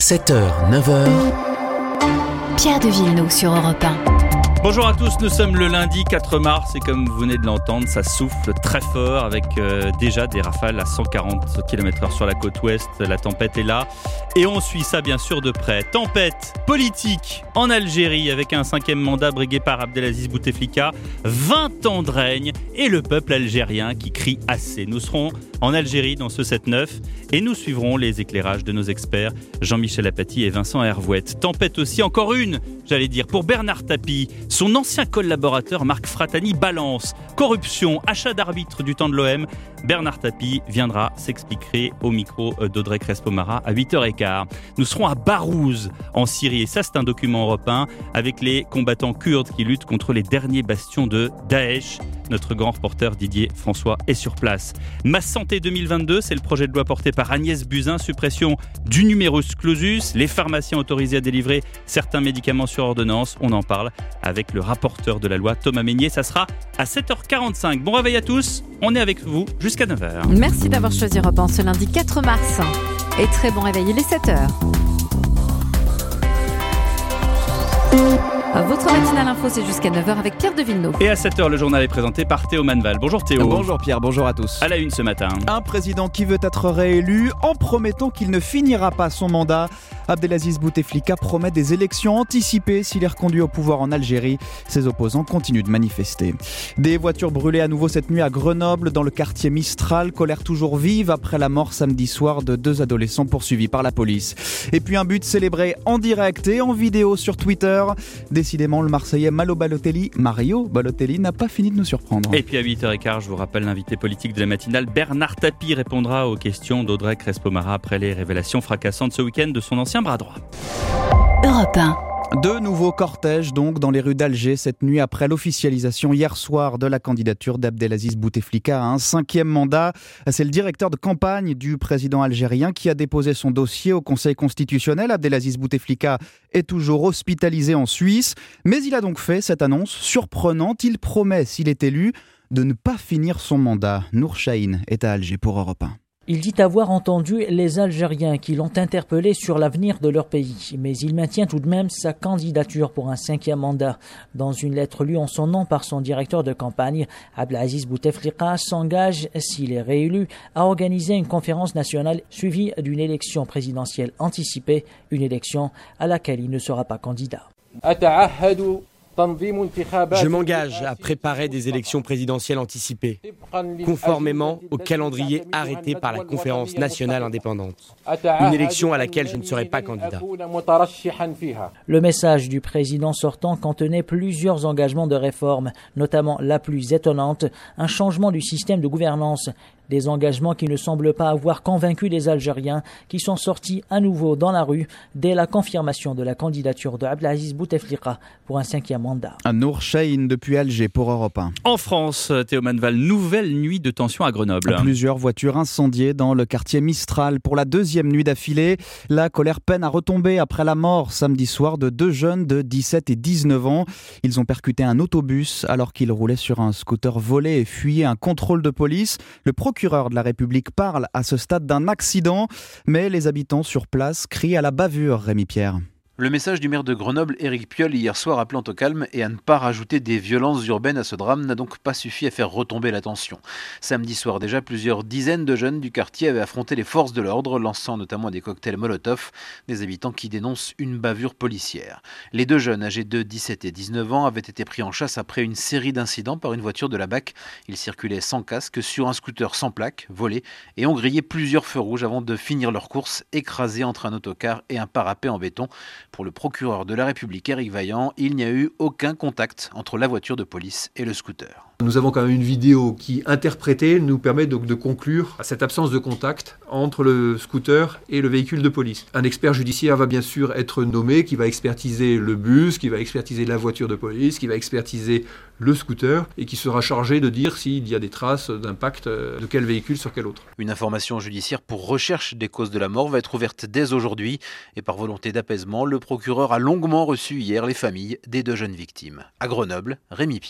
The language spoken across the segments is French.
7h, 9h. Pierre de Villeneuve sur Europe 1. Bonjour à tous, nous sommes le lundi 4 mars et comme vous venez de l'entendre, ça souffle très fort avec déjà des rafales à 140 km/h sur la côte ouest. La tempête est là et on suit ça bien sûr de près. Tempête politique en Algérie avec un 5e mandat brigué par Abdelaziz Bouteflika. 20 ans de règne et le peuple algérien qui crie assez. Nous serons en Algérie dans ce 7-9 et nous suivrons les éclairages de nos experts Jean-Michel Apathy et Vincent Hervouette. Tempête aussi, encore une, pour Bernard Tapie. Son ancien collaborateur Marc Fratani balance. Corruption, achat d'arbitre du temps de l'OM. Bernard Tapie viendra s'expliquer au micro d'Audrey Crespo-Mara à 8h15. Nous serons à Barouz, en Syrie. Et ça, c'est un document européen avec les combattants kurdes qui luttent contre les derniers bastions de Daesh. Notre grand reporter Didier François est sur place. Ma santé 2022, c'est le projet de loi porté par Agnès Buzyn. Suppression du numerus clausus. Les pharmaciens autorisés à délivrer certains médicaments sur ordonnance. On en parle avec le rapporteur de la loi, Thomas Mesnier. Ça sera à 7h45. Bon réveil à tous. On est avec vous jusqu'à 9h. Merci d'avoir choisi Europe 1 ce lundi 4 mars. Et très bon réveil, il est 7h. Votre matinale info, c'est jusqu'à 9h avec Pierre de Villeneuve. Et à 7h, le journal est présenté par Théo Manval. Bonjour Théo. Bonjour Pierre, bonjour à tous. À la une ce matin. Un président qui veut être réélu en promettant qu'il ne finira pas son mandat. Abdelaziz Bouteflika promet des élections anticipées s'il est reconduit au pouvoir en Algérie. Ses opposants continuent de manifester. Des voitures brûlées à nouveau cette nuit à Grenoble, dans le quartier Mistral. Colère toujours vive après la mort samedi soir de 2 adolescents poursuivis par la police. Et puis un but célébré en direct et en vidéo sur Twitter. Décidément, le Marseillais Mario Balotelli n'a pas fini de nous surprendre. Et puis à 8h15, je vous rappelle l'invité politique de la matinale, Bernard Tapie, répondra aux questions d'Audrey Crespo-Mara après les révélations fracassantes ce week-end de son ancien bras droit. Europe 1. De nouveaux cortèges donc dans les rues d'Alger cette nuit après l'officialisation hier soir de la candidature d'Abdelaziz Bouteflika à un 5e mandat. C'est le directeur de campagne du président algérien qui a déposé son dossier au Conseil constitutionnel. Abdelaziz Bouteflika est toujours hospitalisé en Suisse, mais il a donc fait cette annonce surprenante. Il promet, s'il est élu, de ne pas finir son mandat. Nour Chahine est à Alger pour Europe 1. Il dit avoir entendu les Algériens qui l'ont interpellé sur l'avenir de leur pays, mais il maintient tout de même sa candidature pour un 5e mandat. Dans une lettre lue en son nom par son directeur de campagne, Abdelaziz Bouteflika s'engage, s'il est réélu, à organiser une conférence nationale suivie d'une élection présidentielle anticipée, une élection à laquelle il ne sera pas candidat. Je m'engage à préparer des élections présidentielles anticipées, conformément au calendrier arrêté par la conférence nationale indépendante. Une élection à laquelle je ne serai pas candidat. Le message du président sortant contenait plusieurs engagements de réforme, notamment la plus étonnante, un changement du système de gouvernance. Des engagements qui ne semblent pas avoir convaincu les Algériens qui sont sortis à nouveau dans la rue dès la confirmation de la candidature de Abdelaziz Bouteflika pour un 5e mandat. Nour Chahine depuis Alger pour Europe 1. En France, Théo Manval, nouvelle nuit de tension à Grenoble. Plusieurs voitures incendiées dans le quartier Mistral pour la 2e nuit d'affilée. La colère peine à retomber après la mort samedi soir de 2 jeunes de 17 et 19 ans. Ils ont percuté un autobus alors qu'ils roulaient sur un scooter volé et fuyaient un contrôle de police. Le procureur de la République parle à ce stade d'un accident, mais les habitants sur place crient à la bavure, Rémi Pierre. Le message du maire de Grenoble, Éric Piolle, hier soir appelant au calme et à ne pas rajouter des violences urbaines à ce drame n'a donc pas suffi à faire retomber la tension. Samedi soir déjà, plusieurs dizaines de jeunes du quartier avaient affronté les forces de l'ordre, lançant notamment des cocktails Molotov, des habitants qui dénoncent une bavure policière. Les 2 jeunes âgés de 17 et 19 ans avaient été pris en chasse après une série d'incidents par une voiture de la BAC. Ils circulaient sans casque, sur un scooter sans plaque, volé, et ont grillé plusieurs feux rouges avant de finir leur course, écrasés entre un autocar et un parapet en béton. Pour le procureur de la République, Éric Vaillant, il n'y a eu aucun contact entre la voiture de police et le scooter. Nous avons quand même une vidéo qui, interprétée, nous permet donc de conclure à cette absence de contact entre le scooter et le véhicule de police. Un expert judiciaire va bien sûr être nommé, qui va expertiser le bus, qui va expertiser la voiture de police, qui va expertiser le scooter et qui sera chargé de dire s'il y a des traces d'impact de quel véhicule sur quel autre. Une information judiciaire pour recherche des causes de la mort va être ouverte dès aujourd'hui et par volonté d'apaisement, le procureur a longuement reçu hier les familles des 2 jeunes victimes. À Grenoble, Rémi Pierre.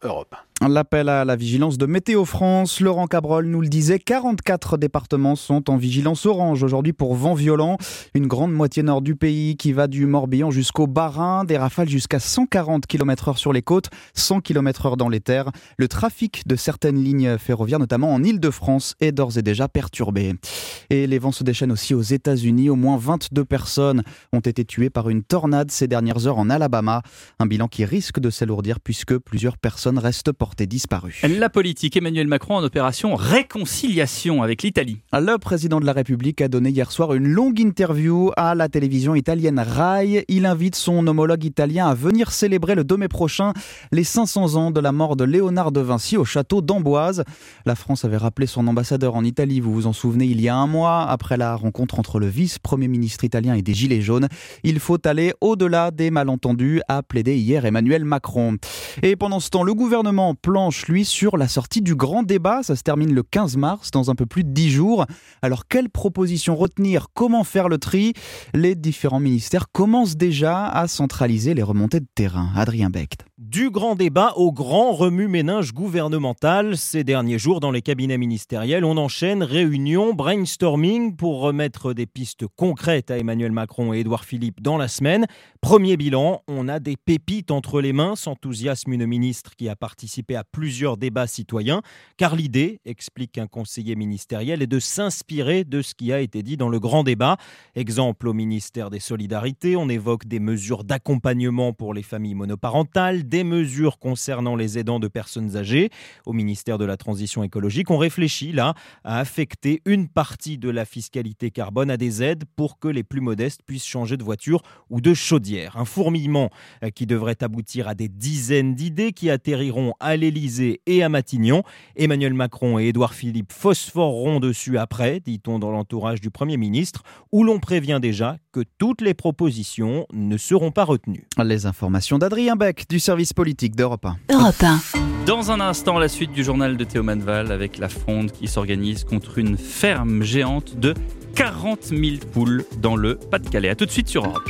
Europe. L'appel à la vigilance de Météo France, Laurent Cabrol nous le disait, 44 départements sont en vigilance orange aujourd'hui pour vent violent. Une grande moitié nord du pays qui va du Morbihan jusqu'au Bas-Rhin, des rafales jusqu'à 140 km/h sur les côtes, 100 km/h dans les terres. Le trafic de certaines lignes ferroviaires, notamment en Île-de-France, est d'ores et déjà perturbé. Et les vents se déchaînent aussi aux États-Unis. Au moins 22 personnes ont été tuées par une tornade ces dernières heures en Alabama. Un bilan qui risque de s'alourdir puisque plusieurs personnes restent portées disparues. La politique, Emmanuel Macron en opération réconciliation avec l'Italie. Le président de la République a donné hier soir une longue interview à la télévision italienne Rai. Il invite son homologue italien à venir célébrer le 2 mai prochain les 500 ans de la mort de Léonard de Vinci au château d'Amboise. La France avait rappelé son ambassadeur en Italie, vous vous en souvenez, il y a un mois, après la rencontre entre le vice-premier ministre italien et des Gilets jaunes. Il faut aller au-delà des malentendus, a plaidé hier Emmanuel Macron. Et pendant ce temps, le gouvernement planche, lui, sur la sortie du grand débat. Ça se termine le 15 mars, dans un peu plus de 10 jours. Alors, quelles propositions retenir? Comment faire le tri? Les différents ministères commencent déjà à centraliser les remontées de terrain. Adrien Becht. Du grand débat au grand remue-ménage gouvernemental. Ces derniers jours, dans les cabinets ministériels, on enchaîne réunions, brainstorming pour remettre des pistes concrètes à Emmanuel Macron et Édouard Philippe dans la semaine. Premier bilan, on a des pépites entre les mains, s'enthousiasme une ministre qui a participé à plusieurs débats citoyens, car l'idée, explique un conseiller ministériel, est de s'inspirer de ce qui a été dit dans le grand débat. Exemple au ministère des Solidarités, on évoque des mesures d'accompagnement pour les familles monoparentales, des mesures concernant les aidants de personnes âgées. Au ministère de la Transition écologique, on réfléchit là à affecter une partie de la fiscalité carbone à des aides pour que les plus modestes puissent changer de voiture ou de chaudière. Un fourmillement qui devrait aboutir à des dizaines d'idées qui atterriront à l'Élysée et à Matignon. Emmanuel Macron et Édouard Philippe phosphoreront dessus après, dit-on dans l'entourage du Premier ministre, où l'on prévient déjà que toutes les propositions ne seront pas retenues. Les informations d'Adrien Beck du service politique d'Europe 1. Europe 1. Dans un instant, la suite du journal de Théo Manval avec la Fronde qui s'organise contre une ferme géante de 40 000 poules dans le Pas-de-Calais. A tout de suite sur Europe.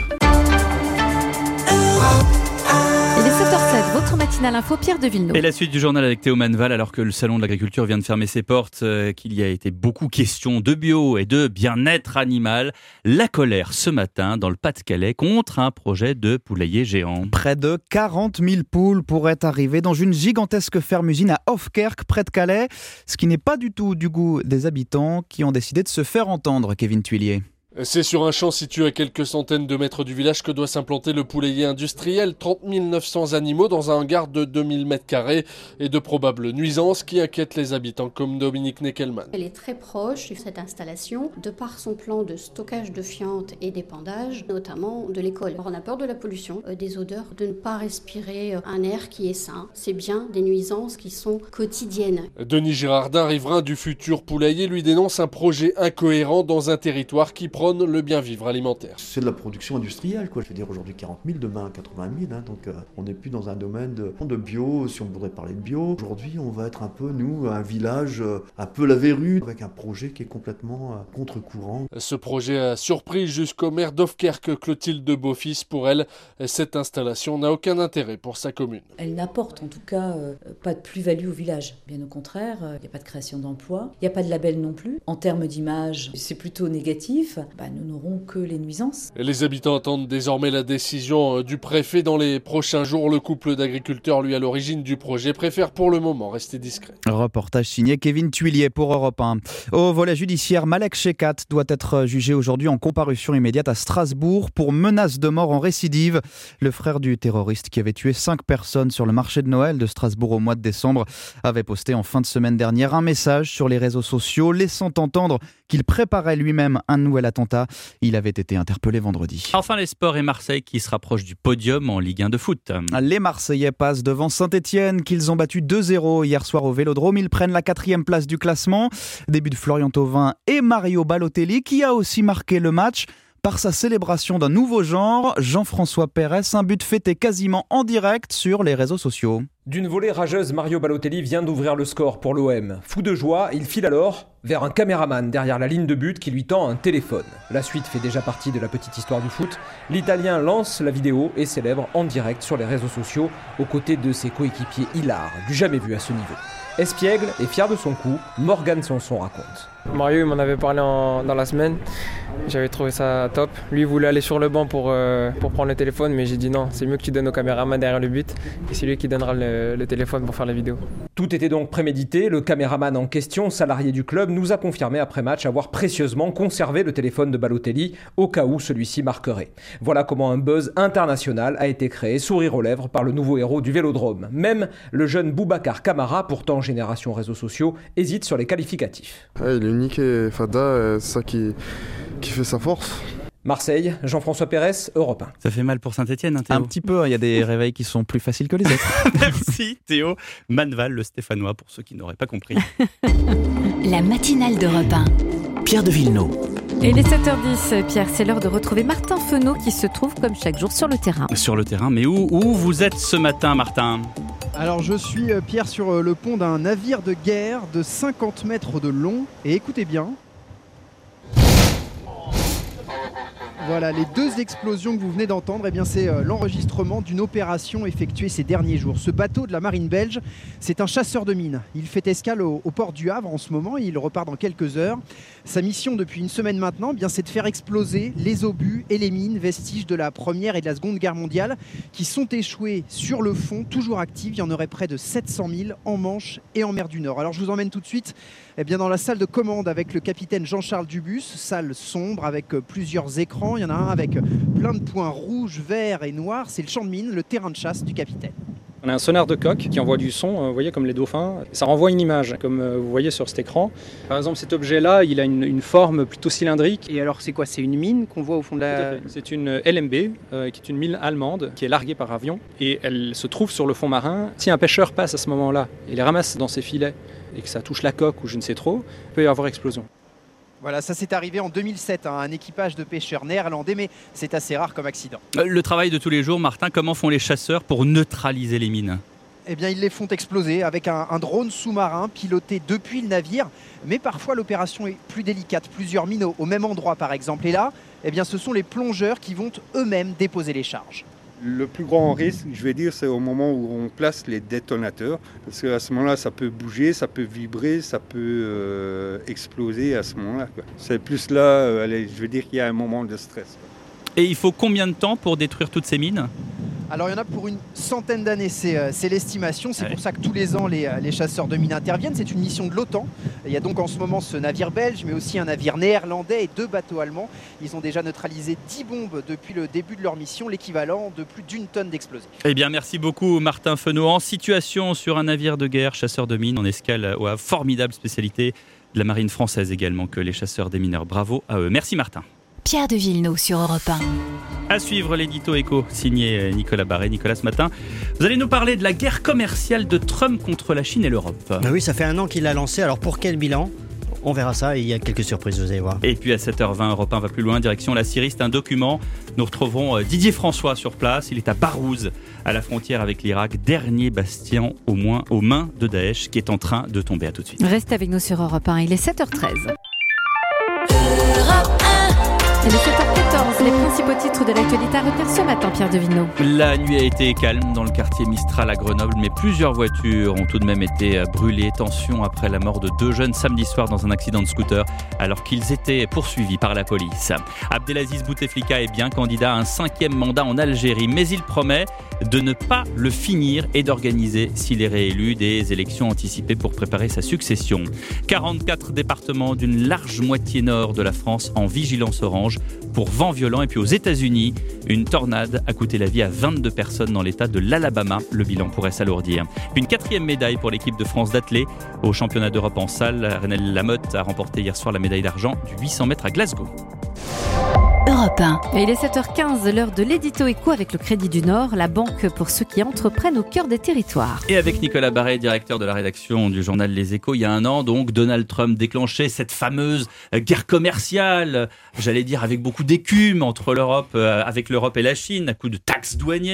Il est 7h07, votre matinale info, Pierre de Villeneuve. Et la suite du journal avec Théo Manval, alors que le salon de l'agriculture vient de fermer ses portes, qu'il y a été beaucoup question de bio et de bien-être animal. La colère ce matin dans le Pas-de-Calais contre un projet de poulailler géant. Près de 40 000 poules pourraient arriver dans une gigantesque ferme-usine à Hofkerk, près de Calais. Ce qui n'est pas du tout du goût des habitants qui ont décidé de se faire entendre, Kevin Tuillier. C'est sur un champ situé à quelques centaines de mètres du village que doit s'implanter le poulailler industriel. 30 900 animaux dans un hangar de 2000 m² et de probables nuisances qui inquiètent les habitants comme Dominique Neckelmann. Elle est très proche de cette installation de par son plan de stockage de fientes et d'épandage, notamment de l'école. On a peur de la pollution, des odeurs, de ne pas respirer un air qui est sain. C'est bien des nuisances qui sont quotidiennes. Denis Girardin, riverain du futur poulailler, lui dénonce un projet incohérent dans un territoire qui prône le bien-vivre alimentaire. C'est de la production industrielle, quoi. Je veux dire, aujourd'hui 40 000, demain 80 000, hein, donc on n'est plus dans un domaine de bio, si on voudrait parler de bio. Aujourd'hui, on va être un peu, nous, un village un peu la verrue, avec un projet qui est complètement contre-courant. Ce projet a surpris jusqu'au maire d'Hofkerk, Clotilde de Beaufils. Pour elle, cette installation n'a aucun intérêt pour sa commune. Elle n'apporte en tout cas pas de plus-value au village. Bien au contraire, il n'y a pas de création d'emplois, il n'y a pas de label non plus. En termes d'image, c'est plutôt négatif. Nous n'aurons que les nuisances. Les habitants attendent désormais la décision du préfet dans les prochains jours. Le couple d'agriculteurs, lui, à l'origine du projet, préfère pour le moment rester discret. Reportage signé Kevin Tuillier pour Europe 1. Au volet judiciaire, Malek Shekat doit être jugé aujourd'hui en comparution immédiate à Strasbourg pour menace de mort en récidive. Le frère du terroriste qui avait tué 5 personnes sur le marché de Noël de Strasbourg au mois de décembre avait posté en fin de semaine dernière un message sur les réseaux sociaux laissant entendre qu'il préparait lui-même un nouvel attentat. Il avait été interpellé vendredi. Enfin les sports et Marseille qui se rapproche du podium en Ligue 1 de foot. Les Marseillais passent devant Saint-Etienne qu'ils ont battu 2-0 hier soir au Vélodrome. Ils prennent la 4e place du classement. Début de Florian Thauvin et Mario Balotelli qui a aussi marqué le match. Par sa célébration d'un nouveau genre, Jean-François Pérez, un but fêté quasiment en direct sur les réseaux sociaux. D'une volée rageuse, Mario Balotelli vient d'ouvrir le score pour l'OM. Fou de joie, il file alors vers un caméraman derrière la ligne de but qui lui tend un téléphone. La suite fait déjà partie de la petite histoire du foot. L'Italien lance la vidéo et célèbre en direct sur les réseaux sociaux aux côtés de ses coéquipiers hilars, du jamais vu à ce niveau. Espiègle et fier de son coup, Morgan Sanson raconte. Mario il m'en avait parlé dans la semaine, j'avais trouvé ça top. Lui il voulait aller sur le banc pour prendre le téléphone, mais j'ai dit non, c'est mieux que tu donnes au caméraman derrière le but et c'est lui qui donnera le téléphone pour faire la vidéo. Tout était donc prémédité, le caméraman en question, salarié du club, nous a confirmé après match avoir précieusement conservé le téléphone de Balotelli au cas où celui-ci marquerait. Voilà comment un buzz international a été créé, sourire aux lèvres par le nouveau héros du Vélodrome. Même le jeune Boubacar Camara, pourtant génération réseaux sociaux, hésite sur les qualificatifs. Il est unique et Fada, c'est ça qui fait sa force. Marseille, Jean-François Pérez, Europe 1. Ça fait mal pour Saint-Etienne, hein, Théo? Un petit peu, il y a des réveils qui sont plus faciles que les autres. Merci Théo. Manval, le Stéphanois, pour ceux qui n'auraient pas compris. La matinale d'Europe 1. Pierre de Villeneuve. Et il est 7h10, Pierre, c'est l'heure de retrouver Martin Fenot qui se trouve comme chaque jour sur le terrain. Sur le terrain, mais où vous êtes ce matin, Martin? Alors je suis, Pierre, sur le pont d'un navire de guerre de 50 mètres de long. Et écoutez bien. Voilà, les deux explosions que vous venez d'entendre, eh bien, c'est l'enregistrement d'une opération effectuée ces derniers jours. Ce bateau de la marine belge, c'est un chasseur de mines. Il fait escale au port du Havre en ce moment, il repart dans quelques heures. Sa mission depuis une semaine maintenant, eh bien, c'est de faire exploser les obus et les mines, vestiges de la Première et de la Seconde Guerre mondiale, qui sont échoués sur le fond, toujours actifs. Il y en aurait près de 700 000 en Manche et en mer du Nord. Alors je vous emmène tout de suite dans la salle de commande avec le capitaine Jean-Charles Dubus, salle sombre avec plusieurs écrans. Il y en a un avec plein de points rouges, verts et noirs. C'est le champ de mine, le terrain de chasse du capitaine. On a un sonar de coque qui envoie du son, vous voyez, comme les dauphins. Ça renvoie une image, comme vous voyez sur cet écran. Par exemple, cet objet-là, il a une forme plutôt cylindrique. Et alors, c'est quoi? C'est une mine qu'on voit au fond de la... C'est une LMB, qui est une mine allemande, qui est larguée par avion. Et elle se trouve sur le fond marin. Si un pêcheur passe à ce moment-là et les ramasse dans ses filets, et que ça touche la coque ou je ne sais trop, il peut y avoir explosion. Voilà, ça s'est arrivé en 2007, un équipage de pêcheurs néerlandais, mais c'est assez rare comme accident. Le travail de tous les jours, Martin, comment font les chasseurs pour neutraliser les mines? Eh bien, ils les font exploser avec un drone sous-marin piloté depuis le navire. Mais parfois, l'opération est plus délicate. Plusieurs mines au même endroit, par exemple. Et là, eh bien, ce sont les plongeurs qui vont eux-mêmes déposer les charges. Le plus grand risque, je vais dire, c'est au moment où on place les détonateurs. Parce qu'à ce moment-là, ça peut bouger, ça peut vibrer, ça peut exploser à ce moment-là. C'est plus là, je veux dire qu'il y a un moment de stress. Et il faut combien de temps pour détruire toutes ces mines? Alors il y en a pour une centaine d'années, c'est l'estimation. C'est pour ça que tous les ans les chasseurs de mines interviennent. C'est une mission de l'OTAN. Il y a donc en ce moment ce navire belge, mais aussi un navire néerlandais et 2 bateaux allemands. Ils ont déjà neutralisé 10 bombes depuis le début de leur mission, l'équivalent de plus d'1 tonne d'explosifs. Eh bien merci beaucoup Martin Fenot. En situation sur un navire de guerre, chasseur de mines en escale au Havre. Formidable spécialité de la marine française également que les chasseurs des mineurs. Bravo à eux. Merci Martin. Pierre de Villeneuve sur Europe 1. À suivre l'édito éco, signé Nicolas Barré. Nicolas, ce matin, vous allez nous parler de la guerre commerciale de Trump contre la Chine et l'Europe. Oui, ça fait 1 an qu'il l'a lancé. Alors pour quel bilan ? On verra ça et il y a quelques surprises, vous allez voir. Et puis à 7h20, Europe 1 va plus loin, direction la Syrie, c'est un document. Nous retrouverons Didier François sur place. Il est à Barouuz, à la frontière avec l'Irak. Dernier bastion au moins aux mains de Daesh qui est en train de tomber. À tout de suite. Restez avec nous sur Europe 1, il est 7h13. Il est 7h14, les principaux titres de l'actualité à retenir ce matin, Pierre de Villeneuve. La nuit a été calme dans le quartier Mistral à Grenoble, mais plusieurs voitures ont tout de même été brûlées. Tension après la mort de 2 jeunes samedi soir dans un accident de scooter, alors qu'ils étaient poursuivis par la police. Abdelaziz Bouteflika est bien candidat à un 5e mandat en Algérie, mais il promet de ne pas le finir et d'organiser, s'il est réélu, des élections anticipées pour préparer sa succession. 44 départements d'une large moitié nord de la France en vigilance orange pour vent violent. Et puis aux États-Unis, une tornade a coûté la vie à 22 personnes dans l'état de l'Alabama. Le bilan pourrait s'alourdir. Une 4e médaille pour l'équipe de France d'athlé au championnat d'Europe en salle. Renelle Lamotte a remporté hier soir la médaille d'argent du 800 mètres à Glasgow. Europe 1. Et il est 7h15, l'heure de l'édito éco avec le Crédit du Nord, la banque pour ceux qui entreprennent au cœur des territoires. Et avec Nicolas Barré, directeur de la rédaction du journal Les Échos, il y a 1 an, donc, Donald Trump déclenchait cette fameuse guerre commerciale, j'allais dire avec beaucoup d'écume entre avec l'Europe et la Chine, à coup de taxes douanières.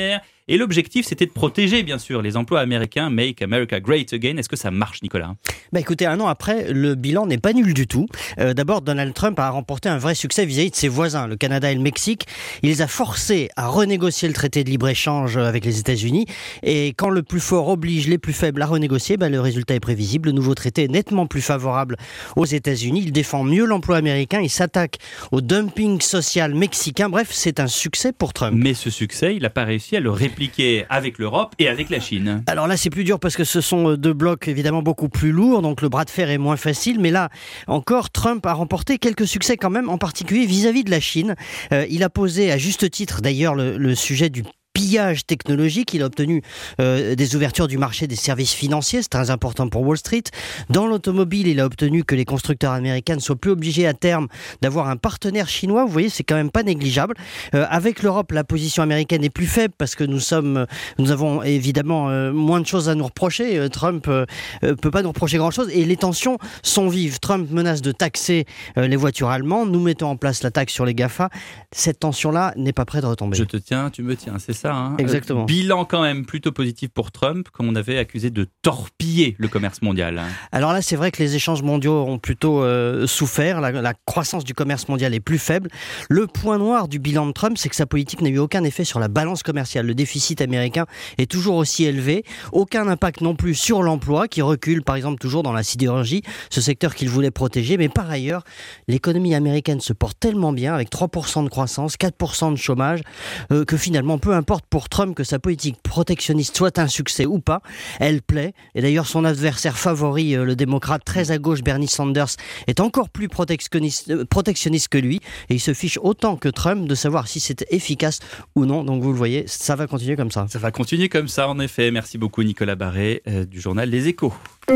Et l'objectif, c'était de protéger, bien sûr, les emplois américains. Make America Great Again. Est-ce que ça marche, Nicolas ? Écoutez, un an après, le bilan n'est pas nul du tout. D'abord, Donald Trump a remporté un vrai succès vis-à-vis de ses voisins, le Canada et le Mexique. Il les a forcés à renégocier le traité de libre-échange avec les États-Unis. Et quand le plus fort oblige les plus faibles à renégocier, le résultat est prévisible. Le nouveau traité est nettement plus favorable aux États-Unis. Il défend mieux l'emploi américain. Il s'attaque au dumping social mexicain. Bref, c'est un succès pour Trump. Mais ce succès, il n'a pas réussi à le répliquer avec l'Europe et avec la Chine. Alors là, c'est plus dur parce que ce sont deux blocs évidemment beaucoup plus lourds, donc le bras de fer est moins facile. Mais là, encore, Trump a remporté quelques succès quand même, en particulier vis-à-vis de la Chine. Il a posé à juste titre d'ailleurs le sujet du pillage technologique. Il a obtenu des ouvertures du marché des services financiers, c'est très important pour Wall Street. Dans l'automobile, il a obtenu que les constructeurs américains ne soient plus obligés à terme d'avoir un partenaire chinois. Vous voyez, c'est quand même pas négligeable. Avec l'Europe, la position américaine est plus faible parce que nous avons évidemment moins de choses à nous reprocher. Trump peut pas nous reprocher grand-chose et les tensions sont vives. Trump menace de taxer les voitures allemandes. Nous mettons en place la taxe sur les GAFA. Cette tension-là n'est pas prête de retomber. Je te tiens, tu me tiens, c'est ça. Exactement. Bilan quand même plutôt positif pour Trump, comme on avait accusé de torpiller le commerce mondial. Alors là, c'est vrai que les échanges mondiaux ont plutôt souffert. La croissance du commerce mondial est plus faible. Le point noir du bilan de Trump, c'est que sa politique n'a eu aucun effet sur la balance commerciale. Le déficit américain est toujours aussi élevé. Aucun impact non plus sur l'emploi, qui recule par exemple toujours dans la sidérurgie, ce secteur qu'il voulait protéger. Mais par ailleurs, l'économie américaine se porte tellement bien, avec 3% de croissance, 4% de chômage, que finalement, peu importe pour Trump que sa politique protectionniste soit un succès ou pas, elle plaît. Et d'ailleurs, son adversaire favori, le démocrate très à gauche, Bernie Sanders, est encore plus protectionniste que lui. Et il se fiche autant que Trump de savoir si c'est efficace ou non. Donc vous le voyez, ça va continuer comme ça. Ça va continuer comme ça, en effet. Merci beaucoup, Nicolas Barré, du journal Les Échos.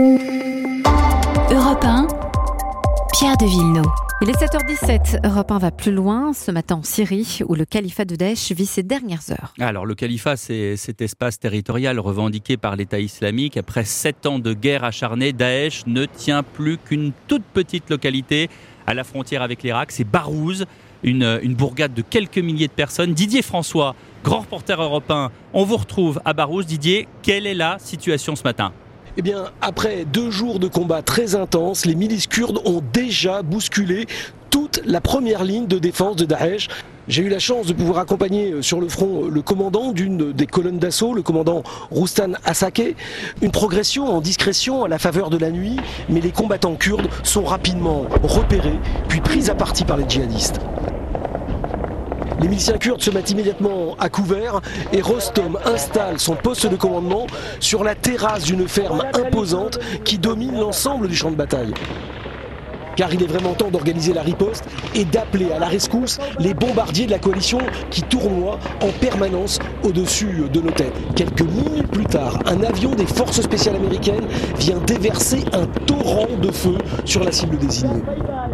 Europe 1, Pierre de Villeneuve. Il est 7h17, Europe 1 va plus loin, ce matin en Syrie, où le califat de Daesh vit ses dernières heures. Alors le califat, c'est cet espace territorial revendiqué par l'État islamique. Après 7 ans de guerre acharnée, Daesh ne tient plus qu'une toute petite localité à la frontière avec l'Irak, c'est Barouz, une bourgade de quelques milliers de personnes. Didier François, grand reporter européen, on vous retrouve à Barouz. Didier, quelle est la situation ce matin ? Eh bien, après 2 jours de combats très intenses, les milices kurdes ont déjà bousculé toute la première ligne de défense de Daesh. J'ai eu la chance de pouvoir accompagner sur le front le commandant d'une des colonnes d'assaut, le commandant Roustan Asake. Une progression en discrétion à la faveur de la nuit, mais les combattants kurdes sont rapidement repérés, puis pris à partie par les djihadistes. Les miliciens kurdes se mettent immédiatement à couvert et Rostom installe son poste de commandement sur la terrasse d'une ferme imposante qui domine l'ensemble du champ de bataille. Car il est vraiment temps d'organiser la riposte et d'appeler à la rescousse les bombardiers de la coalition qui tournoient en permanence au-dessus de nos têtes. Quelques minutes plus tard, un avion des forces spéciales américaines vient déverser un torrent de feu sur la cible désignée.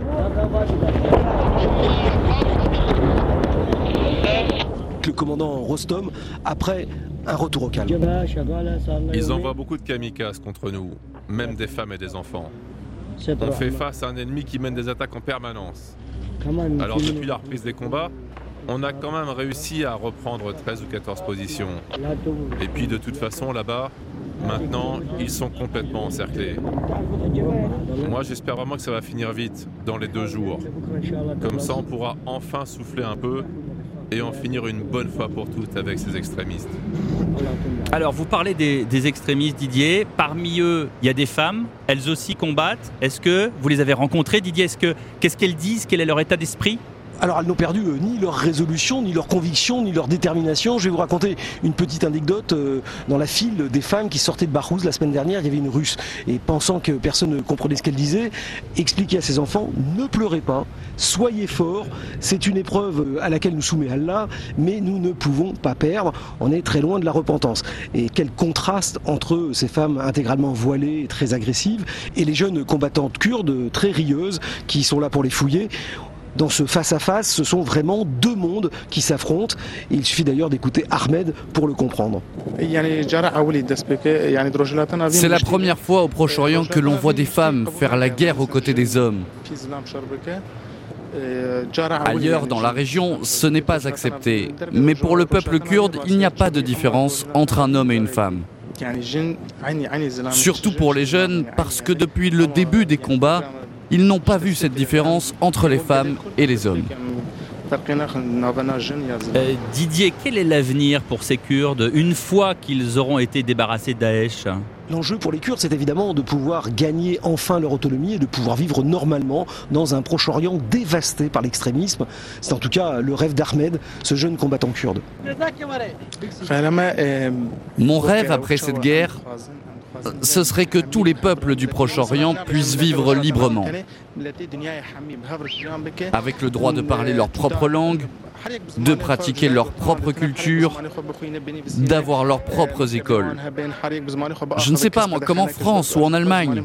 Le commandant Rostom après un retour au calme. Ils envoient beaucoup de kamikazes contre nous, même des femmes et des enfants. On fait face à un ennemi qui mène des attaques en permanence. Alors depuis la reprise des combats, on a quand même réussi à reprendre 13 ou 14 positions. Et puis de toute façon là-bas, maintenant, ils sont complètement encerclés. Moi j'espère vraiment que ça va finir vite, dans les 2 jours. Comme ça on pourra enfin souffler un peu et en finir une bonne fois pour toutes avec ces extrémistes. Alors, vous parlez des extrémistes, Didier. Parmi eux, il y a des femmes. Elles aussi combattent. Est-ce que vous les avez rencontrées, Didier ? Qu'est-ce qu'elles disent ? Quel est leur état d'esprit ? Alors elles n'ont perdu ni leur résolution, ni leur conviction, ni leur détermination. Je vais vous raconter une petite anecdote. Dans la file des femmes qui sortaient de Barouz la semaine dernière, il y avait une Russe. Et pensant que personne ne comprenait ce qu'elle disait, expliquait à ses enfants, ne pleurez pas, soyez forts, c'est une épreuve à laquelle nous soumet Allah, mais nous ne pouvons pas perdre, on est très loin de la repentance. Et quel contraste entre ces femmes intégralement voilées et très agressives, et les jeunes combattantes kurdes très rieuses qui sont là pour les fouiller. Dans ce face-à-face, ce sont vraiment 2 mondes qui s'affrontent. Il suffit d'ailleurs d'écouter Ahmed pour le comprendre. C'est la première fois au Proche-Orient que l'on voit des femmes faire la guerre aux côtés des hommes. Ailleurs dans la région, ce n'est pas accepté. Mais pour le peuple kurde, il n'y a pas de différence entre un homme et une femme. Surtout pour les jeunes, parce que depuis le début des combats, ils n'ont pas vu cette différence entre les femmes et les hommes. Didier, quel est l'avenir pour ces Kurdes une fois qu'ils auront été débarrassés de Daesh ? L'enjeu pour les Kurdes, c'est évidemment de pouvoir gagner enfin leur autonomie et de pouvoir vivre normalement dans un Proche-Orient dévasté par l'extrémisme. C'est en tout cas le rêve d'Ahmed, ce jeune combattant kurde. Mon rêve après cette guerre, ce serait que tous les peuples du Proche-Orient puissent vivre librement, avec le droit de parler leur propre langue, de pratiquer leur propre culture, d'avoir leurs propres écoles. Je ne sais pas, moi, comme en France ou en Allemagne.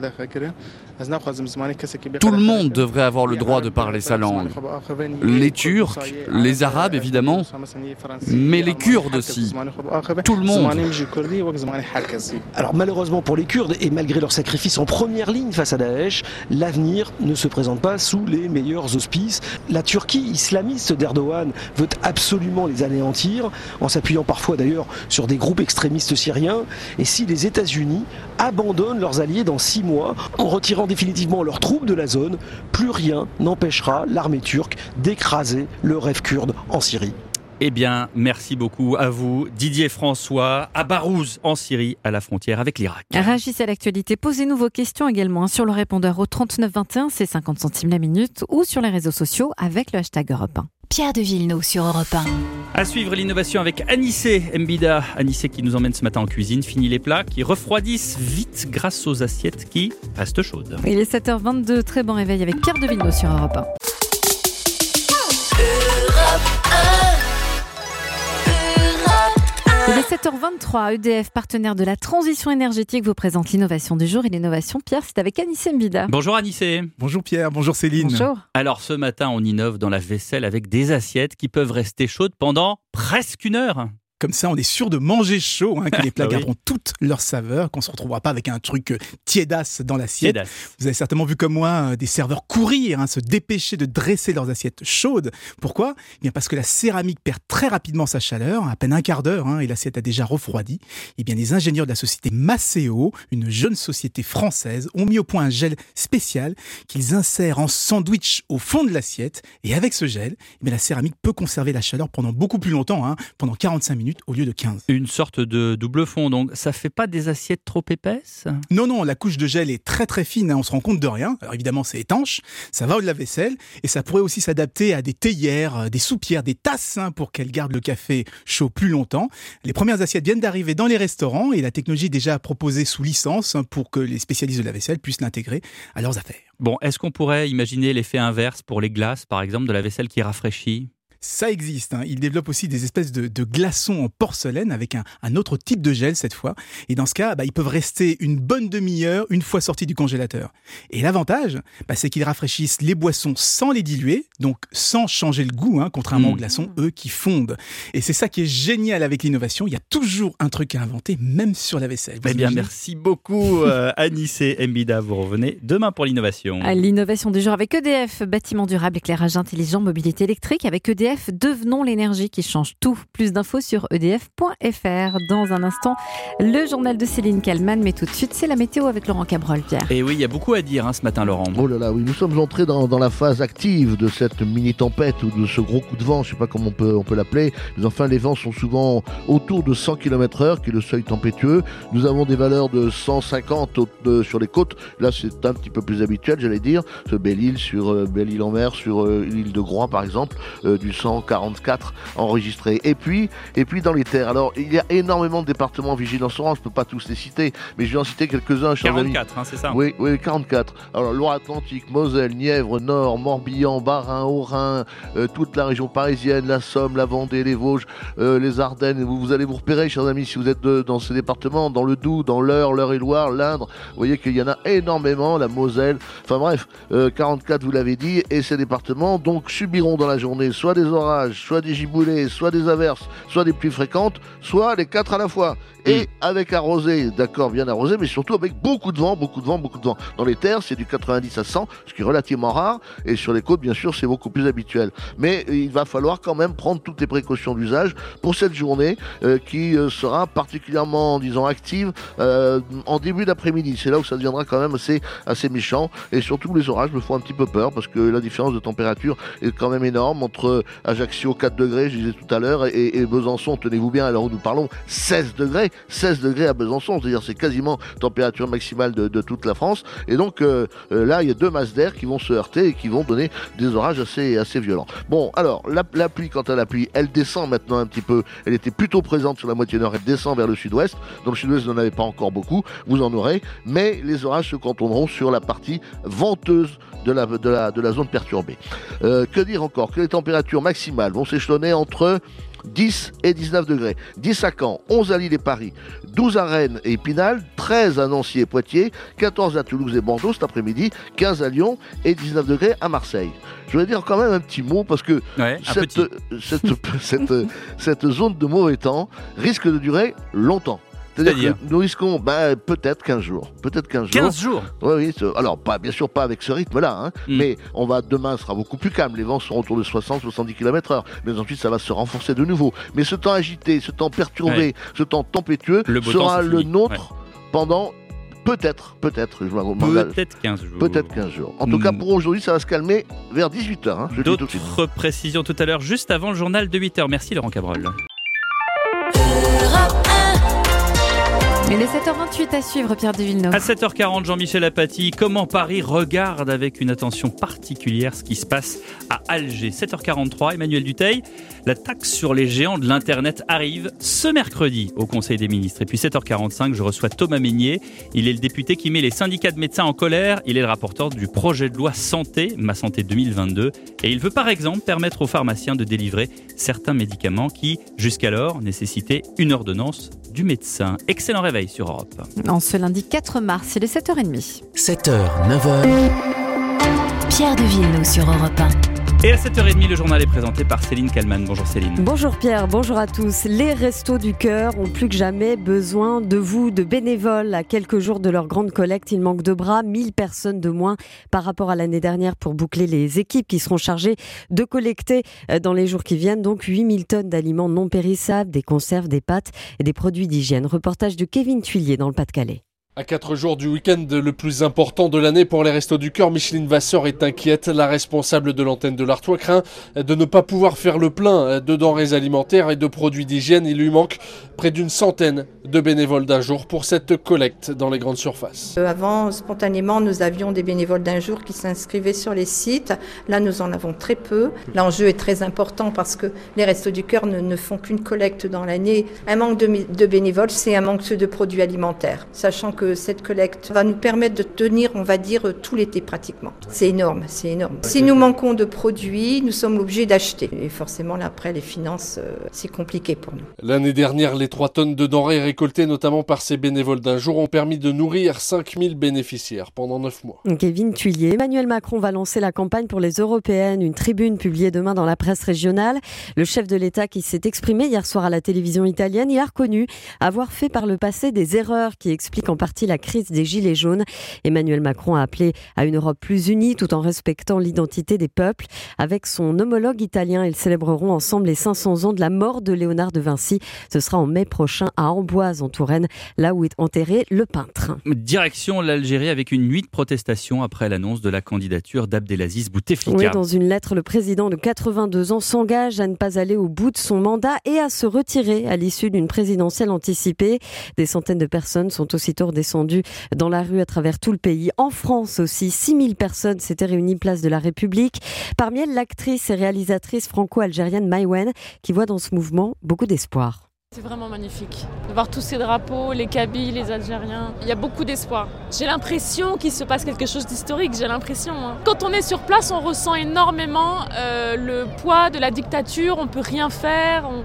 Tout le monde devrait avoir le droit de parler sa langue. Les Turcs, les Arabes évidemment, mais les Kurdes aussi. Tout le monde. Alors malheureusement pour les Kurdes, et malgré leur sacrifice en première ligne face à Daesh, l'avenir ne se présente pas sous les meilleurs auspices. La Turquie islamiste d'Erdogan veut absolument les anéantir, en s'appuyant parfois d'ailleurs sur des groupes extrémistes syriens. Et si les États-Unis abandonnent leurs alliés dans 6 mois, en retirant définitivement leurs troupes de la zone, plus rien n'empêchera l'armée turque d'écraser le rêve kurde en Syrie. Eh bien, merci beaucoup à vous, Didier François, à Barouz, en Syrie, à la frontière avec l'Irak. Réagissez à l'actualité, posez-nous vos questions également sur le répondeur au 3921, c'est 50 centimes la minute, ou sur les réseaux sociaux avec le hashtag Europe 1. Pierre de Villeneuve sur Europe 1. À suivre l'innovation avec Anissé Mbida. Anissé qui nous emmène ce matin en cuisine. Fini les plats qui refroidissent vite grâce aux assiettes qui restent chaudes. Il est 7h22, très bon réveil avec Pierre de Villeneuve sur Europe 1. Il est 7h23, EDF, partenaire de la transition énergétique, vous présente l'innovation du jour. Et l'innovation, Pierre, c'est avec Anissé Mbida. Bonjour Anissé. Bonjour Pierre, bonjour Céline. Bonjour. Alors ce matin, on innove dans la vaisselle avec des assiettes qui peuvent rester chaudes pendant presque 1 heure. Comme ça, on est sûr de manger chaud, que les plats garderont toute leur saveur, qu'on ne se retrouvera pas avec un truc tiédasse dans l'assiette. Vous avez certainement vu comme moi des serveurs courir, se dépêcher de dresser leurs assiettes chaudes. Pourquoi ? Eh bien parce que la céramique perd très rapidement sa chaleur, à peine un quart d'heure, et l'assiette a déjà refroidi. Eh bien, les ingénieurs de la société Maceo, une jeune société française, ont mis au point un gel spécial qu'ils insèrent en sandwich au fond de l'assiette. Et avec ce gel, la céramique peut conserver la chaleur pendant beaucoup plus longtemps, pendant 45 minutes au lieu de 15. Une sorte de double fond, donc ça fait pas des assiettes trop épaisses ? Non, la couche de gel est très très fine, on se rend compte de rien. Alors évidemment c'est étanche, ça va au lave-vaisselle et ça pourrait aussi s'adapter à des théières, des soupières, des tasses pour qu'elles gardent le café chaud plus longtemps. Les premières assiettes viennent d'arriver dans les restaurants et la technologie est déjà proposée sous licence pour que les spécialistes de la vaisselle puissent l'intégrer à leurs affaires. Bon, est-ce qu'on pourrait imaginer l'effet inverse pour les glaces, par exemple, de la vaisselle qui rafraîchit ? Ça existe. Ils développent aussi des espèces de glaçons en porcelaine avec un autre type de gel cette fois. Et dans ce cas, ils peuvent rester une bonne demi-heure une fois sortis du congélateur. Et l'avantage, c'est qu'ils rafraîchissent les boissons sans les diluer, donc sans changer le goût, contrairement aux glaçons, eux, qui fondent. Et c'est ça qui est génial avec l'innovation. Il y a toujours un truc à inventer, même sur la vaisselle. Eh bien, merci beaucoup Anissé Mbida. Vous revenez demain pour l'innovation. L'innovation du jour avec EDF, bâtiment durable, éclairage intelligent, mobilité électrique. Avec EDF, devenons l'énergie qui change tout. Plus d'infos sur edf.fr. Dans un instant, le journal de Céline Kallmann, mais tout de suite, c'est la météo avec Laurent Cabrol, Pierre. Et oui, il y a beaucoup à dire ce matin, Laurent. Oh là là, oui, nous sommes entrés dans la phase active de cette mini-tempête ou de ce gros coup de vent, je ne sais pas comment on peut l'appeler, mais enfin, les vents sont souvent autour de 100 km/h, qui est le seuil tempétueux. Nous avons des valeurs de 150 sur les côtes. Là, c'est un petit peu plus habituel, j'allais dire. Sur Belle-Île-en-Mer, sur l'île de Groix, par exemple, du 144 enregistrés. Et puis dans les terres, alors il y a énormément de départements en vigilance orange, je ne peux pas tous les citer, mais je vais en citer quelques-uns. 44, c'est ça ? Oui, 44. Alors Loire-Atlantique, Moselle, Nièvre, Nord, Morbihan, Bas-Rhin, Haut-Rhin, toute la région parisienne, la Somme, la Vendée, les Vosges, les Ardennes. Vous allez vous repérer, chers amis, si vous êtes dans ces départements, dans le Doubs, dans l'Eure-et-Loire, l'Indre. Vous voyez qu'il y en a énormément, la Moselle. Enfin bref, 44, vous l'avez dit, et ces départements donc subiront dans la journée soit des des orages, soit des giboulées, soit des averses, soit des pluies fréquentes, soit les 4 à la fois. Et avec arrosé, d'accord, bien arrosé, mais surtout avec beaucoup de vent. Dans les terres, c'est du 90 à 100, ce qui est relativement rare, et sur les côtes, bien sûr, c'est beaucoup plus habituel. Mais il va falloir quand même prendre toutes les précautions d'usage pour cette journée qui sera particulièrement, disons, active en début d'après-midi. C'est là où ça deviendra quand même assez méchant, et surtout les orages me font un petit peu peur, parce que la différence de température est quand même énorme entre Ajaccio 4 degrés, je disais tout à l'heure, et Besançon, tenez-vous bien, à l'heure où nous parlons, 16 degrés à Besançon, c'est-à-dire c'est quasiment température maximale de toute la France, et donc là il y a 2 masses d'air qui vont se heurter et qui vont donner des orages assez violents. Bon, alors la pluie, quant à la pluie, elle descend maintenant un petit peu, elle était plutôt présente sur la moitié nord, elle descend vers le sud-ouest, donc le sud-ouest n'en avait pas encore beaucoup, vous en aurez, mais les orages se cantonneront sur la partie venteuse de la zone perturbée. Que dire encore? Que les températures maximales vont s'échelonner entre 10 et 19 degrés. 10 à Caen, 11 à Lille et Paris, 12 à Rennes et Épinal, 13 à Nancy et Poitiers, 14 à Toulouse et Bordeaux cet après-midi, 15 à Lyon et 19 degrés à Marseille. Je voudrais dire quand même un petit mot parce que cette zone de mauvais temps risque de durer longtemps. C'est-à-dire que nous risquons peut-être 15 jours. 15 jours. Oui, alors bien sûr pas avec ce rythme-là, mais demain sera beaucoup plus calme. Les vents seront autour de 60-70 km/h. Mais ensuite, ça va se renforcer de nouveau. Mais ce temps agité, ce temps perturbé, ce temps tempétueux sera le nôtre pendant peut-être 15 jours. Peut-être 15 jours. En tout cas, pour aujourd'hui, ça va se calmer vers 18h. D'autres précisions tout à l'heure, juste avant le journal de 8h. Merci Laurent Cabrol. Il est 7h28 à suivre, Pierre de Villeneuve. À 7h40, Jean-Michel Apathy, comment Paris regarde avec une attention particulière ce qui se passe à Alger. 7h43, Emmanuel Dutheil, la taxe sur les géants de l'Internet arrive ce mercredi au Conseil des ministres. Et puis 7h45, je reçois Thomas Mesnier. Il est le député qui met les syndicats de médecins en colère. Il est le rapporteur du projet de loi Santé, Ma Santé 2022. Et il veut par exemple permettre aux pharmaciens de délivrer certains médicaments qui, jusqu'alors, nécessitaient une ordonnance du médecin. Excellent réveil sur Europe. En ce lundi 4 mars, il est 7h30. 7h, 9h. Pierre de Villeneuve sur Europe 1. Et à 7h30, le journal est présenté par Céline Kallmann. Bonjour Céline. Bonjour Pierre, bonjour à tous. Les Restos du Cœur ont plus que jamais besoin de vous, de bénévoles. À quelques jours de leur grande collecte, il manque de bras, 1000 personnes de moins par rapport à l'année dernière pour boucler les équipes qui seront chargées de collecter dans les jours qui viennent. Donc 8000 tonnes d'aliments non périssables, des conserves, des pâtes et des produits d'hygiène. Reportage de Kevin Thuillier dans le Pas-de-Calais. À 4 jours du week-end le plus important de l'année pour les Restos du Cœur, Micheline Vasseur est inquiète. La responsable de l'antenne de l'Artois craint de ne pas pouvoir faire le plein de denrées alimentaires et de produits d'hygiène. Il lui manque près d'une centaine de bénévoles d'un jour pour cette collecte dans les grandes surfaces. Avant, spontanément, nous avions des bénévoles d'un jour qui s'inscrivaient sur les sites. Là, nous en avons très peu. L'enjeu est très important parce que les Restos du Cœur ne font qu'une collecte dans l'année. Un manque de bénévoles, c'est un manque de produits alimentaires, sachant que cette collecte va nous permettre de tenir, on va dire, tout l'été pratiquement. C'est énorme. Si nous manquons de produits, nous sommes obligés d'acheter. Et forcément, là, après, les finances, c'est compliqué pour nous. L'année dernière, les 3 tonnes de denrées récoltées notamment par ces bénévoles d'un jour ont permis de nourrir 5000 bénéficiaires pendant 9 mois. Kevin Thuillier. Emmanuel Macron va lancer la campagne pour les européennes. Une tribune publiée demain dans la presse régionale. Le chef de l'État qui s'est exprimé hier soir à la télévision italienne, il a reconnu avoir fait par le passé des erreurs qui expliquent en partie la crise des Gilets jaunes. Emmanuel Macron a appelé à une Europe plus unie tout en respectant l'identité des peuples. Avec son homologue italien, ils célébreront ensemble les 500 ans de la mort de Léonard de Vinci. Ce sera en mai prochain à Amboise en Touraine, là où est enterré le peintre. Direction l'Algérie avec une nuit de protestation après l'annonce de la candidature d'Abdelaziz Bouteflika. Oui, dans une lettre, le président de 82 ans s'engage à ne pas aller au bout de son mandat et à se retirer à l'issue d'une présidentielle anticipée. Des centaines de personnes sont aussitôt redescendues dans la rue à travers tout le pays. En France aussi, 6000 personnes s'étaient réunies place de la République. Parmi elles, l'actrice et réalisatrice franco-algérienne Maïwenn, qui voit dans ce mouvement beaucoup d'espoir. C'est vraiment magnifique de voir tous ces drapeaux, les Kabyles, les Algériens. Il y a beaucoup d'espoir. J'ai l'impression qu'il se passe quelque chose d'historique, j'ai l'impression. Quand on est sur place, on ressent énormément le poids de la dictature, on peut rien faire.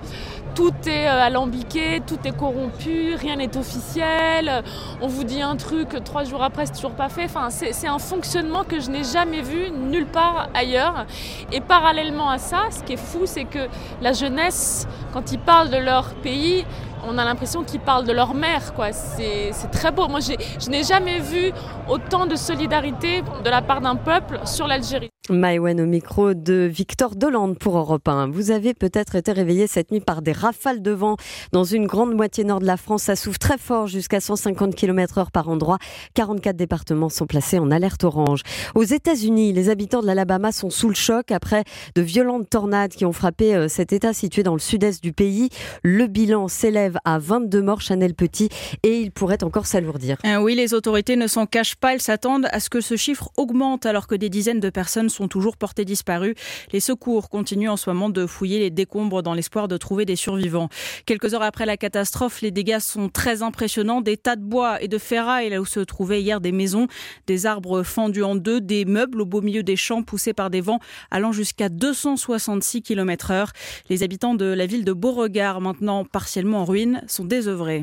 tout est alambiqué, tout est corrompu, rien n'est officiel. On vous dit un truc, 3 jours après, c'est toujours pas fait. Enfin, c'est un fonctionnement que je n'ai jamais vu nulle part ailleurs. Et parallèlement à ça, ce qui est fou, c'est que la jeunesse, quand ils parlent de leur pays, on a l'impression qu'ils parlent de leur mère, quoi. C'est très beau. Moi, je n'ai jamais vu autant de solidarité de la part d'un peuple sur l'Algérie. Maïwen au micro de Victor Delande pour Europe 1. Vous avez peut-être été réveillé cette nuit par des rafales de vent dans une grande moitié nord de la France. Ça souffle très fort, jusqu'à 150 km/h par endroit. 44 départements sont placés en alerte orange. Aux États-Unis, les habitants de l'Alabama sont sous le choc après de violentes tornades qui ont frappé cet État situé dans le sud-est du pays. Le bilan s'élève à 22 morts, Chanel Petit, et il pourrait encore s'alourdir. Oui, les autorités ne s'en cachent pas. Elles s'attendent à ce que ce chiffre augmente alors que des dizaines de personnes sont toujours portées disparues. Les secours continuent en ce moment de fouiller les décombres dans l'espoir de trouver des survivants. Quelques heures après la catastrophe, les dégâts sont très impressionnants. Des tas de bois et de ferraille là où se trouvaient hier des maisons, des arbres fendus en deux, des meubles au beau milieu des champs poussés par des vents allant jusqu'à 266 km/h. Les habitants de la ville de Beauregard, maintenant partiellement en ruine, sont désœuvrés.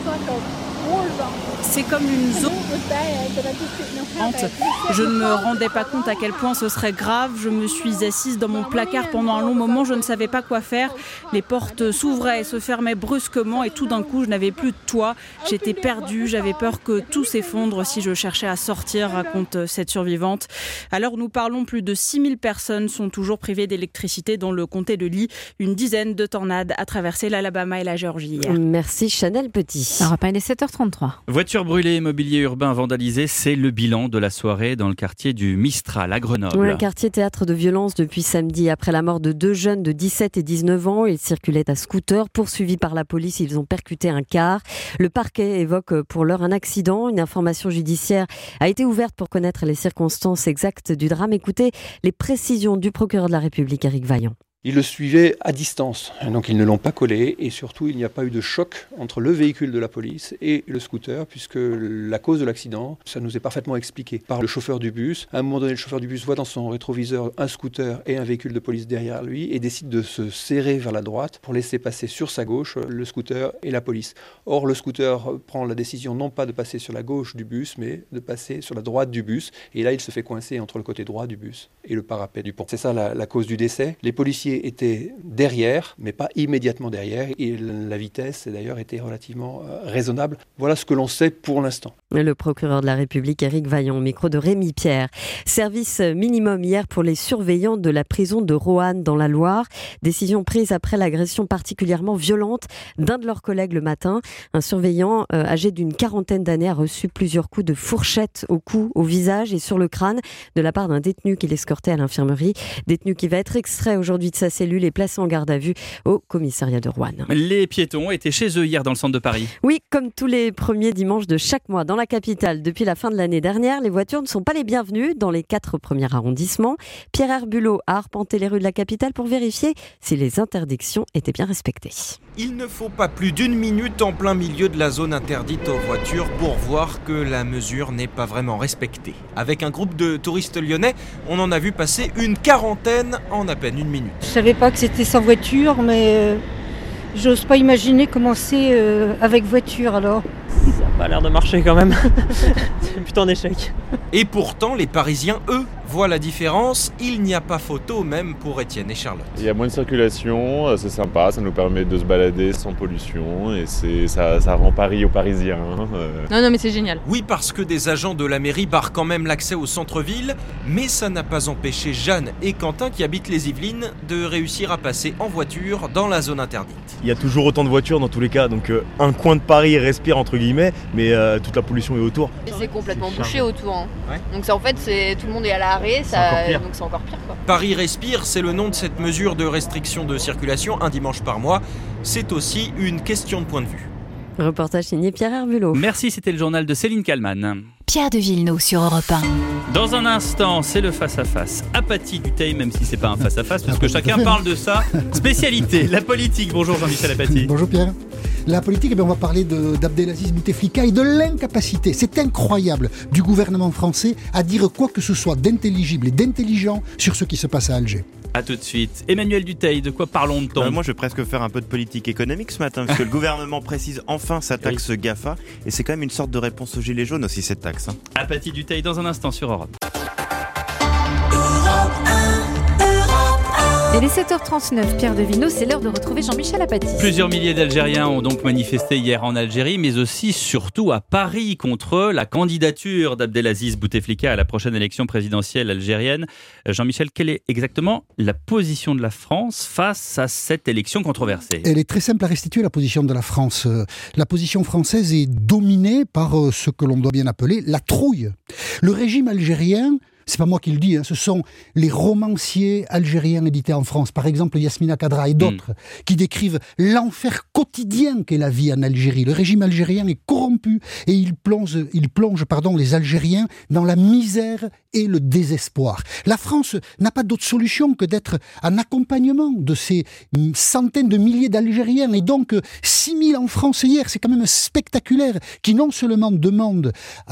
C'est comme une zone. Je ne me rendais pas compte à quel point ce serait grave. Je me suis assise dans mon placard pendant un long moment. Je ne savais pas quoi faire. Les portes s'ouvraient et se fermaient brusquement et tout d'un coup, je n'avais plus de toit. J'étais perdue. J'avais peur que tout s'effondre si je cherchais à sortir, raconte cette survivante. À l'heure où nous parlons, plus de 6000 personnes sont toujours privées d'électricité dans le comté de Lee. Une dizaine de tornades a traversé l'Alabama et la Géorgie hier. Merci Chanel Petit. Europe 1, il est 7h33. Voitures brûlées, mobilier urbain vandalisé, c'est le bilan de la soirée dans le quartier du Mistral à Grenoble. Oui, un quartier théâtre de violence depuis samedi. Après la mort de 2 jeunes de 17 et 19 ans, ils circulaient à scooter. Poursuivis par la police, ils ont percuté un car. Le parquet évoque pour l'heure un accident. Une information judiciaire a été ouverte pour connaître les circonstances exactes du drame. Écoutez les précisions du procureur de la République, Éric Vaillant. Ils le suivaient à distance, donc ils ne l'ont pas collé et surtout il n'y a pas eu de choc entre le véhicule de la police et le scooter puisque la cause de l'accident, ça nous est parfaitement expliqué par le chauffeur du bus. À un moment donné, le chauffeur du bus voit dans son rétroviseur un scooter et un véhicule de police derrière lui et décide de se serrer vers la droite pour laisser passer sur sa gauche le scooter et la police. Or, le scooter prend la décision non pas de passer sur la gauche du bus, mais de passer sur la droite du bus et là il se fait coincer entre le côté droit du bus et le parapet du pont. C'est ça la cause du décès. Les policiers étaient derrière, mais pas immédiatement derrière, et la vitesse d'ailleurs était relativement raisonnable. Voilà ce que l'on sait pour l'instant. Le procureur de la République, Éric Vaillant, au micro de Rémi Pierre. Service minimum hier pour les surveillants de la prison de Roanne dans la Loire. Décision prise après l'agression particulièrement violente d'un de leurs collègues le matin. Un surveillant âgé d'une 40aine d'années a reçu plusieurs coups de fourchette au cou, au visage et sur le crâne de la part d'un détenu qui l'escortait à l'infirmerie. Détenu qui va être extrait aujourd'hui de sa cellule et placé en garde à vue au commissariat de Roanne. Les piétons étaient chez eux hier dans le centre de Paris. Oui, comme tous les premiers dimanches de chaque mois dans la capitale. Depuis la fin de l'année dernière, les voitures ne sont pas les bienvenues dans les 4 premiers arrondissements. Pierre Herbulot a arpenté les rues de la capitale pour vérifier si les interdictions étaient bien respectées. Il ne faut pas plus d'1 minute en plein milieu de la zone interdite aux voitures pour voir que la mesure n'est pas vraiment respectée. Avec un groupe de touristes lyonnais, on en a vu passer une 40aine en à peine 1 minute. Je savais pas que c'était sans voiture, mais j'ose pas imaginer comment c'est avec voiture alors. Ça n'a pas l'air de marcher quand même. C'est plutôt un échec. Et pourtant, les Parisiens, eux, voient la différence. Il n'y a pas photo même pour Étienne et Charlotte. Il y a moins de circulation, c'est sympa, ça nous permet de se balader sans pollution et ça rend Paris aux Parisiens. Non mais c'est génial. Oui, parce que des agents de la mairie barrent quand même l'accès au centre-ville, mais ça n'a pas empêché Jeanne et Quentin qui habitent les Yvelines de réussir à passer en voiture dans la zone interdite. Il y a toujours autant de voitures dans tous les cas, donc un coin de Paris respire entre guillemets, mais toute la pollution est autour. C'est complètement bouché autour. Hein. Ouais. Donc ça, en fait, tout le monde est à l'arrêt, donc c'est encore pire. Quoi. Paris respire, c'est le nom de cette mesure de restriction de circulation, un dimanche par mois. C'est aussi une question de point de vue. Reportage signé Pierre Herbulot. Merci, c'était le journal de Céline Kallmann. Pierre de Villeneuve sur Europe 1. Dans un instant, c'est le face-à-face. Apathie du Teil, même si c'est pas un face-à-face, parce que chacun parle de sa spécialité, la politique. Bonjour Jean-Michel Apathy. Bonjour Pierre. La politique, on va parler d'Abdelaziz Bouteflika et de l'incapacité, c'est incroyable, du gouvernement français à dire quoi que ce soit d'intelligible et d'intelligent sur ce qui se passe à Alger. A tout de suite. Emmanuel Dutheil, de quoi parlons-nous? Moi, je vais presque faire un peu de politique économique ce matin, parce que le gouvernement précise enfin sa taxe GAFA, et c'est quand même une sorte de réponse aux gilets jaunes aussi, cette taxe. Apathy Dutheil dans un instant sur Europe. Et les 7h39, Pierre de Villeneuve, c'est l'heure de retrouver Jean-Michel Apathy. Plusieurs milliers d'Algériens ont donc manifesté hier en Algérie, mais aussi surtout à Paris contre la candidature d'Abdelaziz Bouteflika à la prochaine élection présidentielle algérienne. Jean-Michel, quelle est exactement la position de la France face à cette élection controversée? Elle est très simple à restituer, la position de la France. La position française est dominée par ce que l'on doit bien appeler la trouille. Le régime algérien, c'est pas moi qui le dis, ce sont les romanciers algériens édités en France, par exemple Yasmina Khadra et d'autres, qui décrivent l'enfer quotidien qu'est la vie en Algérie. Le régime algérien est corrompu et il plonge les Algériens dans la misère et le désespoir. La France n'a pas d'autre solution que d'être en accompagnement de ces centaines de milliers d'Algériens, et donc 6 000 en France hier, c'est quand même spectaculaire, qui non seulement demandent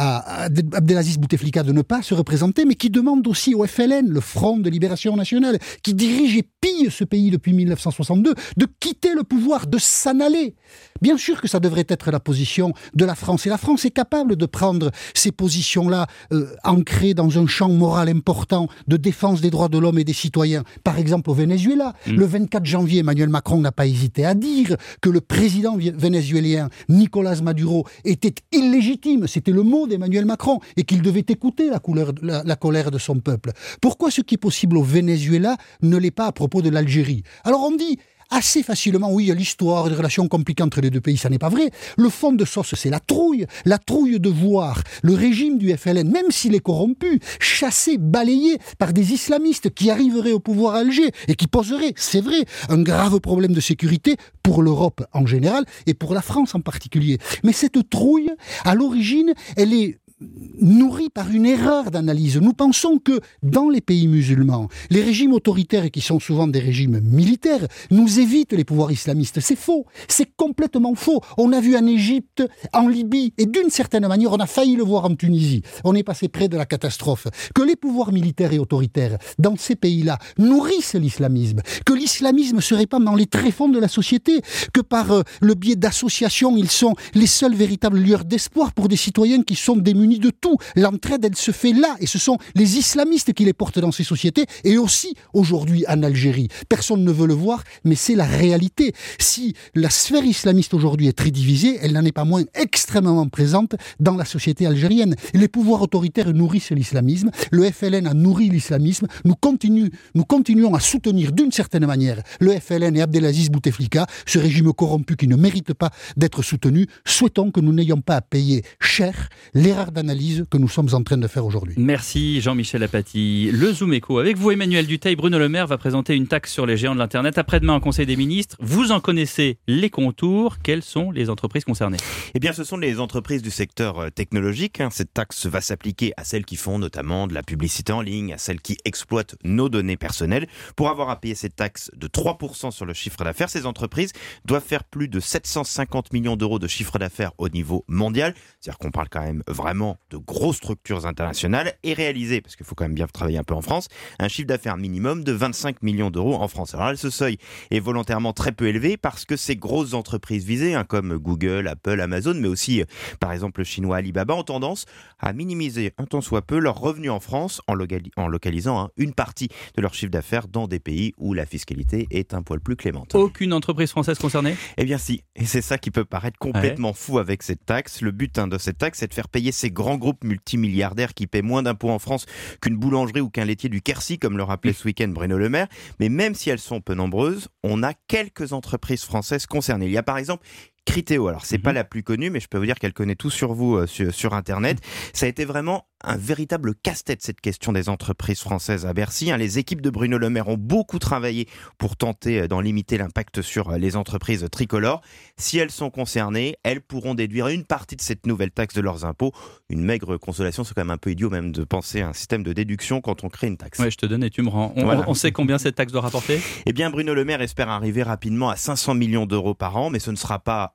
à Abdelaziz Bouteflika de ne pas se représenter, mais qui demande aussi au FLN, le Front de Libération Nationale, qui dirige et pille ce pays depuis 1962, de quitter le pouvoir, de s'en aller. Bien sûr que ça devrait être la position de la France, et la France est capable de prendre ces positions-là ancrées dans un champ moral important de défense des droits de l'homme et des citoyens. Par exemple au Venezuela, le 24 janvier, Emmanuel Macron n'a pas hésité à dire que le président vénézuélien Nicolás Maduro était illégitime, c'était le mot d'Emmanuel Macron, et qu'il devait écouter la colère de son peuple. Pourquoi ce qui est possible au Venezuela ne l'est pas à propos de l'Algérie? Alors on dit assez facilement, oui, il y a l'histoire, des relations compliquées entre les deux pays, ça n'est pas vrai. Le fond de sauce, c'est la trouille de voir le régime du FLN, même s'il est corrompu, chassé, balayé par des islamistes qui arriveraient au pouvoir à Alger et qui poseraient, c'est vrai, un grave problème de sécurité pour l'Europe en général et pour la France en particulier. Mais cette trouille, à l'origine, elle est nourri par une erreur d'analyse. Nous pensons que dans les pays musulmans, les régimes autoritaires, qui sont souvent des régimes militaires, nous évitent les pouvoirs islamistes. C'est faux, c'est complètement faux. On a vu en Égypte, en Libye, et d'une certaine manière, on a failli le voir en Tunisie. On est passé près de la catastrophe. Que les pouvoirs militaires et autoritaires, dans ces pays-là, nourrissent l'islamisme, que l'islamisme se répand dans les tréfonds de la société, que par le biais d'associations, ils sont les seules véritables lueurs d'espoir pour des citoyens qui sont démunis de tout. L'entraide, elle se fait là, et ce sont les islamistes qui les portent dans ces sociétés, et aussi aujourd'hui en Algérie. Personne ne veut le voir, mais c'est la réalité. Si la sphère islamiste aujourd'hui est très divisée, elle n'en est pas moins extrêmement présente dans la société algérienne. Les pouvoirs autoritaires nourrissent l'islamisme, le FLN a nourri l'islamisme, nous continuons à soutenir d'une certaine manière le FLN et Abdelaziz Bouteflika, ce régime corrompu qui ne mérite pas d'être soutenu. Souhaitons que nous n'ayons pas à payer cher l'erreur d'analyse que nous sommes en train de faire aujourd'hui. Merci Jean-Michel Apathy. Le Zoom Éco. Avec vous Emmanuel Dutheil, Bruno Le Maire va présenter une taxe sur les géants de l'Internet après-demain en Conseil des ministres. Vous en connaissez les contours. Quelles sont les entreprises concernées? Eh bien, ce sont les entreprises du secteur technologique. Cette taxe va s'appliquer à celles qui font notamment de la publicité en ligne, à celles qui exploitent nos données personnelles. Pour avoir à payer cette taxe de 3% sur le chiffre d'affaires, ces entreprises doivent faire plus de 750 millions d'euros de chiffre d'affaires au niveau mondial. C'est-à-dire qu'on parle quand même vraiment de grosses structures internationales, et réaliser, parce qu'il faut quand même bien travailler un peu en France, un chiffre d'affaires minimum de 25 millions d'euros en France. Alors là, ce seuil est volontairement très peu élevé parce que ces grosses entreprises visées, comme Google, Apple, Amazon, mais aussi par exemple le chinois Alibaba, ont tendance à minimiser un tant soit peu leurs revenus en France en localisant une partie de leur chiffre d'affaires dans des pays où la fiscalité est un poil plus clémente. Aucune entreprise française concernée? Eh bien si, et c'est ça qui peut paraître complètement fou avec cette taxe. Le but de cette taxe, c'est de faire payer ces grands groupes multimilliardaires qui paient moins d'impôts en France qu'une boulangerie ou qu'un laitier du Quercy, comme le rappelait ce week-end Bruno Le Maire. Mais même si elles sont peu nombreuses, on a quelques entreprises françaises concernées. Il y a par exemple Criteo. Alors, c'est pas la plus connue, mais je peux vous dire qu'elle connaît tout sur vous sur Internet. Ça a été vraiment un véritable casse-tête, cette question des entreprises françaises à Bercy. Les équipes de Bruno Le Maire ont beaucoup travaillé pour tenter d'en limiter l'impact sur les entreprises tricolores. Si elles sont concernées, elles pourront déduire une partie de cette nouvelle taxe de leurs impôts. Une maigre consolation, c'est quand même un peu idiot même de penser à un système de déduction quand on crée une taxe. Ouais, je te donne et tu me rends. On sait combien cette taxe doit rapporter? Eh bien, Bruno Le Maire espère arriver rapidement à 500 millions d'euros par an, mais ce ne sera pas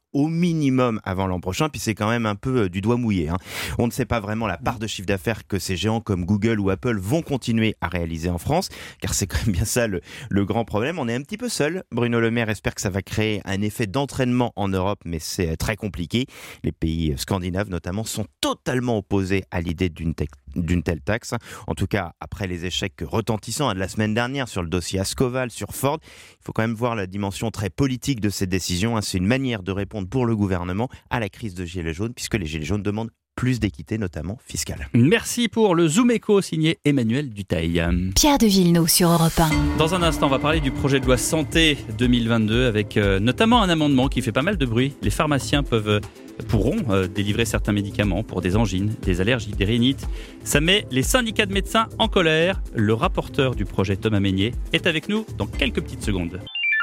au minimum avant l'an prochain, puis c'est quand même un peu du doigt mouillé. On ne sait pas vraiment la part de chiffre d'affaires que ces géants comme Google ou Apple vont continuer à réaliser en France, car c'est quand même bien ça le grand problème. On est un petit peu seul. Bruno Le Maire espère que ça va créer un effet d'entraînement en Europe, mais c'est très compliqué. Les pays scandinaves notamment sont totalement opposés à l'idée d'une telle taxe. En tout cas, après les échecs retentissants de la semaine dernière sur le dossier Ascoval, sur Ford, il faut quand même voir la dimension très politique de cette décision. C'est une manière de répondre pour le gouvernement à la crise de Gilets jaunes, puisque les Gilets jaunes demandent plus d'équité, notamment fiscale. Merci pour le Zoom Éco signé Emmanuel Dutheil. Pierre de Villeneuve sur Europe 1. Dans un instant, on va parler du projet de loi santé 2022 avec notamment un amendement qui fait pas mal de bruit. Les pharmaciens pourront délivrer certains médicaments pour des angines, des allergies, des rhinites. Ça met les syndicats de médecins en colère. Le rapporteur du projet, Thomas Mesnier, est avec nous dans quelques petites secondes.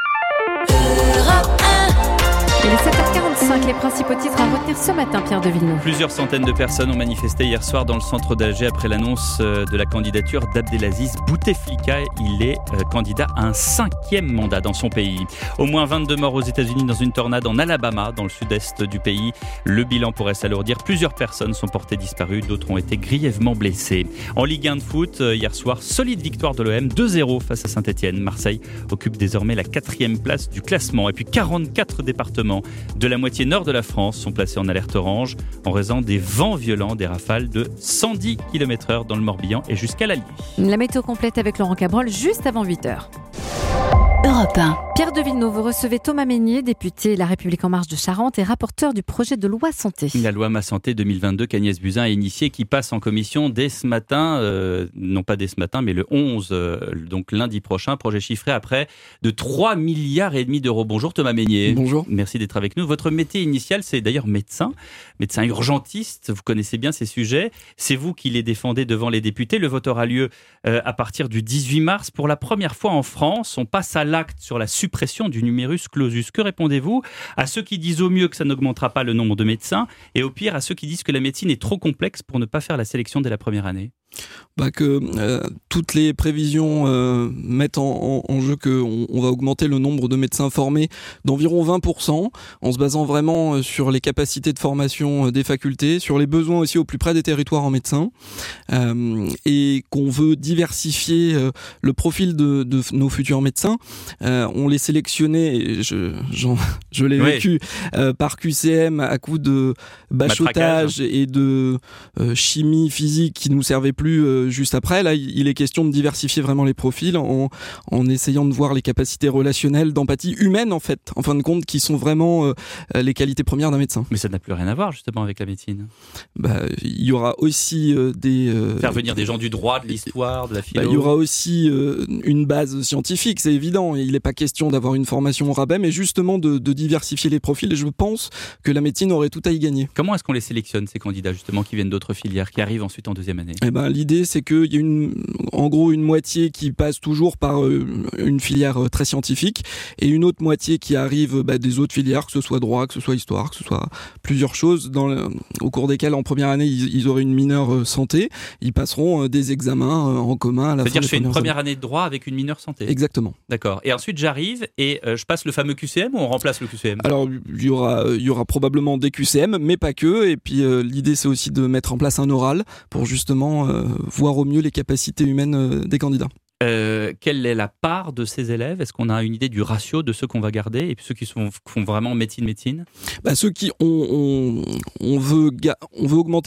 Il est 7h45, les principaux titres à retenir ce matin, Pierre de Villeneuve. Plusieurs centaines de personnes ont manifesté hier soir dans le centre d'Alger après l'annonce de la candidature d'Abdelaziz Bouteflika. Il est candidat à un 5e mandat dans son pays. Au moins 22 morts aux États-Unis dans une tornade en Alabama, dans le sud-est du pays. Le bilan pourrait s'alourdir. Plusieurs personnes sont portées disparues, d'autres ont été grièvement blessées. En Ligue 1 de foot, hier soir, solide victoire de l'OM, 2-0 face à Saint-Etienne. Marseille occupe désormais la 4e place du classement. Et puis 44 départements de la moitié nord de la France sont placés en alerte orange en raison des vents violents, des rafales de 110 km/h dans le Morbihan et jusqu'à l'Allier. La météo complète avec Laurent Cabrol juste avant 8h. Europe 1. Pierre de Villeneuve, vous recevez Thomas Mesnier, député La République En Marche de Charente et rapporteur du projet de loi santé. La loi Ma Santé 2022 qu'Agnès Buzyn a initiée, qui passe en commission dès ce matin, non pas dès ce matin, mais le 11, donc lundi prochain, projet chiffré à près de 3,5 milliards d'euros. Bonjour Thomas Mesnier. Bonjour. Merci d'être avec nous. Votre métier initial, c'est d'ailleurs médecin urgentiste, vous connaissez bien ces sujets, c'est vous qui les défendez devant les députés. Le vote aura lieu à partir du 18 mars. Pour la première fois en France, on passe à l'acte sur la suppression du numerus clausus. Que répondez-vous à ceux qui disent au mieux que ça n'augmentera pas le nombre de médecins et au pire à ceux qui disent que la médecine est trop complexe pour ne pas faire la sélection dès la première année ? Que toutes les prévisions mettent en jeu qu'on va augmenter le nombre de médecins formés d'environ 20%, en se basant vraiment sur les capacités de formation des facultés, sur les besoins aussi au plus près des territoires en médecins, et qu'on veut diversifier le profil de nos futurs médecins. On les sélectionnait, et je l'ai vécu, par QCM à coup de bachotage et de chimie physique qui nous servait plus juste après. Là, il est question de diversifier vraiment les profils en essayant de voir les capacités relationnelles, d'empathie humaine en fait, en fin de compte, qui sont vraiment les qualités premières d'un médecin. Mais ça n'a plus rien à voir justement avec la médecine. Il y aura aussi faire venir des gens du droit, de l'histoire, de la philo. Il y aura aussi une base scientifique, c'est évident. Il n'est pas question d'avoir une formation au rabais, mais justement de diversifier les profils. Et je pense que la médecine aurait tout à y gagner. Comment est-ce qu'on les sélectionne, ces candidats justement qui viennent d'autres filières, qui arrivent ensuite en deuxième année ? L'idée, c'est qu'il y a en gros une moitié qui passe toujours par une filière très scientifique et une autre moitié qui arrive des autres filières, que ce soit droit, que ce soit histoire, que ce soit plusieurs choses, au cours desquelles en première année, ils auraient une mineure santé. Ils passeront des examens en commun à la fin. C'est-à-dire que je fais une première année de droit avec une mineure santé. Exactement. D'accord. Et ensuite, j'arrive et je passe le fameux QCM ou on remplace le QCM ? Alors, il y aura probablement des QCM, mais pas que. Et puis, l'idée, c'est aussi de mettre en place un oral pour justement voir au mieux les capacités humaines des candidats. Quelle est la part de ces élèves ? Est-ce qu'on a une idée du ratio de ceux qu'on va garder et puis ceux qui font vraiment médecine ? Ceux qui on veut augmenter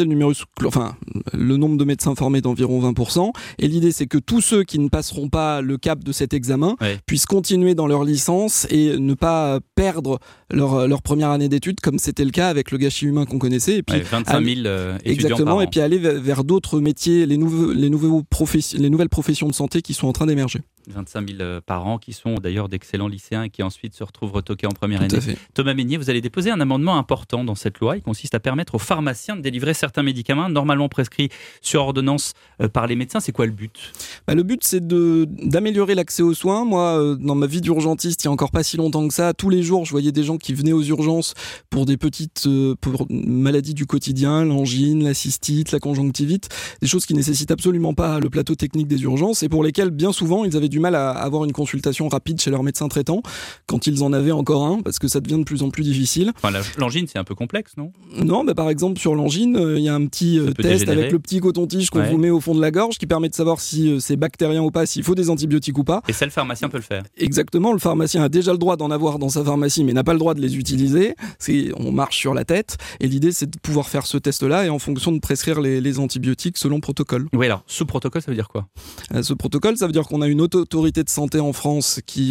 le nombre de médecins formés d'environ 20%. Et l'idée, c'est que tous ceux qui ne passeront pas le cap de cet examen puissent continuer dans leur licence et ne pas perdre leur première année d'études, comme c'était le cas avec le gâchis humain qu'on connaissait. Et puis 25 000 étudiants exactement, par an. Et puis aller vers d'autres métiers, les nouvelles professions de santé qui sont en train d'émerger. 25 000 par an, qui sont d'ailleurs d'excellents lycéens et qui ensuite se retrouvent retoqués en première année. Tout à fait. Thomas Mesnier, vous allez déposer un amendement important dans cette loi. Il consiste à permettre aux pharmaciens de délivrer certains médicaments normalement prescrits sur ordonnance par les médecins. C'est quoi le but ? Le but, c'est d'améliorer l'accès aux soins. Moi, dans ma vie d'urgentiste, il n'y a encore pas si longtemps que ça, tous les jours, je voyais des gens qui venaient aux urgences pour des petites pour maladies du quotidien, l'angine, la cystite, la conjonctivite, des choses qui nécessitent absolument pas le plateau technique des urgences et pour lesquelles, bien souvent, ils avaient du du mal à avoir une consultation rapide chez leur médecin traitant, quand ils en avaient encore un, parce que ça devient de plus en plus difficile. Enfin, l'angine, c'est un peu complexe, non ? Non, par exemple, sur l'angine, il y a un petit test avec le petit coton-tige qu'on vous met au fond de la gorge, qui permet de savoir si c'est bactérien ou pas, s'il faut des antibiotiques ou pas. Et ça, le pharmacien peut le faire. Exactement, le pharmacien a déjà le droit d'en avoir dans sa pharmacie, mais n'a pas le droit de les utiliser. On marche sur la tête, et l'idée, c'est de pouvoir faire ce test-là, et en fonction de prescrire les antibiotiques selon protocole. Oui, alors, sous protocole, ça veut dire quoi ? Ce protocole, ça veut dire qu'on a une autorité de santé en France qui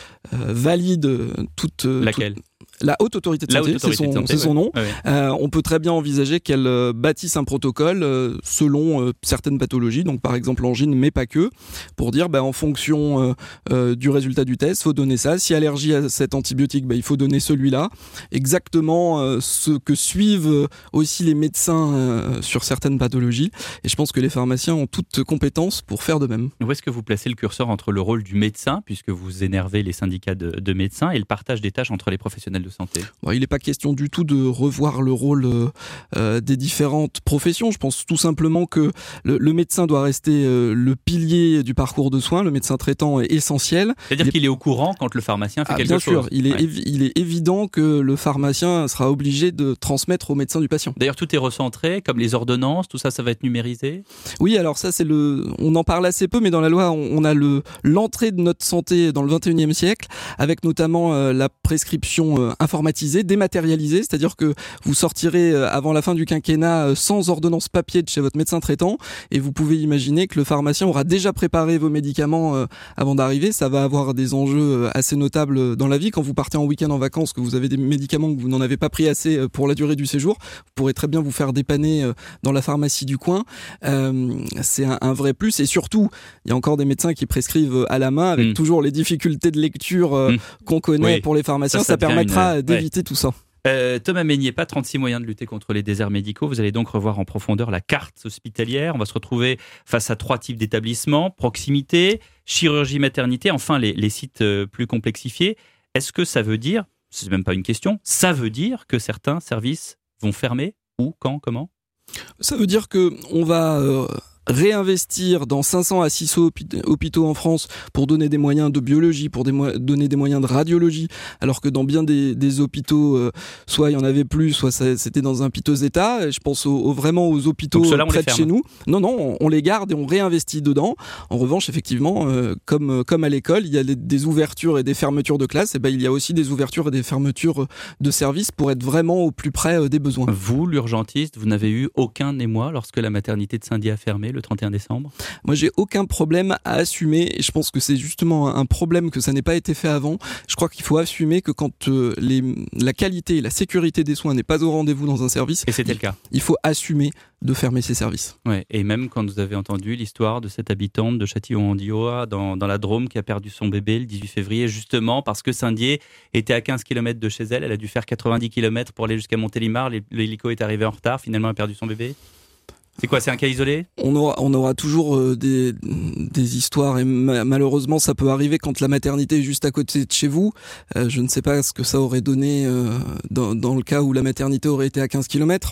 valide toute... Laquelle ? La Haute Autorité de Santé, c'est son nom. On peut très bien envisager qu'elle bâtisse un protocole selon certaines pathologies, donc par exemple l'angine, mais pas que, pour dire en fonction du résultat du test, il faut donner ça. Si allergie à cet antibiotique, il faut donner celui-là. Exactement ce que suivent aussi les médecins sur certaines pathologies. Et je pense que les pharmaciens ont toutes compétences pour faire de même. Où est-ce que vous placez le curseur entre le rôle du médecin, puisque vous énervez les syndicats de médecins, et le partage des tâches entre les professionnels de santé ? Il n'est pas question du tout de revoir le rôle des différentes professions. Je pense tout simplement que le médecin doit rester le pilier du parcours de soins. Le médecin traitant est essentiel. C'est-à-dire qu'il est au courant quand le pharmacien fait quelque chose. Bien sûr, il est évident que le pharmacien sera obligé de transmettre au médecin du patient. D'ailleurs, tout est recentré, comme les ordonnances, tout ça, ça va être numérisé ? Oui, alors ça, on en parle assez peu, mais dans la loi, on a l'entrée de notre santé dans le 21e siècle, avec notamment la prescription informatisée, dématérialisée, c'est-à-dire que vous sortirez avant la fin du quinquennat sans ordonnance papier de chez votre médecin traitant, et vous pouvez imaginer que le pharmacien aura déjà préparé vos médicaments avant d'arriver. Ça va avoir des enjeux assez notables dans la vie. Quand vous partez en week-end en vacances, que vous avez des médicaments que vous n'en avez pas pris assez pour la durée du séjour, vous pourrez très bien vous faire dépanner dans la pharmacie du coin. C'est un vrai plus, et surtout, il y a encore des médecins qui prescrivent à la main, avec toujours les difficultés de lecture qu'on connaît pour les pharmaciens. Ça permettra d'éviter tout ça. Thomas Mesnier, pas 36 moyens de lutter contre les déserts médicaux. Vous allez donc revoir en profondeur la carte hospitalière. On va se retrouver face à 3 types d'établissements: proximité, chirurgie, maternité, enfin les sites plus complexifiés. Est-ce que ça veut dire, c'est même pas une question, ça veut dire que certains services vont fermer? Où, quand, comment? Ça veut dire que on va réinvestir dans 500 à 600 hôpitaux en France pour donner des moyens de biologie, pour donner des moyens de radiologie, alors que dans bien des hôpitaux, soit il y en avait plus, soit c'était dans un piteux état. Et je pense vraiment aux hôpitaux près de chez nous. Non, on les garde et on réinvestit dedans. En revanche, effectivement, comme à l'école, il y a des ouvertures et des fermetures de classes, et il y a aussi des ouvertures et des fermetures de services pour être vraiment au plus près des besoins. Vous, l'urgentiste, vous n'avez eu aucun émoi lorsque la maternité de Saint-Dié a fermé le 31 décembre? Moi, j'ai aucun problème à assumer, et je pense que c'est justement un problème que ça n'ait pas été fait avant. Je crois qu'il faut assumer que quand la qualité et la sécurité des soins n'est pas au rendez-vous dans un service, et c'était le cas, il faut assumer de fermer ces services. Ouais, et même quand vous avez entendu l'histoire de cette habitante de Châtillon-en-Diois dans la Drôme qui a perdu son bébé le 18 février, justement parce que Saint-Dié était à 15 km de chez elle, elle a dû faire 90 km pour aller jusqu'à Montélimar, l'hélico est arrivé en retard, finalement elle a perdu son bébé. C'est quoi, c'est un cas isolé ? On aura toujours des histoires, et malheureusement ça peut arriver quand la maternité est juste à côté de chez vous. Je ne sais pas ce que ça aurait donné dans le cas où la maternité aurait été à 15 km.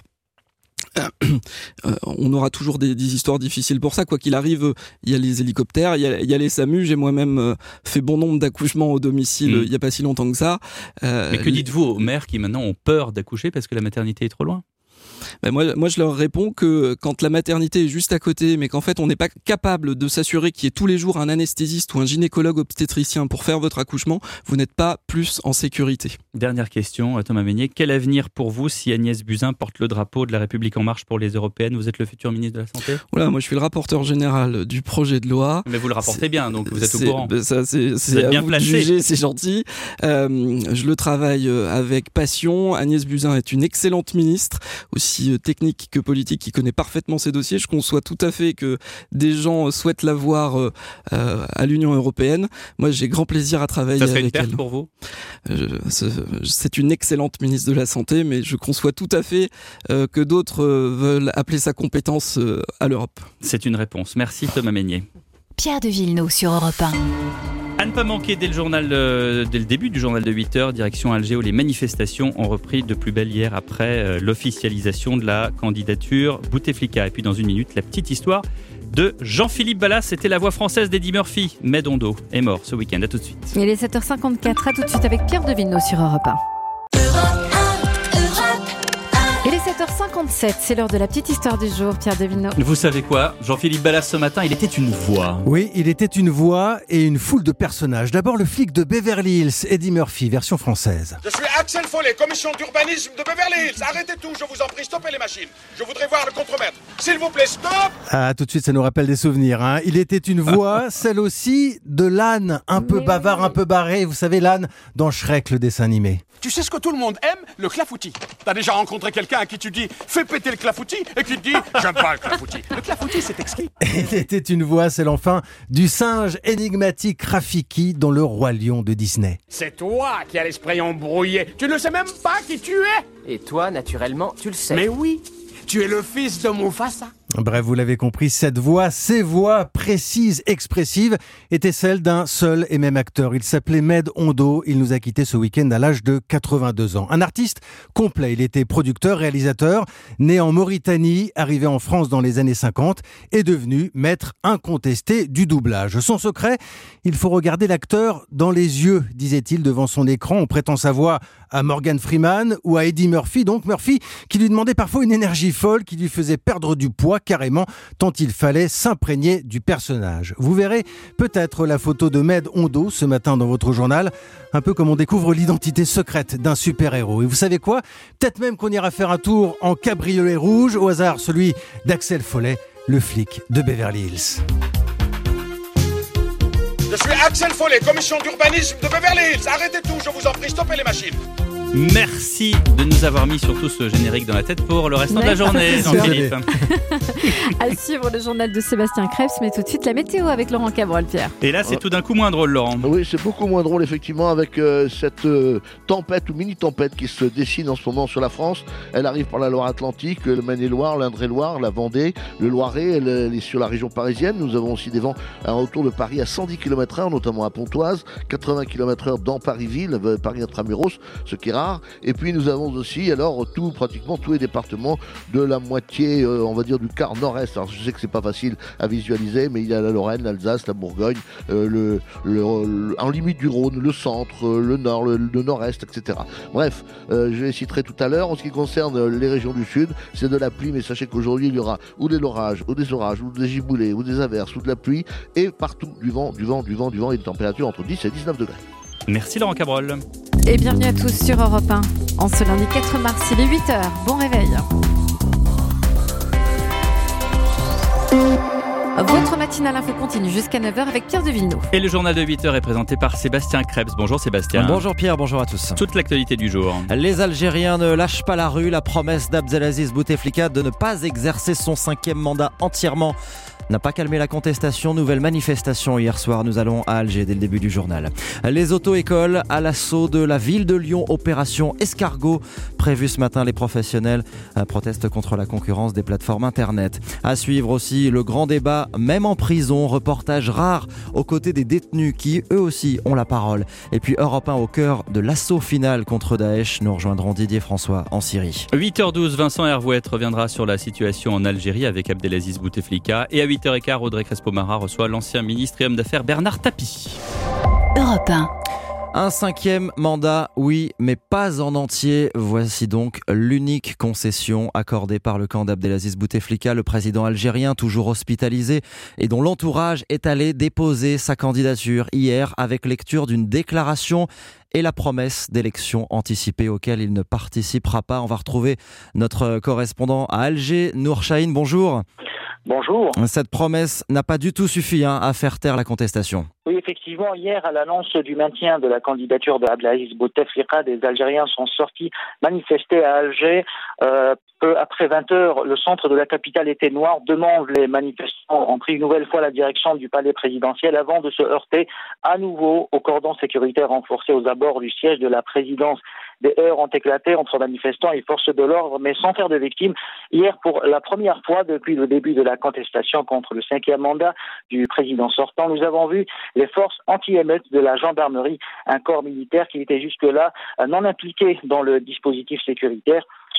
On aura toujours des histoires difficiles pour ça. Quoi qu'il arrive, il y a les hélicoptères, il y a les SAMU. J'ai moi-même fait bon nombre d'accouchements au domicile il n'y a pas si longtemps que ça. Mais que dites-vous aux mères qui maintenant ont peur d'accoucher parce que la maternité est trop loin ? Moi, je leur réponds que quand la maternité est juste à côté, mais qu'en fait, on n'est pas capable de s'assurer qu'il y ait tous les jours un anesthésiste ou un gynécologue obstétricien pour faire votre accouchement, vous n'êtes pas plus en sécurité. Dernière question, Thomas Mesnier. Quel avenir pour vous si Agnès Buzyn porte le drapeau de la République En Marche pour les Européennes ? Vous êtes le futur ministre de la Santé ? Voilà, moi, je suis le rapporteur général du projet de loi. Mais vous le rapportez bien, donc vous êtes au courant. C'est à bien vous placé. De juger, c'est gentil. Je le travaille avec passion. Agnès Buzyn est une excellente ministre, aussi technique que politique, qui connaît parfaitement ces dossiers. Je conçois tout à fait que des gens souhaitent la voir à l'Union européenne. Moi, j'ai grand plaisir à travailler avec elle. Ça serait une perte pour vous ? C'est une excellente ministre de la Santé, mais je conçois tout à fait que d'autres veulent appeler sa compétence à l'Europe. C'est une réponse. Merci Thomas Mesnier. Pierre de Villeneuve sur Europe 1. À ne pas manquer dès le début du journal de 8h, direction Alger où les manifestations ont repris de plus belle hier après l'officialisation de la candidature Bouteflika. Et puis dans une minute, la petite histoire de Jean-Philippe Ballas. C'était la voix française d'Eddie Murphy. Med Ondo est mort ce week-end. À tout de suite. Il est 7h54. À tout de suite avec Pierre Devilleneux sur Europe 1. Il est 7h57, c'est l'heure de la petite histoire du jour, Pierre Devilleneux. Vous savez quoi ? Jean-Philippe Ballas ce matin, il était une voix. Oui, il était une voix et une foule de personnages. D'abord le flic de Beverly Hills, Eddie Murphy, version française. Je suis Axel Follet, commission d'urbanisme de Beverly Hills. Arrêtez tout, je vous en prie, stoppez les machines. Je voudrais voir le contremaître. S'il vous plaît, stop! Ah, tout de suite, ça nous rappelle des souvenirs. Hein. Il était une voix, celle aussi de l'âne, un peu bavard, un peu barré. Vous savez, l'âne dans Shrek, le dessin animé. Tu sais ce que tout le monde aime? Le clafoutis. T'as déjà rencontré quelqu'un à qui tu dis « fais péter le clafoutis » et qui te dit « j'aime pas le clafoutis ». Le clafoutis, c'est exquis. Il était une voix, celle enfin du singe énigmatique Rafiki dans Le Roi Lion de Disney. C'est toi qui as l'esprit embrouillé. Tu ne sais même pas qui tu es. Et toi, naturellement, tu le sais. Mais oui, tu es le fils de Mufasa. Bref, vous l'avez compris, cette voix, ces voix précises, expressives, étaient celles d'un seul et même acteur. Il s'appelait Med Ondo. Il nous a quittés ce week-end à l'âge de 82 ans. Un artiste complet. Il était producteur, réalisateur, né en Mauritanie, arrivé en France dans les années 50 et devenu maître incontesté du doublage. Son secret, il faut regarder l'acteur dans les yeux, disait-il devant son écran. On prêtant sa voix à Morgan Freeman ou à Eddie Murphy. Donc Murphy qui lui demandait parfois une énergie folle qui lui faisait perdre du poids carrément, tant il fallait s'imprégner du personnage. Vous verrez peut-être la photo de Med Ondo ce matin dans votre journal, un peu comme on découvre l'identité secrète d'un super-héros. Et vous savez quoi ? Peut-être même qu'on ira faire un tour en cabriolet rouge, au hasard celui d'Axel Follet, le flic de Beverly Hills. Je suis Axel Follet, commission d'urbanisme de Beverly Hills. Arrêtez tout, je vous en prie, stoppez les machines. Merci de nous avoir mis surtout ce générique dans la tête pour le restant de la journée, Jean-Philippe. À suivre le journal de Sébastien Krebs, mais tout de suite la météo avec Laurent Cabrol, Pierre. Et là, c'est tout d'un coup moins drôle, Laurent. Oui, c'est beaucoup moins drôle, effectivement, avec cette tempête ou mini-tempête qui se dessine en ce moment sur la France. Elle arrive par la Loire-Atlantique, le Maine-et-Loire, l'Indre-et-Loire, la Vendée, le Loiret. Elle est sur la région parisienne. Nous avons aussi des vents autour de Paris à 110 km/h, notamment à Pontoise, 80 km/h dans Paris-Ville, Paris-Intramuros, ce qui est rare. Et puis nous avons aussi alors pratiquement tous les départements de la moitié, on va dire du quart nord-est. Alors je sais que c'est pas facile à visualiser, mais il y a la Lorraine, l'Alsace, la Bourgogne, en limite du Rhône, le centre, le nord, le nord-est, etc. Bref, je les citerai tout à l'heure. En ce qui concerne les régions du sud, c'est de la pluie, mais sachez qu'aujourd'hui il y aura ou des orages, ou des giboulées, ou des averses, ou de la pluie, et partout du vent et des températures entre 10 et 19 degrés. Merci Laurent Cabrol. Et bienvenue à tous sur Europe 1. En ce lundi 4 mars, il est 8h. Bon réveil. Votre matinale info continue jusqu'à 9h avec Pierre Devilleneux. Et le journal de 8h est présenté par Sébastien Krebs. Bonjour Sébastien. Bonjour Pierre, bonjour à tous. Toute l'actualité du jour. Les Algériens ne lâchent pas la rue. La promesse d'Abdelaziz Bouteflika de ne pas exercer son 5e mandat entièrement n'a pas calmé la contestation. Nouvelle manifestation hier soir. Nous allons à Alger dès le début du journal. Les auto-écoles à l'assaut de la ville de Lyon. Opération Escargot prévue ce matin. Les professionnels protestent contre la concurrence des plateformes internet. À suivre aussi le grand débat, même en prison. Reportage rare aux côtés des détenus qui eux aussi ont la parole. Et puis Europe 1 au cœur de l'assaut final contre Daesh. Nous rejoindrons Didier François en Syrie. 8h12, Vincent Hervouette reviendra sur la situation en Algérie avec Abdelaziz Bouteflika. Et à 8h15, Audrey Crespo-Mara reçoit l'ancien ministre et homme d'affaires Bernard Tapie. Europe 1. Un 5e mandat, oui, mais pas en entier. Voici donc l'unique concession accordée par le camp d'Abdelaziz Bouteflika, le président algérien toujours hospitalisé et dont l'entourage est allé déposer sa candidature hier avec lecture d'une déclaration et la promesse d'élections anticipées auxquelles il ne participera pas. On va retrouver notre correspondant à Alger, Nour Chahine. Bonjour. Bonjour. Cette promesse n'a pas du tout suffi à faire taire la contestation. Oui, effectivement, hier, à l'annonce du maintien de la candidature de Abdelaziz Bouteflika, des Algériens sont sortis manifester à Alger. Peu après 20h, le centre de la capitale était noir. Demande les manifestants ont pris une nouvelle fois la direction du palais présidentiel avant de se heurter à nouveau au cordon sécuritaire renforcé aux abords du siège de la présidence. Des heurts ont éclaté entre manifestants et forces de l'ordre, mais sans faire de victimes. Hier, pour la première fois depuis le début de la contestation contre le 5e mandat du président sortant, nous avons vu les forces anti-émeutes de la gendarmerie, un corps militaire qui était jusque-là non impliqué dans le dispositif sécuritaire,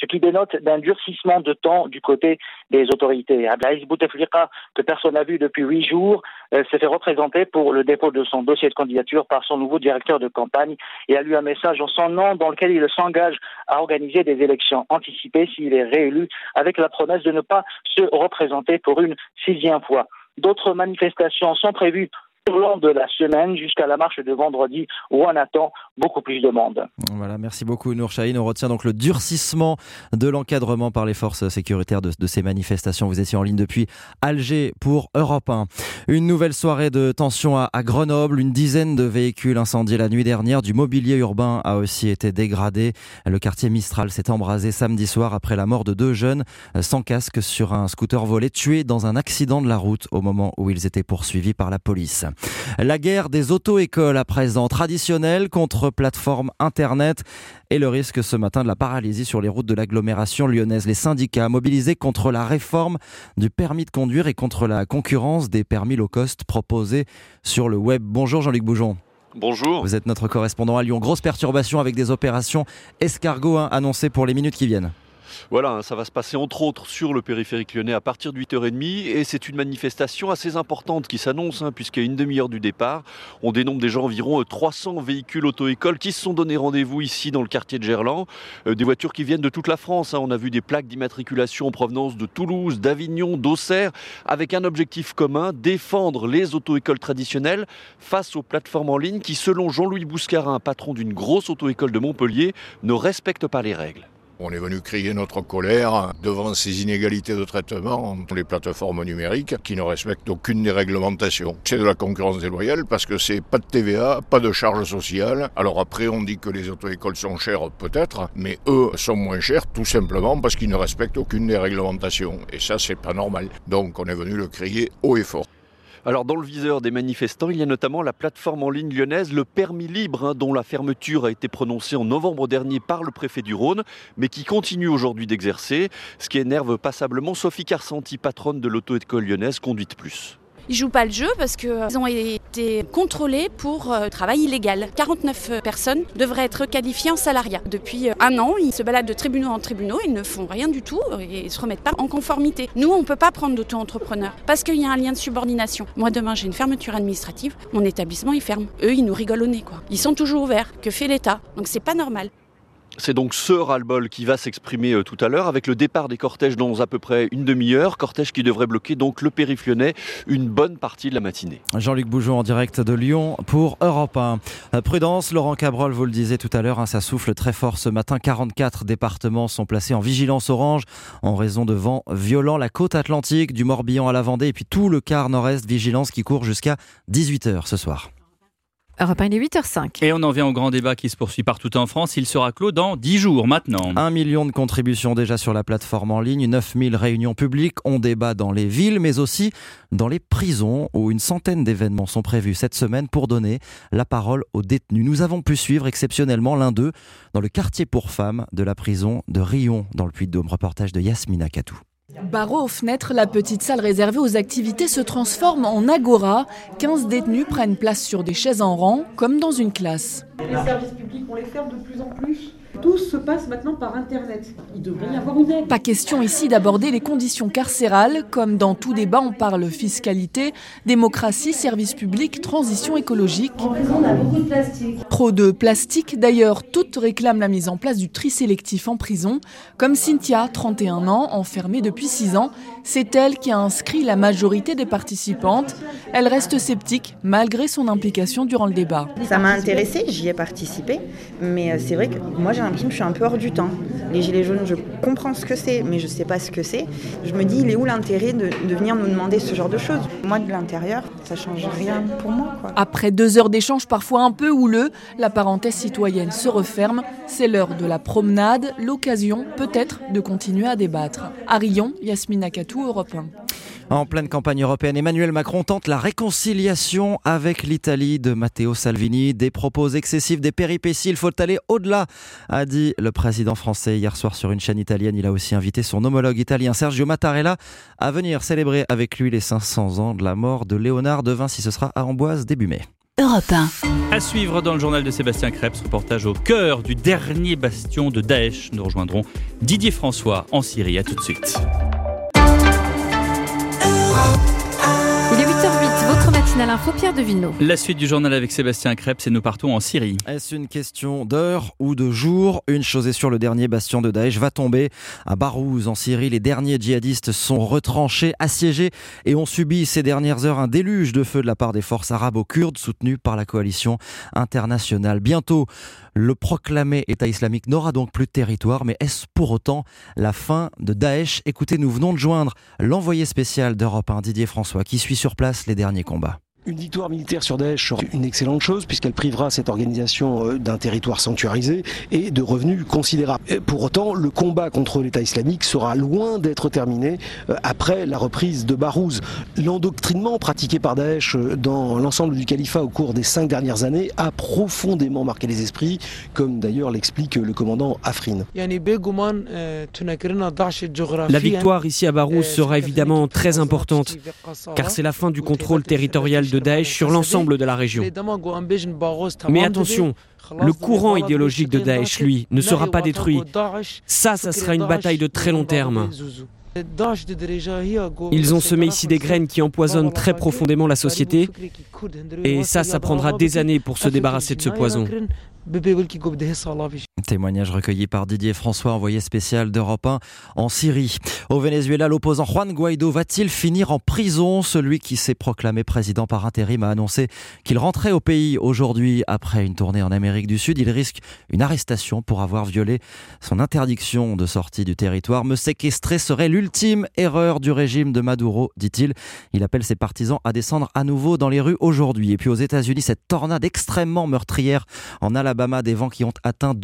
ce qui dénote d'un durcissement de temps du côté des autorités. Abdelaziz Bouteflika, que personne n'a vu depuis 8 jours, s'est fait représenter pour le dépôt de son dossier de candidature par son nouveau directeur de campagne et a lu un message en son nom dans lequel il s'engage à organiser des élections anticipées s'il est réélu, avec la promesse de ne pas se représenter pour une 6e fois. D'autres manifestations sont prévues au long de la semaine jusqu'à la marche de vendredi où on attend beaucoup plus de monde. Voilà, merci beaucoup Nour Chahine. On retient donc le durcissement de l'encadrement par les forces sécuritaires de ces manifestations. Vous étiez en ligne depuis Alger pour Europe 1. Une nouvelle soirée de tension à Grenoble. Une dizaine de véhicules incendiés la nuit dernière. Du mobilier urbain a aussi été dégradé. Le quartier Mistral s'est embrasé samedi soir après la mort de 2 jeunes sans casque sur un scooter volé, tués dans un accident de la route au moment où ils étaient poursuivis par la police. La guerre des auto-écoles à présent, traditionnelle contre plateforme internet, et le risque ce matin de la paralysie sur les routes de l'agglomération lyonnaise. Les syndicats mobilisés contre la réforme du permis de conduire et contre la concurrence des permis low cost proposés sur le web. Bonjour Jean-Luc Boujon. Bonjour. Vous êtes notre correspondant à Lyon. Grosse perturbation avec des opérations escargot annoncées pour les minutes qui viennent. Voilà, ça va se passer entre autres sur le périphérique lyonnais à partir de 8h30 et c'est une manifestation assez importante qui s'annonce puisqu'à une demi-heure du départ, on dénombre déjà environ 300 véhicules auto-écoles qui se sont donné rendez-vous ici dans le quartier de Gerland. Des voitures qui viennent de toute la France. On a vu des plaques d'immatriculation en provenance de Toulouse, d'Avignon, d'Auxerre, avec un objectif commun, défendre les auto-écoles traditionnelles face aux plateformes en ligne qui, selon Jean-Louis Bouscarin, patron d'une grosse auto-école de Montpellier, ne respectent pas les règles. On est venu crier notre colère devant ces inégalités de traitement entre les plateformes numériques qui ne respectent aucune des réglementations. C'est de la concurrence déloyale parce que c'est pas de TVA, pas de charges sociales. Alors après on dit que les auto-écoles sont chères peut-être, mais eux sont moins chers tout simplement parce qu'ils ne respectent aucune des réglementations. Et ça c'est pas normal. Donc on est venu le crier haut et fort. Alors dans le viseur des manifestants, il y a notamment la plateforme en ligne lyonnaise Le Permis Libre, dont la fermeture a été prononcée en novembre dernier par le préfet du Rhône, mais qui continue aujourd'hui d'exercer, ce qui énerve passablement Sophie Carsanti, patronne de l'auto-école lyonnaise Conduite Plus. Ils jouent pas le jeu parce qu'ils ont été contrôlés pour travail illégal. 49 personnes devraient être qualifiées en salariat. Depuis 1 an, ils se baladent de tribunaux en tribunaux, ils ne font rien du tout et ils ne se remettent pas en conformité. Nous, on ne peut pas prendre d'auto-entrepreneur parce qu'il y a un lien de subordination. Moi, demain, j'ai une fermeture administrative, mon établissement, il ferme. Eux, ils nous rigolent au nez, quoi. Ils sont toujours ouverts. Que fait l'État? Donc, c'est pas normal. C'est donc ce ras-le-bol qui va s'exprimer tout à l'heure avec le départ des cortèges dans à peu près une demi-heure. Cortège qui devrait bloquer donc le périph' lyonnais une bonne partie de la matinée. Jean-Luc Boujon en direct de Lyon pour Europe 1. Prudence, Laurent Cabrol vous le disait tout à l'heure, ça souffle très fort ce matin. 44 départements sont placés en vigilance orange en raison de vents violents. La côte atlantique, du Morbihan à la Vendée et puis tout le quart nord-est, vigilance qui court jusqu'à 18h ce soir. Europe 1, il est 8h05. Et on en vient au grand débat qui se poursuit partout en France. Il sera clos dans 10 jours maintenant. 1 million de contributions déjà sur la plateforme en ligne, 9000 réunions publiques. On débat dans les villes, mais aussi dans les prisons, où une centaine d'événements sont prévus cette semaine pour donner la parole aux détenus. Nous avons pu suivre exceptionnellement l'un d'eux dans le quartier pour femmes de la prison de Riom, dans le Puy-de-Dôme. Reportage de Yasmina Katou. Barreaux aux fenêtres, la petite salle réservée aux activités se transforme en agora. 15 détenus prennent place sur des chaises en rang, comme dans une classe. Les services publics, on les ferme de plus en plus. Tout se passe maintenant par Internet. Il devrait y avoir une aide. Pas question ici d'aborder les conditions carcérales. Comme dans tout débat, on parle fiscalité, démocratie, services publics, transition écologique. En prison, on a beaucoup de plastique. Trop de plastique. D'ailleurs, toutes réclament la mise en place du tri sélectif en prison. Comme Cynthia, 31 ans, enfermée depuis 6 ans. C'est elle qui a inscrit la majorité des participantes. Elle reste sceptique, malgré son implication durant le débat. Ça m'a intéressée, j'y ai participé. Mais c'est vrai que moi, j'ai l'impression que je suis un peu hors du temps. Les gilets jaunes, je comprends ce que c'est, mais je ne sais pas ce que c'est. Je me dis, il est où l'intérêt de venir nous demander ce genre de choses? Moi, de l'intérieur, ça ne change rien pour moi, quoi. Après 2 heures d'échange parfois un peu houleux, la parenthèse citoyenne se referme. C'est l'heure de la promenade, l'occasion peut-être de continuer à débattre. À Riom, Yasmina Katou, Europe 1. En pleine campagne européenne, Emmanuel Macron tente la réconciliation avec l'Italie de Matteo Salvini. Des propos excessifs, des péripéties, il faut aller au-delà, a dit le président français hier soir sur une chaîne italienne. Il a aussi invité son homologue italien Sergio Mattarella à venir célébrer avec lui les 500 ans de la mort de Léonard de Vinci. Ce sera à Amboise début mai. Europe 1. À suivre dans le journal de Sébastien Krebs, reportage au cœur du dernier bastion de Daesh. Nous rejoindrons Didier François en Syrie. À tout de suite. Il est 8h08, votre matinale info, Pierre de Villeneuve. La suite du journal avec Sébastien Krebs et nous partons en Syrie. Est-ce une question d'heure ou de jour ? Une chose est sûre, le dernier bastion de Daesh va tomber à Barouz en Syrie. Les derniers djihadistes sont retranchés, assiégés et ont subi ces dernières heures un déluge de feu de la part des forces arabo-kurdes soutenues par la coalition internationale. Bientôt, le proclamé État islamique n'aura donc plus de territoire, mais est-ce pour autant la fin de Daesh ? Écoutez, nous venons de joindre l'envoyé spécial d'Europe 1, Didier François, qui suit sur place les derniers combats. Une victoire militaire sur Daesh sera une excellente chose puisqu'elle privera cette organisation d'un territoire sanctuarisé et de revenus considérables. Pour autant, le combat contre l'État islamique sera loin d'être terminé après la reprise de Barouz. L'endoctrinement pratiqué par Daesh dans l'ensemble du califat au cours des 5 dernières années a profondément marqué les esprits, comme d'ailleurs l'explique le commandant Afrin. La victoire ici à Barouz sera évidemment très importante car c'est la fin du contrôle territorial de Daesh sur l'ensemble de la région. Mais attention, le courant idéologique de Daesh, lui, ne sera pas détruit. Ça sera une bataille de très long terme. Ils ont semé ici des graines qui empoisonnent très profondément la société et ça prendra des années pour se débarrasser de ce poison. Témoignage recueilli par Didier François, envoyé spécial d'Europe 1 en Syrie. Au Venezuela, l'opposant Juan Guaidó va-t-il finir en prison ? Celui qui s'est proclamé président par intérim a annoncé qu'il rentrait au pays aujourd'hui après une tournée en Amérique du Sud. Il risque une arrestation pour avoir violé son interdiction de sortie du territoire. Me séquestrer serait l'ultime erreur du régime de Maduro, dit-il. Il appelle ses partisans à descendre à nouveau dans les rues aujourd'hui. Et puis aux États-Unis, cette tornade extrêmement meurtrière en Alabama, des vents qui ont atteint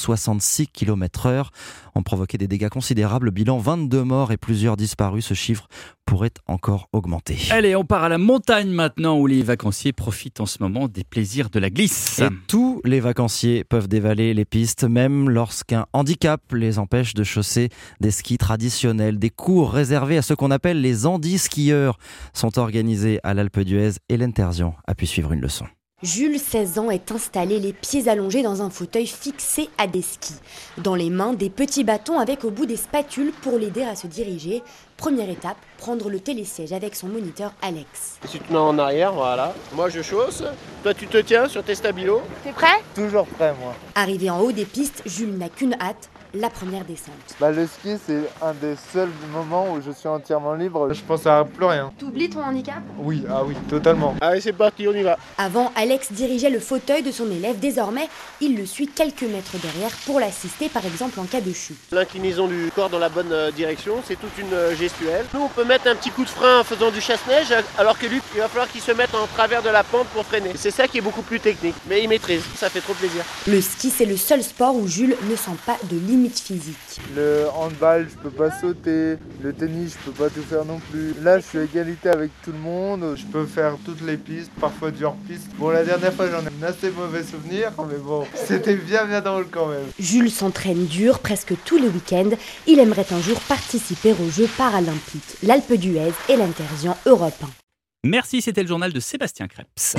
266 km/h ont provoqué des dégâts considérables. Bilan 22 morts et plusieurs disparus. Ce chiffre pourrait encore augmenter. Allez, on part à la montagne maintenant où les vacanciers profitent en ce moment des plaisirs de la glisse. Et tous les vacanciers peuvent dévaler les pistes, même lorsqu'un handicap les empêche de chausser des skis traditionnels. Des cours réservés à ce qu'on appelle les handi-skieurs sont organisés à l'Alpe d'Huez. Hélène Terzian a pu suivre une leçon. Jules, 16 ans, est installé les pieds allongés dans un fauteuil fixé à des skis. Dans les mains, des petits bâtons avec au bout des spatules pour l'aider à se diriger. Première étape, prendre le télésiège avec son moniteur Alex. Tu te mets en arrière, voilà. Moi je chausse, toi tu te tiens sur tes stabilos. T'es prêt ? Toujours prêt moi. Arrivé en haut des pistes, Jules n'a qu'une hâte, la première descente. Le ski, c'est un des seuls moments où je suis entièrement libre. Je pense à plus rien. T'oublies ton handicap ? Oui, totalement. Allez, c'est parti, on y va. Avant, Alex dirigeait le fauteuil de son élève. Désormais, il le suit quelques mètres derrière pour l'assister, par exemple en cas de chute. L'inclinaison du corps dans la bonne direction, c'est toute une gestuelle. Nous, on peut mettre un petit coup de frein en faisant du chasse-neige, alors que lui, il va falloir qu'il se mette en travers de la pente pour freiner. C'est ça qui est beaucoup plus technique, mais il maîtrise. Ça fait trop plaisir. Le ski, c'est le seul sport où Jules ne sent pas de limite physique. Le handball, je peux pas sauter. Le tennis, je peux pas tout faire non plus. Là, je suis à égalité avec tout le monde. Je peux faire toutes les pistes, parfois du hors-piste. Bon, la dernière fois, j'en ai un assez mauvais souvenir, mais bon, c'était bien drôle quand même. Jules s'entraîne dur presque tous les week-ends. Il aimerait un jour participer aux Jeux paralympiques. L'Alpe d'Huez et l'Interzian Europe 1. Merci, c'était le journal de Sébastien Krebs.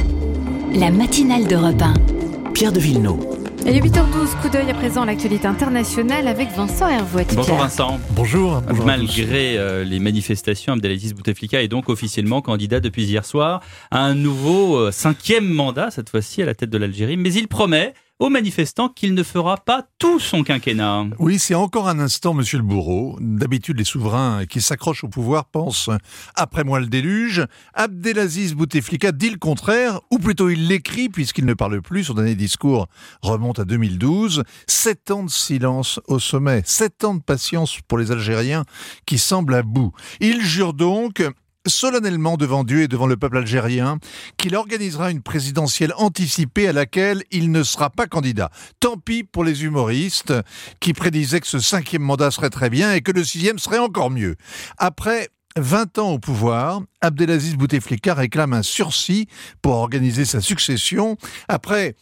La matinale d'Europe 1. Pierre de Villeneuve. Il est 8h12, coup d'œil à présent à l'actualité internationale avec Vincent Hervouet. Bonjour Vincent. Bonjour. Malgré les manifestations, Abdelaziz Bouteflika est donc officiellement candidat depuis hier soir à un nouveau 5e mandat, cette fois-ci à la tête de l'Algérie. Mais il promet aux manifestants qu'il ne fera pas tout son quinquennat. Oui, c'est encore un instant, monsieur le bourreau. D'habitude, les souverains qui s'accrochent au pouvoir pensent « après moi le déluge ». Abdelaziz Bouteflika dit le contraire, ou plutôt il l'écrit puisqu'il ne parle plus. Son dernier discours remonte à 2012. 7 ans de silence au sommet, 7 ans de patience pour les Algériens qui semblent à bout. Il jure donc solennellement devant Dieu et devant le peuple algérien qu'il organisera une présidentielle anticipée à laquelle il ne sera pas candidat. Tant pis pour les humoristes qui prédisaient que ce 5e mandat serait très bien et que le 6e serait encore mieux. Après 20 ans au pouvoir, Abdelaziz Bouteflika réclame un sursis pour organiser sa succession. Après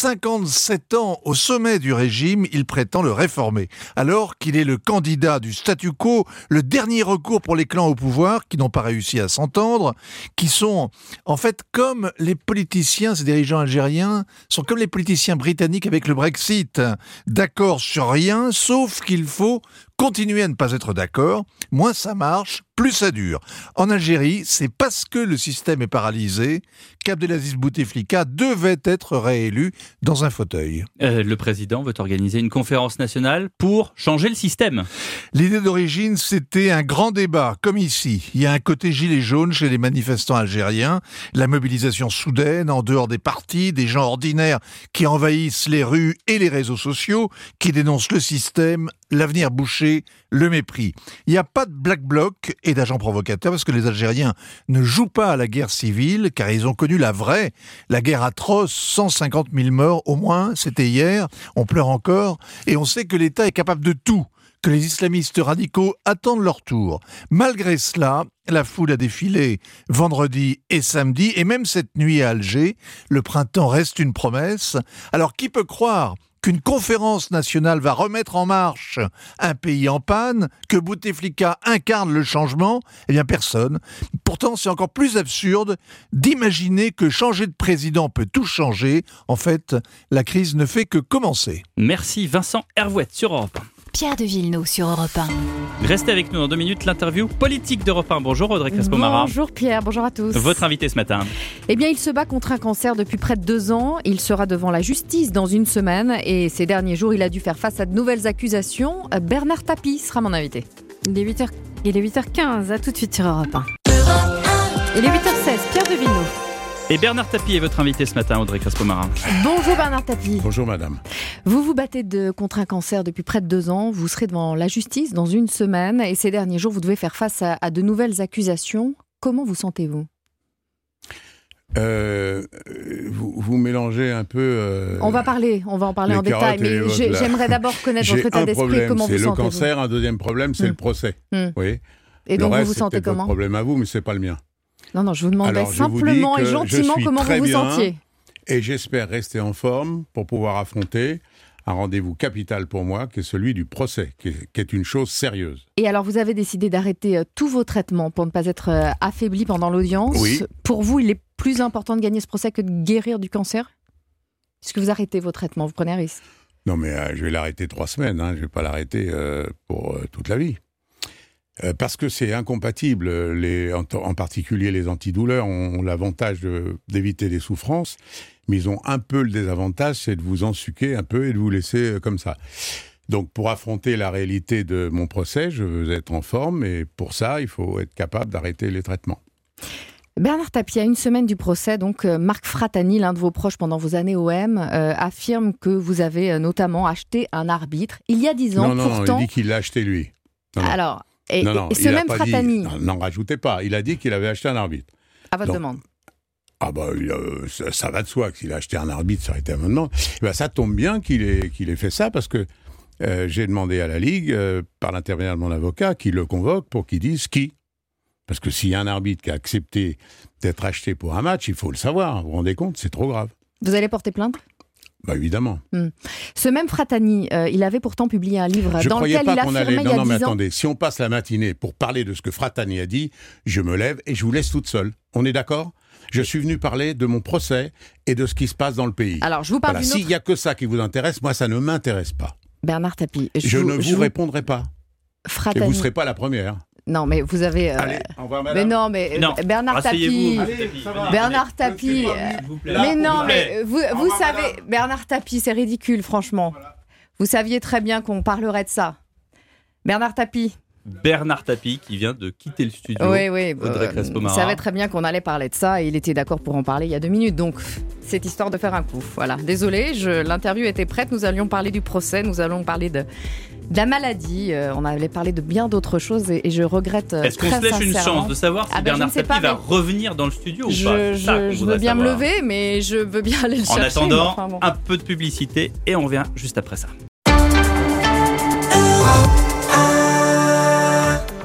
57 ans au sommet du régime, il prétend le réformer. Alors qu'il est le candidat du statu quo, le dernier recours pour les clans au pouvoir qui n'ont pas réussi à s'entendre, qui sont en fait comme les politiciens, ces dirigeants algériens, sont comme les politiciens britanniques avec le Brexit, d'accord sur rien, sauf qu'il faut continuer à ne pas être d'accord. Moins ça marche, plus ça dure. En Algérie, c'est parce que le système est paralysé qu'Abdelaziz Bouteflika devait être réélu dans un fauteuil. Le président veut organiser une conférence nationale pour changer le système. L'idée d'origine, c'était un grand débat, comme ici. Il y a un côté gilet jaune chez les manifestants algériens, la mobilisation soudaine, en dehors des partis, des gens ordinaires qui envahissent les rues et les réseaux sociaux, qui dénoncent le système, l'avenir bouché, le mépris. Il n'y a pas de black bloc et d'agents provocateurs parce que les Algériens ne jouent pas à la guerre civile car ils ont connu la vraie, la guerre atroce, 150 000 morts au moins, c'était hier, on pleure encore et on sait que l'État est capable de tout, que les islamistes radicaux attendent leur tour. Malgré cela, la foule a défilé vendredi et samedi et même cette nuit à Alger, le printemps reste une promesse. Alors qui peut croire qu'une conférence nationale va remettre en marche un pays en panne, que Bouteflika incarne le changement? Eh bien, personne. Pourtant, c'est encore plus absurde d'imaginer que changer de président peut tout changer. En fait, la crise ne fait que commencer. Merci Vincent Hervouette sur Europe 1. Pierre de Villeneuve sur Europe 1. Restez avec nous dans 2 minutes, l'interview politique d'Europe 1. Bonjour Audrey Crespo-Mara. Bonjour Pierre, bonjour à tous. Votre invité ce matin. Eh bien, il se bat contre un cancer depuis près de 2 ans. Il sera devant la justice dans une semaine. Et ces derniers jours, il a dû faire face à de nouvelles accusations. Bernard Tapie sera mon invité. Il est 8h15, à tout de suite sur Europe 1. Il est 8h16, Pierre de Villeneuve. Et Bernard Tapie est votre invité ce matin, Audrey Crespo-Mara. Bonjour Bernard Tapie. Bonjour madame. Vous vous battez contre un cancer depuis près de 2 ans. Vous serez devant la justice dans une semaine. Et ces derniers jours, vous devez faire face à de nouvelles accusations. Comment vous sentez-vous ? Vous mélangez un peu... on va en parler en détail, mais j'aimerais d'abord connaître votre état d'esprit et comment vous sentez-vous. C'est le cancer, un deuxième problème, c'est le procès. Oui. Et donc vous vous sentez comment ? C'est votre problème à vous, mais c'est pas le mien. Non, je vous demandais simplement et gentiment comment vous vous sentiez. Et j'espère rester en forme pour pouvoir affronter un rendez-vous capital pour moi, qui est celui du procès, qui est une chose sérieuse. Et alors, vous avez décidé d'arrêter tous vos traitements pour ne pas être affaibli pendant l'audience. Oui. Pour vous, il est plus important de gagner ce procès que de guérir du cancer ? Est-ce que vous arrêtez vos traitements ? Vous prenez un risque ? Non, mais je vais l'arrêter 3 semaines. Je ne vais pas l'arrêter pour toute la vie. Parce que c'est incompatible. En particulier, les antidouleurs ont l'avantage d'éviter les souffrances, mais ils ont un peu le désavantage, c'est de vous ensuquer un peu et de vous laisser comme ça. Donc, pour affronter la réalité de mon procès, je veux être en forme, et pour ça, il faut être capable d'arrêter les traitements. Bernard Tapie, à une semaine du procès, donc Marc Fratani, l'un de vos proches pendant vos années OM, affirme que vous avez notamment acheté un arbitre il y a 10 ans. Non, il dit qu'il l'a acheté lui. Non. Alors... Et ce même Fratani... N'en rajoutez pas, il a dit qu'il avait acheté un arbitre. À votre demande. Ah ça va de soi que s'il a acheté un arbitre, ça aurait été à ma demande. Ça tombe bien qu'il ait fait ça, parce que j'ai demandé à la Ligue, par l'intermédiaire de mon avocat, qu'il le convoque pour qu'il dise qui. Parce que s'il y a un arbitre qui a accepté d'être acheté pour un match, il faut le savoir, vous vous rendez compte, c'est trop grave. Vous allez porter plainte ? Évidemment. Ce même Fratani, il avait pourtant publié un livre dans lequel il affirmait il y a 10 ans... Non, mais attendez, si on passe la matinée pour parler de ce que Fratani a dit, je me lève et je vous laisse toute seule. On est d'accord ? Je suis venu parler de mon procès et de ce qui se passe dans le pays. Alors, je vous parle S'il n'y a que ça qui vous intéresse, moi, ça ne m'intéresse pas. Bernard Tapie... Je ne vous répondrai pas. Fratani... Et vous ne serez pas la première. Non, mais vous avez... Allez, au revoir, madame. Bernard Tapie... Bernard Tapie... Mais non, mais vous savez... Bernard Tapie, c'est ridicule, franchement. Voilà. Vous saviez très bien qu'on parlerait de ça. Bernard Tapie... Bernard Tapie qui vient de quitter le studio. Oui, Audrey Crespo-Mara. Il savait très bien qu'on allait parler de ça et il était d'accord pour en parler il y a 2 minutes. Donc, c'est histoire de faire un coup. Voilà. Désolée, l'interview était prête. Nous allions parler du procès, nous allons parler de la maladie. On allait parler de bien d'autres choses et je regrette très sincèrement. Est-ce qu'on se laisse une chance de savoir si Bernard Tapie va revenir dans le studio ou pas ? Je veux bien me lever, mais je veux bien aller le chercher. En attendant, un peu de publicité et on revient juste après ça. Il est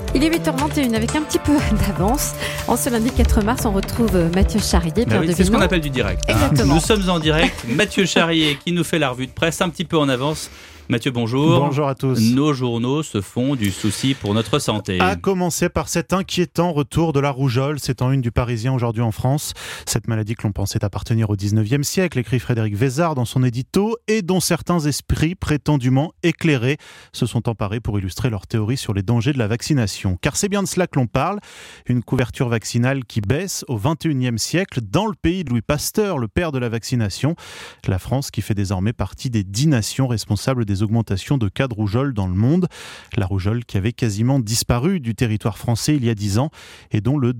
7h21 avec un petit peu d'avance. En ce lundi 4 mars, on retrouve Mathieu Charrier. C'est ce qu'on appelle du direct. Exactement. Nous sommes en direct. Mathieu Charrier qui nous fait la revue de presse un petit peu en avance. Mathieu, bonjour. Bonjour à tous. Nos journaux se font du souci pour notre santé. À commencer par cet inquiétant retour de la rougeole. C'est en une du Parisien aujourd'hui en France. Cette maladie que l'on pensait appartenir au 19e siècle, écrit Frédéric Vézard dans son édito, et dont certains esprits prétendument éclairés se sont emparés pour illustrer leur théorie sur les dangers de la vaccination. Car c'est bien de cela que l'on parle. Une couverture vaccinale qui baisse au 21e siècle dans le pays de Louis Pasteur, le père de la vaccination. La France qui fait désormais partie des 10 nations responsables des augmentations de cas de rougeole dans le monde. La rougeole qui avait quasiment disparu du territoire français il y a 10 ans et dont le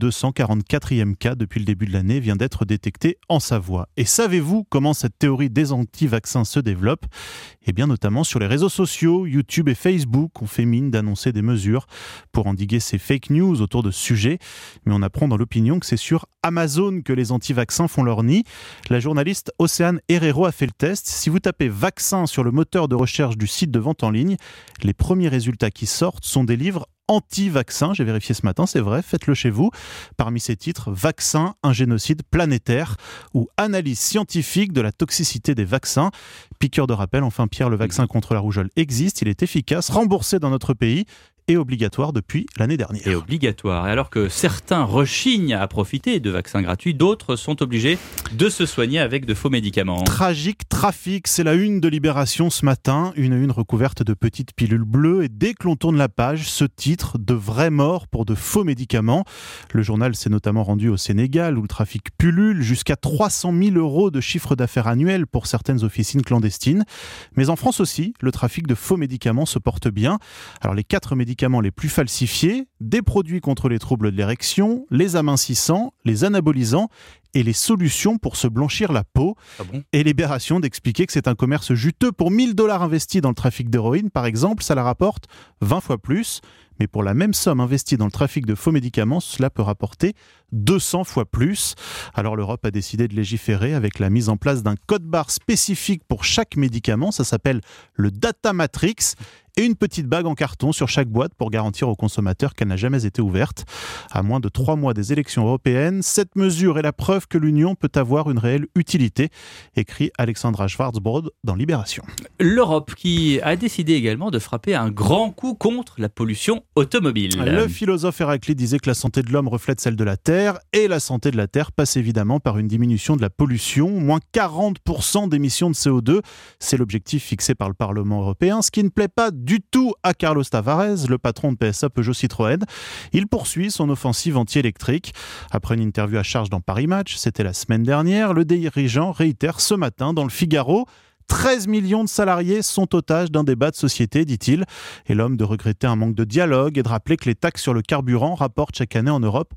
244e cas depuis le début de l'année vient d'être détecté en Savoie. Et savez-vous comment cette théorie des anti-vaccins se développe ? Eh bien notamment sur les réseaux sociaux, YouTube et Facebook ont fait mine d'annoncer des mesures pour endiguer ces fake news autour de ce sujet. Mais on apprend dans l'opinion que c'est sur Amazon que les anti-vaccins font leur nid. La journaliste Océane Herrero a fait le test. Si vous tapez vaccin sur le moteur de recherche du site de vente en ligne, les premiers résultats qui sortent sont des livres anti-vaccin, j'ai vérifié ce matin, c'est vrai, faites-le chez vous. Parmi ces titres, Vaccin, un génocide planétaire ou Analyse scientifique de la toxicité des vaccins. Piqûre de rappel, enfin Pierre, le vaccin contre la rougeole existe, il est efficace, remboursé dans notre pays et obligatoire depuis l'année dernière. Et obligatoire. Et alors que certains rechignent à profiter de vaccins gratuits, d'autres sont obligés de se soigner avec de faux médicaments. Tragique trafic, c'est la une de Libération ce matin, une recouverte de petites pilules bleues et dès que l'on tourne la page, ce titre de vraies morts pour de faux médicaments. Le journal s'est notamment rendu au Sénégal où le trafic pullule, jusqu'à 300 000 € de chiffre d'affaires annuel pour certaines officines clandestines. Mais en France aussi, le trafic de faux médicaments se porte bien. Alors les 4 médicaments les plus falsifiés, des produits contre les troubles de l'érection, les amincissants, les anabolisants et les solutions pour se blanchir la peau. Ah bon ? Et Libération d'expliquer que c'est un commerce juteux. Pour 1 000 $ investis dans le trafic d'héroïne, par exemple, ça la rapporte 20 fois plus. Mais pour la même somme investie dans le trafic de faux médicaments, cela peut rapporter 200 fois plus. Alors l'Europe a décidé de légiférer avec la mise en place d'un code-barre spécifique pour chaque médicament. Ça s'appelle le Data Matrix. Et une petite bague en carton sur chaque boîte pour garantir aux consommateurs qu'elle n'a jamais été ouverte. À moins de 3 mois des élections européennes, cette mesure est la preuve que l'Union peut avoir une réelle utilité, écrit Alexandra Schwarzbrod dans Libération. L'Europe qui a décidé également de frapper un grand coup contre la pollution automobile. Le philosophe Héraclite disait que la santé de l'homme reflète celle de la Terre, et la santé de la Terre passe évidemment par une diminution de la pollution, moins 40% d'émissions de CO2. C'est l'objectif fixé par le Parlement européen, ce qui ne plaît pas du tout à Carlos Tavares, le patron de PSA Peugeot Citroën. Il poursuit son offensive anti-électrique. Après une interview à charge dans Paris Match, c'était la semaine dernière, le dirigeant réitère ce matin dans le Figaro 13 millions de salariés sont otages d'un débat de société, dit-il. Et l'homme de regretter un manque de dialogue et de rappeler que les taxes sur le carburant rapportent chaque année en Europe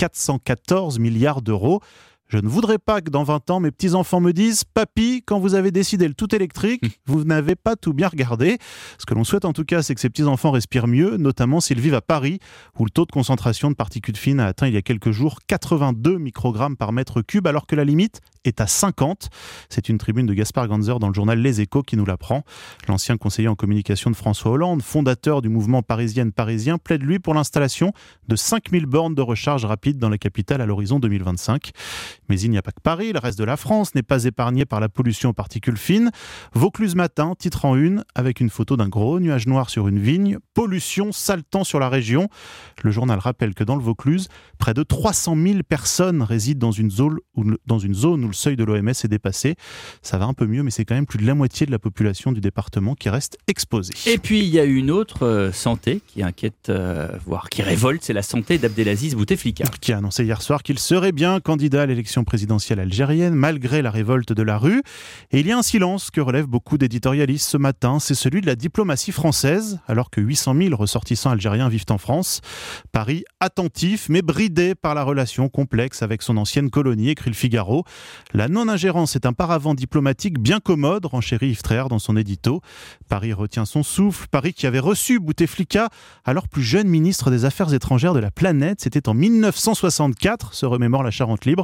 414 milliards d'euros. Je ne voudrais pas que dans 20 ans, mes petits-enfants me disent « Papy, quand vous avez décidé le tout électrique, vous n'avez pas tout bien regardé ». Ce que l'on souhaite en tout cas, c'est que ces petits-enfants respirent mieux, notamment s'ils vivent à Paris, où le taux de concentration de particules fines a atteint il y a quelques jours 82 microgrammes par mètre cube, alors que la limite est à 50. C'est une tribune de Gaspard Ganzer dans le journal Les Échos qui nous l'apprend. L'ancien conseiller en communication de François Hollande, fondateur du mouvement Parisienne-Parisien, plaide lui pour l'installation de 5000 bornes de recharge rapide dans la capitale à l'horizon 2025. Mais il n'y a pas que Paris, le reste de la France n'est pas épargné par la pollution aux particules fines. Vaucluse Matin titre en une avec une photo d'un gros nuage noir sur une vigne. Pollution, sale temps sur la région. Le journal rappelle que dans le Vaucluse, près de 300 000 personnes résident dans une zone où le seuil de l'OMS est dépassé. Ça va un peu mieux, mais c'est quand même plus de la moitié de la population du département qui reste exposée. Et puis il y a une autre santé qui inquiète, voire qui révolte, c'est la santé d'Abdelaziz Bouteflika. Qui a annoncé hier soir qu'il serait bien candidat à l'élection présidentielle algérienne, malgré la révolte de la rue. Et il y a un silence que relèvent beaucoup d'éditorialistes ce matin, c'est celui de la diplomatie française, alors que 800 000 ressortissants algériens vivent en France. Paris attentif, mais bridé par la relation complexe avec son ancienne colonie, écrit le Figaro. La non-ingérence est un paravent diplomatique bien commode, renchérit Yves Tréhard dans son édito. Paris retient son souffle. Paris qui avait reçu Bouteflika, alors plus jeune ministre des Affaires étrangères de la planète. C'était en 1964, se remémore la Charente Libre.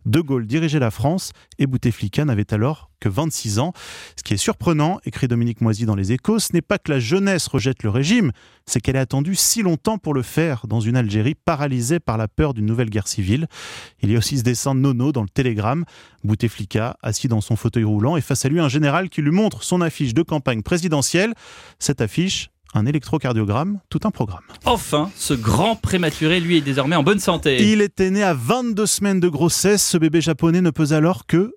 De Gaulle dirigeait la France et Bouteflika n'avait alors que 26 ans. Ce qui est surprenant, écrit Dominique Moisy dans Les Échos, ce n'est pas que la jeunesse rejette le régime, c'est qu'elle a attendu si longtemps pour le faire dans une Algérie paralysée par la peur d'une nouvelle guerre civile. Il y a aussi ce dessin de Nono dans le Télégramme. Bouteflika, assis dans son fauteuil roulant, et face à lui un général qui lui montre son affiche de campagne présidentielle. Cette affiche, un électrocardiogramme, tout un programme. Enfin, ce grand prématuré, lui, est désormais en bonne santé. Il était né à 22 semaines de grossesse. Ce bébé japonais ne pèse alors que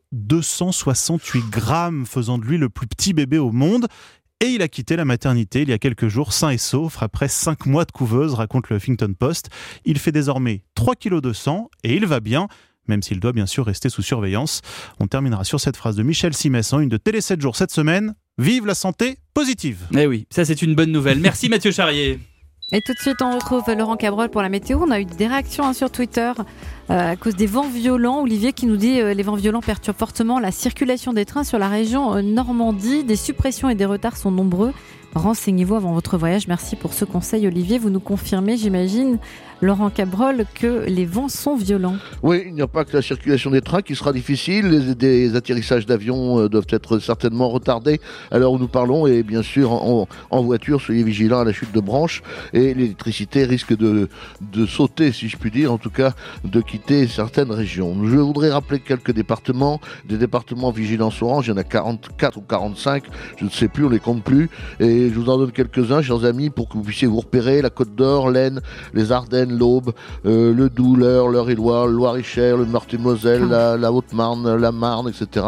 268 grammes, faisant de lui le plus petit bébé au monde. Et il a quitté la maternité il y a quelques jours, sain et sauf, après 5 mois de couveuse, raconte le Huffington Post. Il fait désormais 3 kg de sang et il va bien, même s'il doit bien sûr rester sous surveillance. On terminera sur cette phrase de Michel Simès en une de Télé 7 jours cette semaine. Vive la santé positive. Eh oui, ça c'est une bonne nouvelle. Merci Mathieu Charrier. Et tout de suite, on retrouve Laurent Cabrol pour la météo. On a eu des réactions sur Twitter à cause des vents violents. Olivier qui nous dit les vents violents perturbent fortement la circulation des trains sur la région Normandie. Des suppressions et des retards sont nombreux. Renseignez-vous avant votre voyage. Merci pour ce conseil, Olivier. Vous nous confirmez, j'imagine, Laurent Cabrol, que les vents sont violents. Oui, il n'y a pas que la circulation des trains qui sera difficile. Des atterrissages d'avions doivent être certainement retardés à l'heure où nous parlons. Et bien sûr, en voiture, soyez vigilants à la chute de branches. Et l'électricité risque de sauter, si je puis dire, en tout cas de quitter certaines régions. Je voudrais rappeler quelques départements. Des départements vigilance orange, il y en a 44 ou 45, je ne sais plus, on les compte plus. Et je vous en donne quelques-uns, chers amis, pour que vous puissiez vous repérer. La Côte d'Or, l'Aisne, les Ardennes, l'Aube, le Doubs, l'Eure-et-Loir, le Loir-et-Cher, le Meurthe-et-Moselle, la Haute-Marne, la Marne, etc.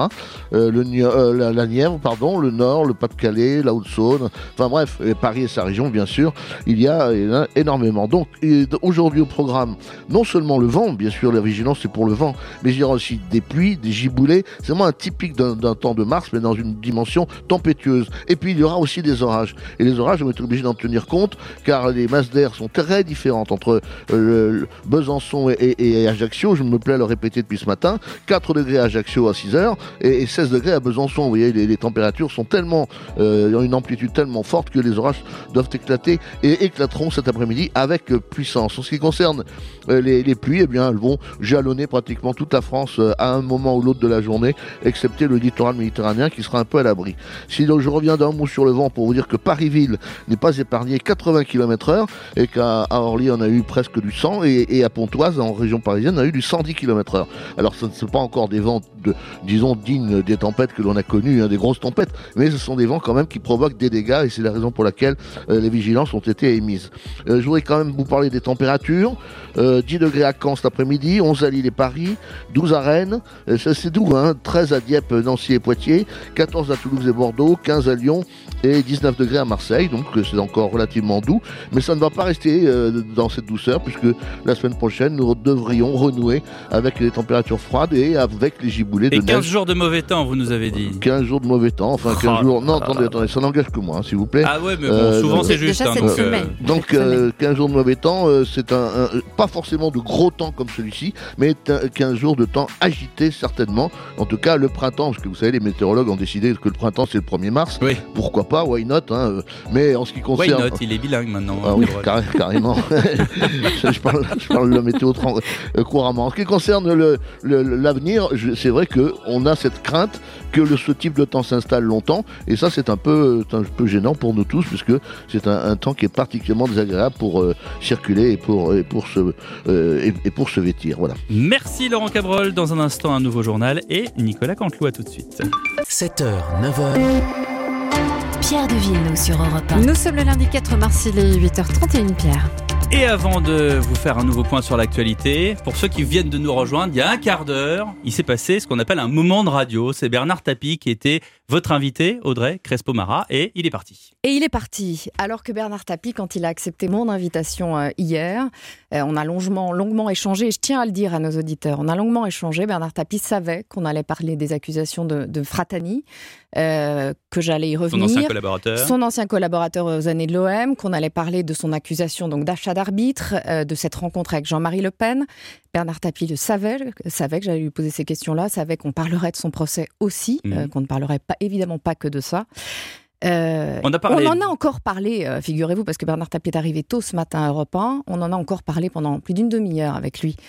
La Nièvre, pardon, le Nord, le Pas-de-Calais, la Haute-Saône, enfin bref, et Paris et sa région, bien sûr, il y en a énormément. Donc, aujourd'hui au programme, non seulement le vent, bien sûr, la vigilance c'est pour le vent, mais il y aura aussi des pluies, des giboulées, c'est vraiment un typique d'un temps de mars, mais dans une dimension tempétueuse. Et puis il y aura aussi des orages. Et les orages, on va être obligé d'en tenir compte, car les masses d'air sont très différentes entre Besançon et Ajaccio. Je me plais à le répéter depuis ce matin. 4 degrés à Ajaccio à 6h et 16 degrés à Besançon. Vous voyez, les températures sont tellement, ont une amplitude tellement forte que les orages doivent éclater et éclateront cet après-midi avec puissance. En ce qui concerne les pluies, eh bien, elles vont jalonner pratiquement toute la France à un moment ou l'autre de la journée, excepté le littoral méditerranéen qui sera un peu à l'abri. Si donc, je reviens d'un mot sur le vent pour vous dire que Paris-Ville n'est pas épargné, 80 km/h, et qu'à Orly on a eu presque du 100, et à Pontoise, en région parisienne, on a eu du 110 km/h. Alors ce ne sont pas encore des vents, disons, dignes des tempêtes que l'on a connues, des grosses tempêtes, mais ce sont des vents quand même qui provoquent des dégâts, et c'est la raison pour laquelle les vigilances ont été émises. Je voudrais quand même vous parler des températures. 10 degrés à Caen cet après-midi, 11 à Lille et Paris, 12 à Rennes, ça c'est doux, 13 à Dieppe, Nancy et Poitiers, 14 à Toulouse et Bordeaux, 15 à Lyon et 19 degrés à Marseille, donc c'est encore relativement doux, mais ça ne va pas rester dans cette douceur, puisque la semaine prochaine nous devrions renouer avec les températures froides et avec les giboulées de neige. Et 15 jours de mauvais temps, vous nous avez dit. 15 jours de mauvais temps, enfin 15 jours... Non, attendez, ça n'engage que moi, s'il vous plaît. Ah ouais, mais bon, souvent c'est juste. Donc 15 jours de mauvais temps, c'est pas forcément de gros temps comme celui-ci, mais 15 jours de temps agité certainement. En tout cas, le printemps, parce que vous savez, les météorologues ont décidé que le printemps c'est le 1er mars. Oui. Pourquoi pas, why not, mais en ce qui concerne... Why not, il est bilingue maintenant. Ah oui, carrément. je parle de la météo couramment. En ce qui concerne l'avenir, c'est vrai qu'on a cette crainte que ce type de temps s'installe longtemps, et ça c'est un peu gênant pour nous tous, puisque c'est un temps qui est particulièrement désagréable pour circuler et pour se vêtir. Voilà. Merci Laurent Cabrol. Dans un instant, un nouveau journal et Nicolas Canteloup. À tout de suite. 7h, 9h. Pierre de Villeneuve sur Europe 1. Nous sommes le lundi 4 mars, il est 8h31, Pierre. Et avant de vous faire un nouveau point sur l'actualité, pour ceux qui viennent de nous rejoindre, il y a un quart d'heure, il s'est passé ce qu'on appelle un moment de radio. C'est Bernard Tapie qui était votre invité, Audrey Crespo-Mara, et il est parti. Et il est parti, alors que Bernard Tapie, quand il a accepté mon invitation hier, on a longuement échangé, et je tiens à le dire à nos auditeurs, on a longuement échangé. Bernard Tapie savait qu'on allait parler des accusations de Fratani, que j'allais y revenir. Son ancien collaborateur aux années de l'OM, qu'on allait parler de son accusation donc d'achat d'arbitre, de cette rencontre avec Jean-Marie Le Pen. Bernard Tapie le savait que j'allais lui poser ces questions-là, savait qu'on parlerait de son procès aussi, qu'on ne parlerait évidemment pas que de ça. On en a encore parlé, figurez-vous, parce que Bernard Tapie est arrivé tôt ce matin à Europe 1. On en a encore parlé pendant plus d'une demi-heure avec lui.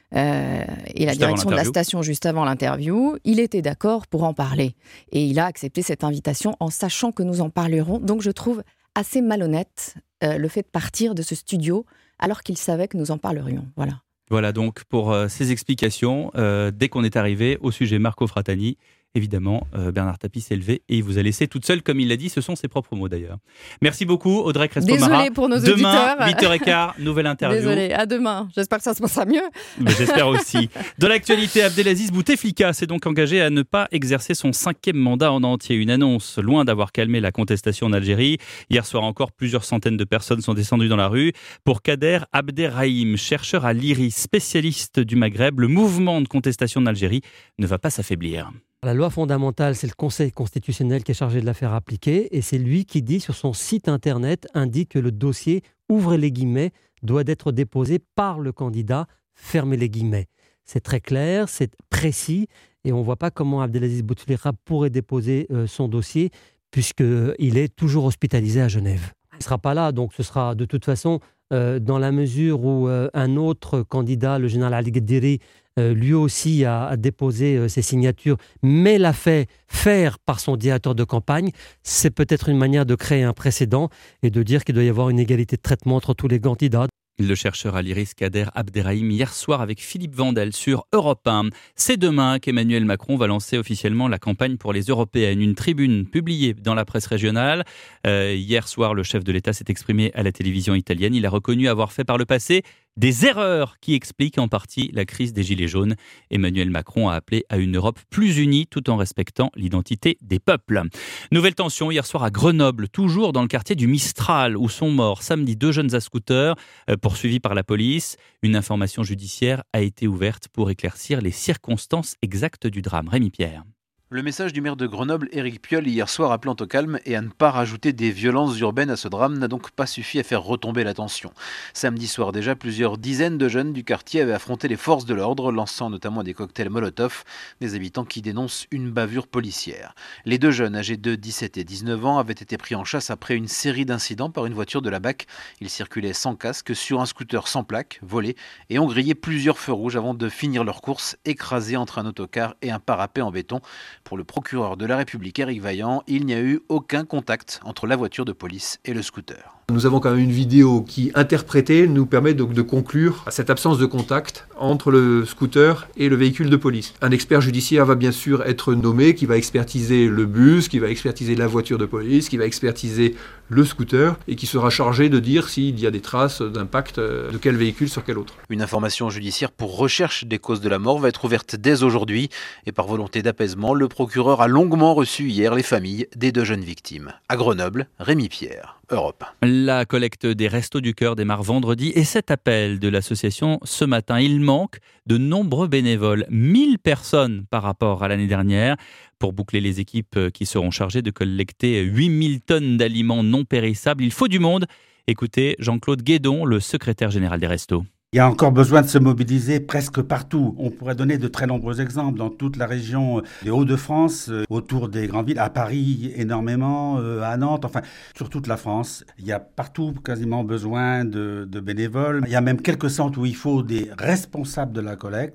et la direction de la station juste avant l'interview, il était d'accord pour en parler. Et il a accepté cette invitation en sachant que nous en parlerons. Donc je trouve assez malhonnête le fait de partir de ce studio alors qu'il savait que nous en parlerions. Voilà donc pour ces explications. Dès qu'on est arrivé au sujet Marco Frattani, évidemment, Bernard Tapie s'est levé et il vous a laissé toute seule, comme il l'a dit. Ce sont ses propres mots d'ailleurs. Merci beaucoup, Audrey Crespo-Mara. Désolée pour nos auditeurs. Demain, 8h15, nouvelle interview. Désolée, à demain. J'espère que ça se passera mieux. Mais j'espère aussi. Dans l'actualité, Abdelaziz Bouteflika s'est donc engagé à ne pas exercer son 5e mandat en entier. Une annonce loin d'avoir calmé la contestation en Algérie. Hier soir encore, plusieurs centaines de personnes sont descendues dans la rue. Pour Kader Abderrahim, chercheur à l'IRIS, spécialiste du Maghreb, le mouvement de contestation en Algérie ne va pas s'affaiblir. La loi fondamentale, c'est le Conseil constitutionnel qui est chargé de la faire appliquer et c'est lui qui dit sur son site internet, indique que le dossier, ouvrez les guillemets, doit être déposé par le candidat, fermez les guillemets. C'est très clair, c'est précis et on ne voit pas comment Abdelaziz Bouteflika pourrait déposer son dossier puisqu'il est toujours hospitalisé à Genève. Il ne sera pas là, donc ce sera de toute façon dans la mesure où un autre candidat, le général Ali Ghediri, lui aussi a déposé ses signatures, mais l'a fait faire par son directeur de campagne. C'est peut-être une manière de créer un précédent et de dire qu'il doit y avoir une égalité de traitement entre tous les candidats. Le chercheur à l'IRIS Kader Abderrahim hier soir avec Philippe Vandel sur Europe 1. C'est demain qu'Emmanuel Macron va lancer officiellement la campagne pour les européennes. Une tribune publiée dans la presse régionale. Hier soir, le chef de l'État s'est exprimé à la télévision italienne. Il a reconnu avoir fait par le passé des erreurs qui expliquent en partie la crise des Gilets jaunes. Emmanuel Macron a appelé à une Europe plus unie tout en respectant l'identité des peuples. Nouvelle tension hier soir à Grenoble, toujours dans le quartier du Mistral, où sont morts samedi 2 jeunes à scooter poursuivis par la police. Une information judiciaire a été ouverte pour éclaircir les circonstances exactes du drame. Rémi Pierre. Le message du maire de Grenoble, Éric Piolle, hier soir appelant au calme et à ne pas rajouter des violences urbaines à ce drame n'a donc pas suffi à faire retomber la tension. Samedi soir déjà, plusieurs dizaines de jeunes du quartier avaient affronté les forces de l'ordre, lançant notamment des cocktails Molotov, des habitants qui dénoncent une bavure policière. Les 2 jeunes, âgés de 17 et 19 ans, avaient été pris en chasse après une série d'incidents par une voiture de la BAC. Ils circulaient sans casque, sur un scooter sans plaque, volé, et ont grillé plusieurs feux rouges avant de finir leur course, écrasés entre un autocar et un parapet en béton. Pour le procureur de la République, Éric Vaillant, il n'y a eu aucun contact entre la voiture de police et le scooter. Nous avons quand même une vidéo qui, interprétée, nous permet donc de conclure à cette absence de contact entre le scooter et le véhicule de police. Un expert judiciaire va bien sûr être nommé, qui va expertiser le bus, qui va expertiser la voiture de police, qui va expertiser le scooter et qui sera chargé de dire s'il y a des traces d'impact de quel véhicule sur quel autre. Une information judiciaire pour recherche des causes de la mort va être ouverte dès aujourd'hui et par volonté d'apaisement, le procureur a longuement reçu hier les familles des 2 jeunes victimes. À Grenoble, Rémi Pierre, Europe. La collecte des Restos du Cœur démarre vendredi et cet appel de l'association ce matin, il manque de nombreux bénévoles, 1000 personnes par rapport à l'année dernière. Pour boucler les équipes qui seront chargées de collecter 8000 tonnes d'aliments non périssables, il faut du monde. Écoutez Jean-Claude Guédon, le secrétaire général des Restos. Il y a encore besoin de se mobiliser presque partout. On pourrait donner de très nombreux exemples dans toute la région des Hauts-de-France, autour des grandes villes, à Paris énormément, à Nantes, enfin sur toute la France. Il y a partout quasiment besoin de bénévoles. Il y a même quelques centres où il faut des responsables de la collecte.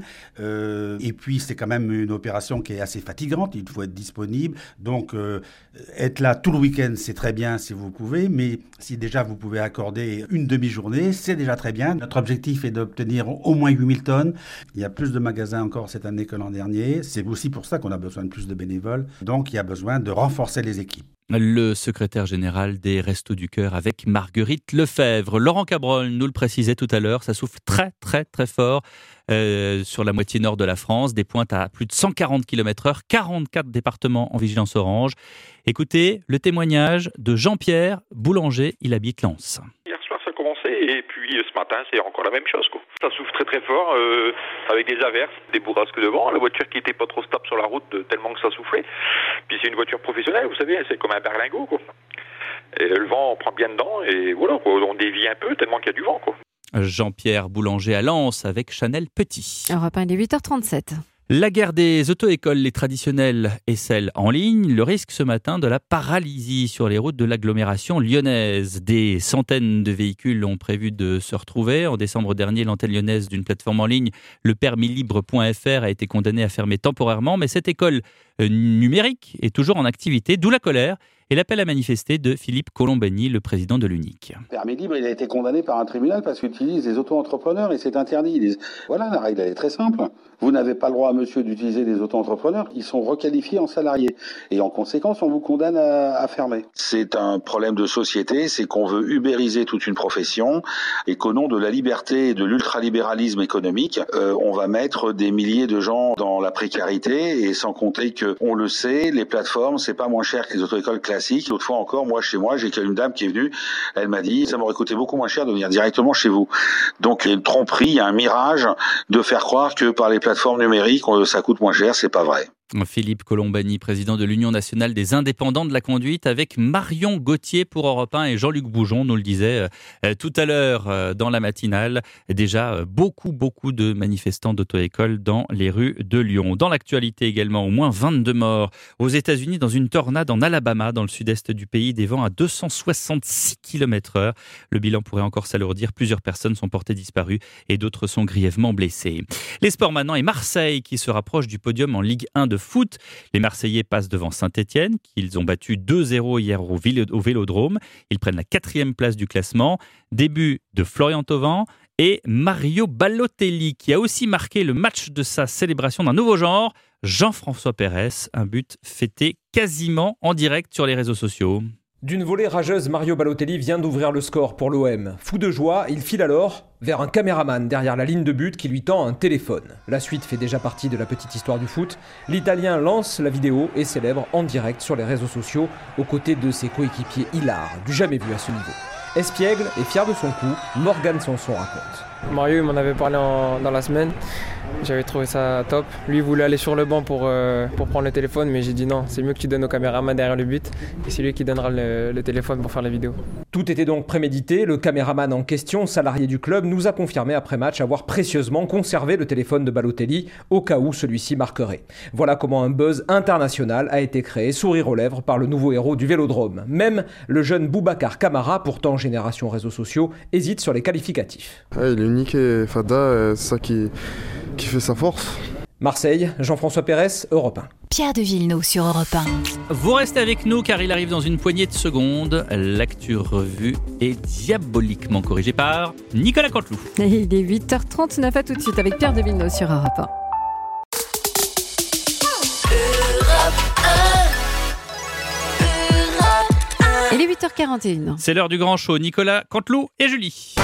Et puis c'est quand même une opération qui est assez fatigante, il faut être disponible. Donc être là tout le week-end, c'est très bien si vous pouvez, mais si déjà vous pouvez accorder une demi-journée, c'est déjà très bien. Notre objectif est d'obtenir au moins 8000 tonnes. Il y a plus de magasins encore cette année que l'an dernier. C'est aussi pour ça qu'on a besoin de plus de bénévoles. Donc, il y a besoin de renforcer les équipes. Le secrétaire général des Restos du Cœur avec Marguerite Lefebvre. Laurent Cabrol nous le précisait tout à l'heure, ça souffle très très très fort sur la moitié nord de la France, des pointes à plus de 140 km/h, 44 départements en vigilance orange. Écoutez le témoignage de Jean-Pierre Boulanger, il habite Lens. Hier soir ça a commencé et puis ce matin c'est encore la même chose, quoi. Ça souffle très très fort avec des averses, des bourrasques de vent, la voiture qui était pas trop stable sur la route tellement que ça soufflait. Puis c'est une voiture professionnelle, vous savez, c'est comme un berlingot, quoi. Et le vent on prend bien dedans et voilà, quoi. On dévie un peu tellement qu'il y a du vent, quoi. Jean-Pierre Boulanger à Lens avec Chanel Petit. Europe 1, il est 8h37. La guerre des auto-écoles, les traditionnelles et celles en ligne, le risque ce matin de la paralysie sur les routes de l'agglomération lyonnaise. Des centaines de véhicules ont prévu de se retrouver. En décembre dernier, l'antenne lyonnaise d'une plateforme en ligne, le permislibre.fr, a été condamnée à fermer temporairement. Mais cette école numérique est toujours en activité, d'où la colère et l'appel à manifester de Philippe Colombani, le président de l'UNIC. Permis libre, il a été condamné par un tribunal parce qu'il utilise des auto-entrepreneurs et c'est interdit. Voilà, la règle, elle est très simple. Vous n'avez pas le droit, monsieur, d'utiliser des auto-entrepreneurs. Ils sont requalifiés en salariés. Et en conséquence, on vous condamne à fermer. C'est un problème de société, c'est qu'on veut ubériser toute une profession et qu'au nom de la liberté et de l'ultralibéralisme économique, on va mettre des milliers de gens dans la précarité et sans compter que, on le sait, les plateformes, c'est pas moins cher que les auto-écoles classiques. L'autre fois encore, moi, chez moi, j'ai une dame qui est venue, elle m'a dit, ça m'aurait coûté beaucoup moins cher de venir directement chez vous. Donc, il y a une tromperie, il y a un mirage de faire croire que par les plateformes numériques, ça coûte moins cher, c'est pas vrai. Philippe Colombani, président de l'Union nationale des indépendants de la conduite, avec Marion Gauthier pour Europe 1 et Jean-Luc Boujon, nous le disait tout à l'heure dans la matinale. Déjà, beaucoup de manifestants d'auto-école dans les rues de Lyon. Dans l'actualité également, au moins 22 morts aux États-Unis dans une tornade en Alabama, dans le sud-est du pays, des vents à 266 km/h. Le bilan pourrait encore s'alourdir. Plusieurs personnes sont portées disparues et d'autres sont grièvement blessées. Les sports maintenant et Marseille qui se rapproche du podium en Ligue 1 de foot. Les Marseillais passent devant Saint-Etienne, qu'ils ont battu 2-0 hier au Vélodrome. Ils prennent la 4e place du classement. Début de Florian Thauvin et Mario Balotelli, qui a aussi marqué le match de sa célébration d'un nouveau genre, Jean-François Pérez, un but fêté quasiment en direct sur les réseaux sociaux. D'une volée rageuse, Mario Balotelli vient d'ouvrir le score pour l'OM. Fou de joie, il file alors vers un caméraman derrière la ligne de but qui lui tend un téléphone. La suite fait déjà partie de la petite histoire du foot. L'Italien lance la vidéo et célèbre en direct sur les réseaux sociaux aux côtés de ses coéquipiers hilars, du jamais vu à ce niveau. Espiègle et fier de son coup, Morgan Sanson raconte. Mario il m'en avait parlé dans la semaine, j'avais trouvé ça top. Lui voulait aller sur le banc pour prendre le téléphone, mais j'ai dit non, c'est mieux que tu donnes au caméraman derrière le but et c'est lui qui donnera le téléphone pour faire la vidéo. Tout était donc prémédité, le caméraman en question, salarié du club, nous a confirmé après match avoir précieusement conservé le téléphone de Balotelli au cas où celui-ci marquerait. Voilà comment un buzz international a été créé, sourire aux lèvres, par le nouveau héros du Vélodrome. Même le jeune Boubacar Camara, pourtant génération réseaux sociaux, hésite sur les qualificatifs. Il est unique et Fada, c'est ça qui fait sa force. Marseille, Jean-François Pérez, Europe 1. Pierre de Villeneuve sur Europe 1. Vous restez avec nous car il arrive dans une poignée de secondes. L'actu revue est diaboliquement corrigée par Nicolas Canteloup. Et il est 8h39, à tout de suite avec Pierre de Villeneuve sur Europe 1. Il est 8h41. C'est l'heure du grand show. Nicolas Canteloup et Julie.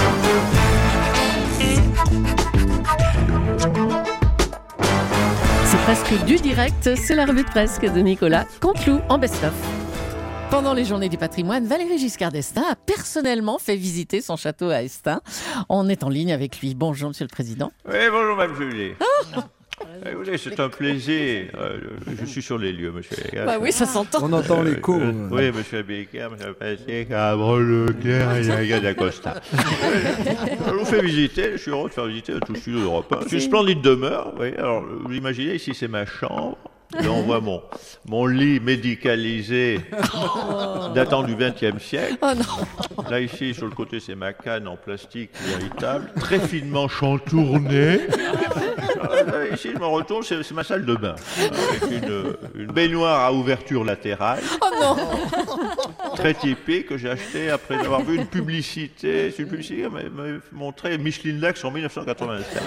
C'est presque du direct, c'est la revue de presse de Nicolas Canteloup en best-of. Pendant les journées du patrimoine, Valéry Giscard d'Estaing a personnellement fait visiter son château à Estaing. On est en ligne avec lui. Bonjour, Monsieur le Président. Oui, bonjour, Mme Julie. Écoutez, c'est un plaisir. Je suis sur les lieux, monsieur. Bah oui, ça s'entend. On entend l'écho. Oui, monsieur Becker, monsieur Passé, Cabrol, Leclerc et la gare d'Acosta. Je vous fais visiter, je suis heureux de faire visiter tout le studio d'Europe 1. C'est une splendide demeure, oui. Alors, vous imaginez, ici, c'est ma chambre. Là, on voit mon lit médicalisé datant du XXe siècle. Oh non. Là, ici, sur le côté, c'est ma canne en plastique véritable, très finement chantournée. Ici, je me retourne, c'est ma salle de bain, avec une baignoire à ouverture latérale. Oh non. Très typique, que j'ai acheté après avoir vu une publicité. C'est une publicité qui m'a montré Micheline Lacks en 1987.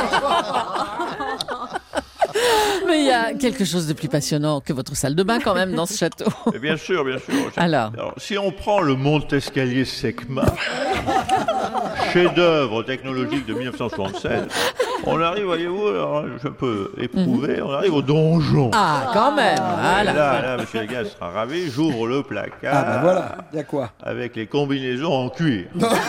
Mais il y a quelque chose de plus passionnant que votre salle de bain quand même dans ce château. Et bien sûr, bien sûr. Alors, si on prend le monte-escalier Secma, chef-d'œuvre technologique de 1976, on arrive, voyez-vous, alors je peux éprouver, on arrive au donjon. Ah, quand même. Voilà. Là, monsieur Legas sera ravi, j'ouvre le placard. Ah ben voilà, il y a quoi? Avec les combinaisons en cuir.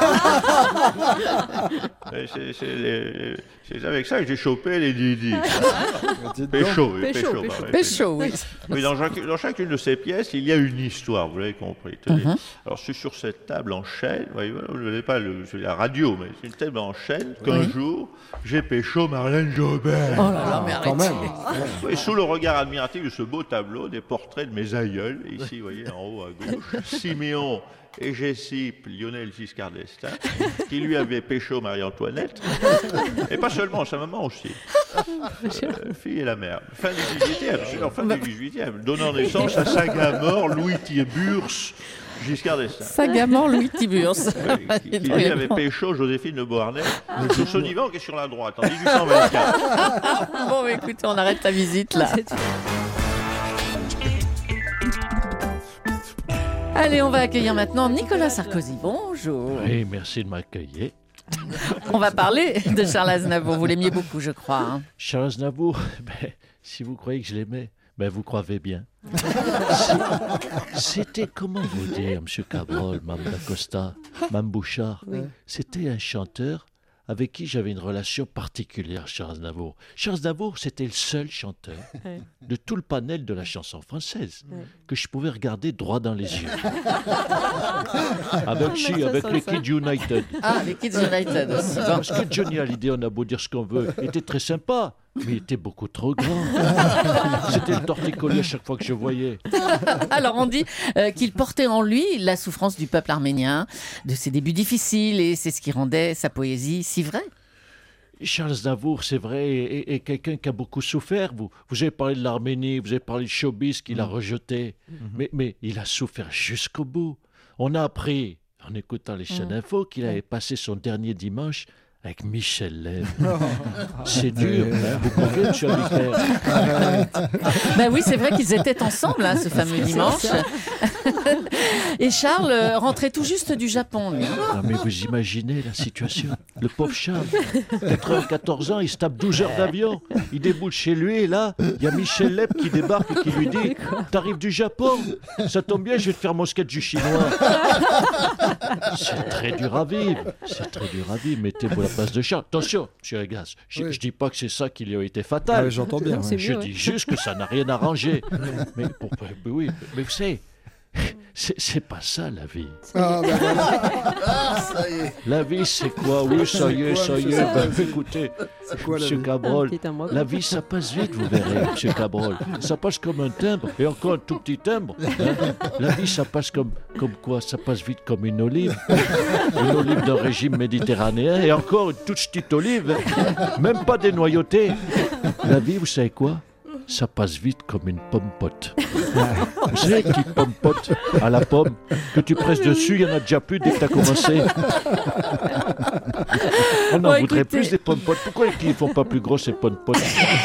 C'est avec ça que j'ai chopé les Didi. Pécho, oui. Oui, dans chacune de ces pièces, il y a une histoire, vous l'avez compris. Alors, c'est sur cette table en chêne, vous n'avez pas la radio, mais c'est une table en chêne qu'un jour, j'ai pécho Marlène Jobert. Oh là là, mais arrêtez. Quand même. Et sous le regard admiratif de ce beau tableau, des portraits de mes aïeuls. Ici, vous voyez, en haut à gauche, Siméon et Jessipe Lionel Giscard d'Estaing, qui lui avait pécho Marie-Antoinette. Et pas seulement, sa maman aussi. Fille et la mère. Fin du 18e, donnant naissance à Sagamore Louis Tiburce Giscard d'Estaing. Sagamore Louis Tiburce. Qui lui avait pécho Joséphine de Beauharnais, sur ce divan qui est sur la droite, en 1824. Bon, bah, écoutez, on arrête ta visite là. Allez, on va accueillir maintenant Nicolas Sarkozy. Bonjour. Oui, merci de m'accueillir. On va parler de Charles Aznavour. Vous l'aimiez beaucoup, je crois. Hein. Charles Aznavour, si vous croyez que je l'aimais, vous croyez bien. C'était, comment vous dire, M. Cabrol, Mme Dacosta, Mme Bouchard, c'était un chanteur avec qui j'avais une relation particulière, Charles Aznavour. Charles Aznavour, c'était le seul chanteur de tout le panel de la chanson française que je pouvais regarder droit dans les yeux. Avec les Kids United. Ah, les Kids United aussi. Parce que Johnny Hallyday, on a beau dire ce qu'on veut, était très sympa, mais il était beaucoup trop grand. C'était le torticolis à chaque fois que je voyais. Alors on dit qu'il portait en lui la souffrance du peuple arménien, de ses débuts difficiles, et c'est ce qui rendait sa poésie si vraie. Charles Aznavour, c'est vrai, est quelqu'un qui a beaucoup souffert. Vous avez parlé de l'Arménie, vous avez parlé de showbiz qu'il a rejeté, mais il a souffert jusqu'au bout. On a appris, en écoutant les chaînes info, qu'il avait passé son dernier dimanche avec Michel Leb. C'est dur, vous convenez, M. Abicler? Ben oui, c'est vrai qu'ils étaient ensemble, ce fameux dimanche. Et Charles rentrait tout juste du Japon, lui. Non, mais vous imaginez la situation. Le pauvre Charles, 94 ans, il se tape 12 heures d'avion. Il déboule chez lui et là, il y a Michel Leb qui débarque et qui lui dit « T'arrives du Japon? Ça tombe bien, je vais te faire mon sketch du chinois. » C'est très dur à vivre. C'est très dur à vivre. Mettez-vous à la place de Charles. Attention, M. Regas, je dis pas que c'est ça qui lui a été fatal. J'entends bien. Je dis juste que ça n'a rien arrangé. Mais vous savez, c'est pas ça la vie. Ah, ben voilà. Ça y est. La vie, c'est quoi? Oui, ça y est. Écoutez, M. Cabrol, la vie, ça passe vite, vous verrez, M. Cabrol. Ça passe comme un timbre, et encore un tout petit timbre. Hein. La vie, ça passe comme quoi? Ça passe vite comme une olive. Une olive d'un régime méditerranéen, et encore une toute petite olive. Même pas dénoyautée. La vie, vous savez quoi? Ça passe vite comme une pomme-pote. Vous savez, une petite pomme-pote à la pomme, que tu presses dessus, il n'y en a déjà plus dès que tu as commencé. On en voudrait plus des pommes-potes. Pourquoi ils ne font pas plus gros ces pommes-potes?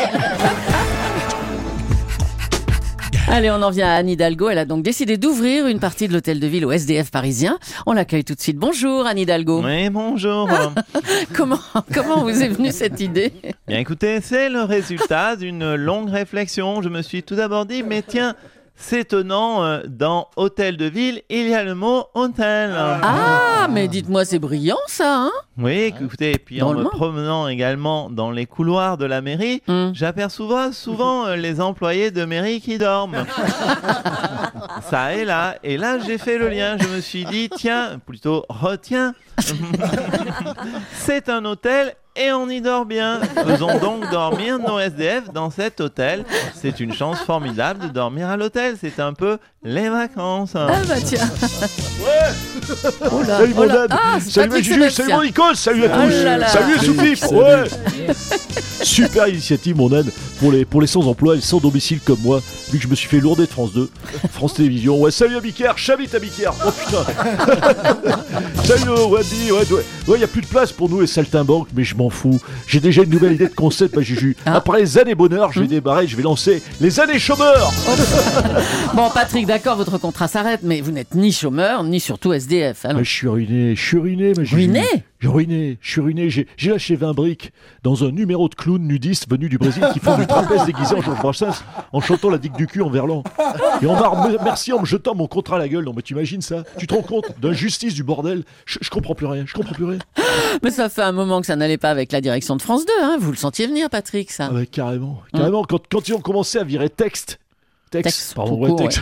Allez, on en vient à Anne Hidalgo. Elle a donc décidé d'ouvrir une partie de l'hôtel de ville au SDF parisien. On l'accueille tout de suite. Bonjour Anne Hidalgo. Oui, bonjour. Comment vous est venue cette idée? Bien écoutez, c'est le résultat d'une longue réflexion. Je me suis tout d'abord dit, mais tiens, c'est étonnant, dans hôtel de ville, il y a le mot hôtel. Ah, mais dites-moi, c'est brillant ça, hein? Oui, écoutez, et puis en me promenant également dans les couloirs de la mairie, j'aperçois souvent les employés de mairie qui dorment. Ça et là j'ai fait le lien, je me suis dit, tiens, plutôt retiens, c'est un hôtel et on y dort bien. Faisons donc dormir nos SDF dans cet hôtel. C'est une chance formidable de dormir à l'hôtel. C'est un peu les vacances. Ah bah tiens. Ouais. Oh là, salut mon Dan. Salut mes Juju, salut mon Nicole, salut à tous. Salut Soupif. Ouais. Super initiative mon Dan pour les sans emploi et sans domicile comme moi, vu que je me suis fait lourder de France 2, France Télévisions. Ouais, salut à Bicaire, j'habite à Bicaire. Oh putain. Salut Wendy. Ouais, y a plus de place pour nous les saltimbanques, mais je m'en fous. J'ai déjà une nouvelle idée de concept, ma Juju. Après les années bonheur, je vais débarrer, je vais lancer les années chômeurs. Bon, Patrick, d'accord, votre contrat s'arrête, mais vous n'êtes ni chômeur, ni surtout SDF. Mais je suis ruiné, ma Juju. Je suis ruiné. J'ai lâché 20 briques dans un numéro de clown nudiste venu du Brésil qui font du trapèze déguisé en Georges Brassens en chantant la digue du cul en verlan. Et on m'a remercié en me jetant mon contrat à la gueule. Non mais tu imagines ça? Tu te rends compte d'injustice du bordel? Je comprends plus rien. Mais ça fait un moment que ça n'allait pas avec la direction de France 2, hein. Vous le sentiez venir, Patrick, ça? Ah ouais, carrément. Quand ils ont commencé à virer texte Tex. Pardon, ouais, Tex.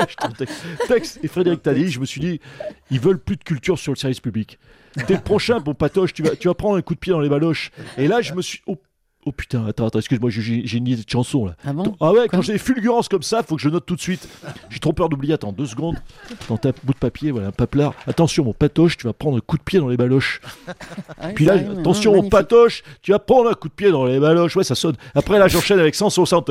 Tex et Frédéric Taddy, je me suis dit, ils veulent plus de culture sur le service public. T'es le prochain, bon patoche, tu vas prendre un coup de pied dans les baloches. Et là, je me suis... Oh putain, attends, excuse-moi, j'ai une idée de chanson là. Ah bon? Ah ouais, quand j'ai des fulgurances comme ça, faut que je note tout de suite. J'ai trop peur d'oublier, attends, 2 secondes. Dans ta bout de papier, voilà, un paplard. Attention, mon patoche, tu vas prendre un coup de pied dans les baloches. Puis là, attention, mon patoche, tu vas prendre un coup de pied dans les baloches. Ouais, ça sonne. Après, là, j'enchaîne avec 160.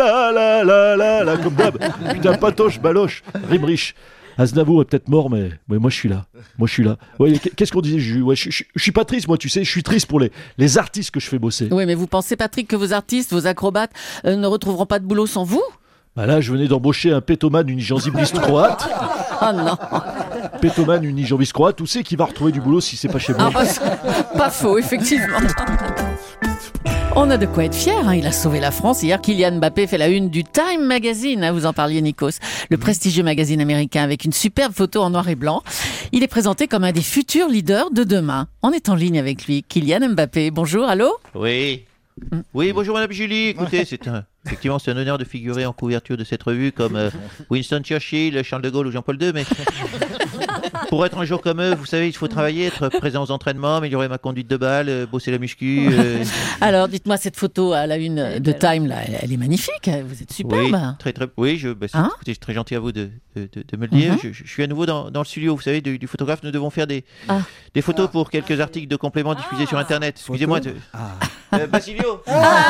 La, comme d'hab. Putain, patoche, baloche, rime riche. Aznavour est peut-être mort, mais moi je suis là. Ouais, qu'est-ce qu'on disait, Juju? Ouais, je suis pas triste, moi, tu sais, je suis triste pour les artistes que je fais bosser. Oui, mais vous pensez, Patrick, que vos artistes, vos acrobates ne retrouveront pas de boulot sans vous? Bah là, je venais d'embaucher un pétomane unijambiste croate. Oh non. Pétomane unijambiste croate, où c'est qui va retrouver du boulot si c'est pas chez moi? Pas faux, effectivement. On a de quoi être fier, hein. Il a sauvé la France. Hier, Kylian Mbappé fait la une du Time Magazine, hein, vous en parliez, Nikos, le prestigieux magazine américain, avec une superbe photo en noir et blanc. Il est présenté comme un des futurs leaders de demain. On est en ligne avec lui. Kylian Mbappé, bonjour, allô? Oui. Oui, bonjour Madame Julie. Écoutez, effectivement, c'est un honneur de figurer en couverture de cette revue comme Winston Churchill, Charles de Gaulle ou Jean-Paul II, mais pour être un jour comme eux, vous savez, il faut travailler, être présent aux entraînements, améliorer ma conduite de balle, bosser la muscu. Alors, dites-moi, cette photo à la une de Time, là, elle est magnifique. Vous êtes superbe. Oui, très. Oui, écoutez, c'est très gentil à vous de me le dire. Je suis à nouveau dans le studio, vous savez, du photographe. Nous devons faire des photos pour quelques articles de compléments diffusés sur Internet. Excusez-moi. Basilio.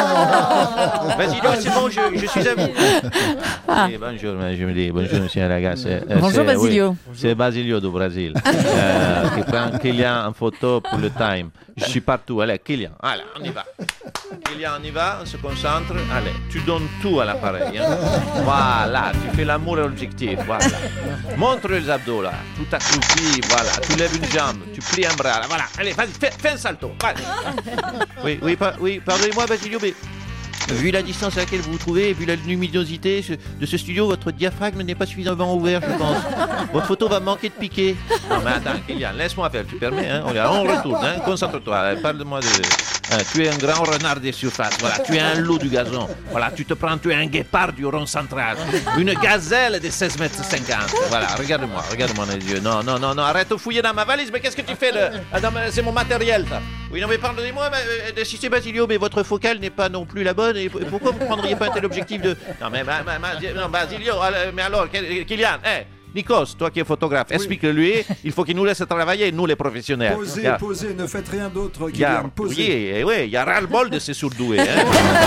Basilio, c'est bon, je suis à vous. Bonjour, je me dis bonjour, monsieur Alagas. Bonjour, Basilio. Oui, c'est Basilio du Brésil qui prend Kylian en photo pour le Time. Je suis partout. Allez, Kylian, allez, on y va. Kylian, on y va, on se concentre. Allez, tu donnes tout à l'appareil. Hein. Voilà, tu fais l'amour à l'objectif. Voilà. Montre les abdos là, tout accroupi. Voilà, tu lèves une jambe, tu plies un bras. Là, voilà, allez, vas-y, fais un salto. Allez. Oui, pardonnez-moi, Basilio, mais vu la distance à laquelle vous vous trouvez, vu la luminosité de ce studio, votre diaphragme n'est pas suffisamment ouvert, je pense. Votre photo va manquer de piquer. Non, mais attends, Kylian, laisse-moi faire, tu permets, hein? On retourne, hein? Concentre-toi, parle-moi de... tu es un grand renard des surfaces, voilà, tu es un loup du gazon, voilà, tu es un guépard du rond central, une gazelle de 16 mètres 50, voilà, regarde-moi dans les yeux, non, arrête de fouiller dans ma valise, mais qu'est-ce que tu fais c'est mon matériel, ça. Oui, non, mais pardonnez-moi, si c'est Basilio, mais votre focale n'est pas non plus la bonne, et pourquoi vous ne prendriez pas un tel objectif de... Non, mais Basilio, mais alors, Kylian, Nikos, toi qui es photographe, explique-lui, il faut qu'il nous laisse travailler, nous les professionnels. Posez, ne faites rien d'autre, Kylian, posez. Oui, il y a ras-le-bol de ces sourdoués. Hein.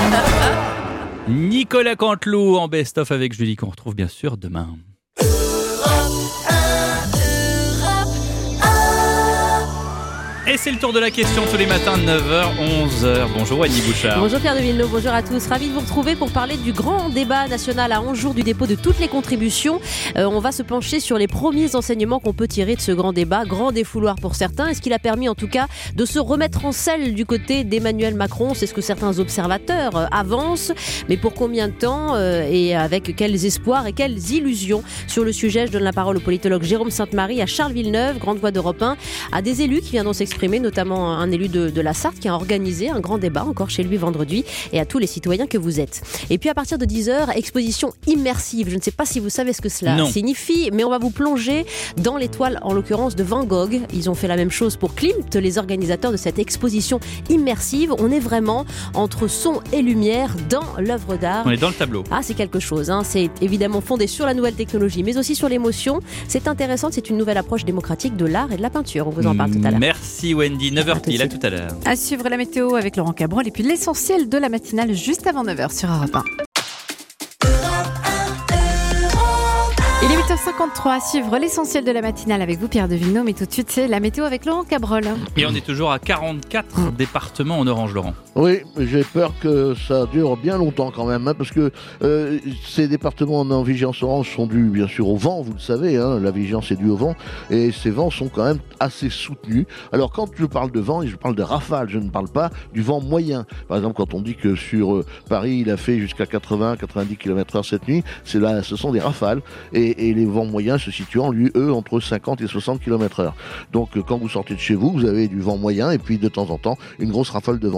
Nicolas Canteloup en best-of avec Julie, qu'on retrouve bien sûr demain. Et c'est le tour de la question tous les matins, 9h, 11h. Bonjour Annie Bouchard. Bonjour Pierre de Villeneuve, bonjour à tous. Ravi de vous retrouver pour parler du grand débat national à 11 jours du dépôt de toutes les contributions. On va se pencher sur les premiers enseignements qu'on peut tirer de ce grand débat. Grand défouloir pour certains. Est-ce qu'il a permis en tout cas de se remettre en selle du côté d'Emmanuel Macron? C'est ce que certains observateurs avancent. Mais pour combien de temps et avec quels espoirs et quelles illusions? Sur le sujet, je donne la parole au politologue Jérôme Sainte-Marie, à Charles Villeneuve, grande voix d'Europe 1, à des élus qui viendront s'exprimer, notamment un élu de la Sarthe qui a organisé un grand débat encore chez lui vendredi, et à tous les citoyens que vous êtes. Et puis à partir de 10h, exposition immersive. Je ne sais pas si vous savez ce que cela signifie, mais on va vous plonger dans les toiles, en l'occurrence de Van Gogh. Ils ont fait la même chose pour Klimt, les organisateurs de cette exposition immersive. On est vraiment entre son et lumière dans l'œuvre d'art. On est dans le tableau. Ah, c'est quelque chose, hein. C'est évidemment fondé sur la nouvelle technologie, mais aussi sur l'émotion. C'est intéressant, c'est une nouvelle approche démocratique de l'art et de la peinture. On vous en parle tout à l'heure. Merci Wendy, 9h pile, à tout à l'heure. À suivre la météo avec Laurent Cabrol et puis l'essentiel de la matinale juste avant 9h sur Europe 1. Il est 8h53 à suivre l'essentiel de la matinale avec vous Pierre de Villeneuve, mais tout de suite c'est la météo avec Laurent Cabrol. Et on est toujours à 44 départements en orange, Laurent. Oui, j'ai peur que ça dure bien longtemps quand même, hein, parce que ces départements en vigilance orange sont dus bien sûr au vent, vous le savez, hein, la vigilance est due au vent, et ces vents sont quand même assez soutenus. Alors quand je parle de vent, je parle de rafales, je ne parle pas du vent moyen. Par exemple, quand on dit que sur Paris, il a fait jusqu'à 80-90 km/h cette nuit, ce sont des rafales, et les vents moyens se situant, eux, entre 50 et 60 km/h. Donc quand vous sortez de chez vous, vous avez du vent moyen, et puis de temps en temps, une grosse rafale de vent. Alors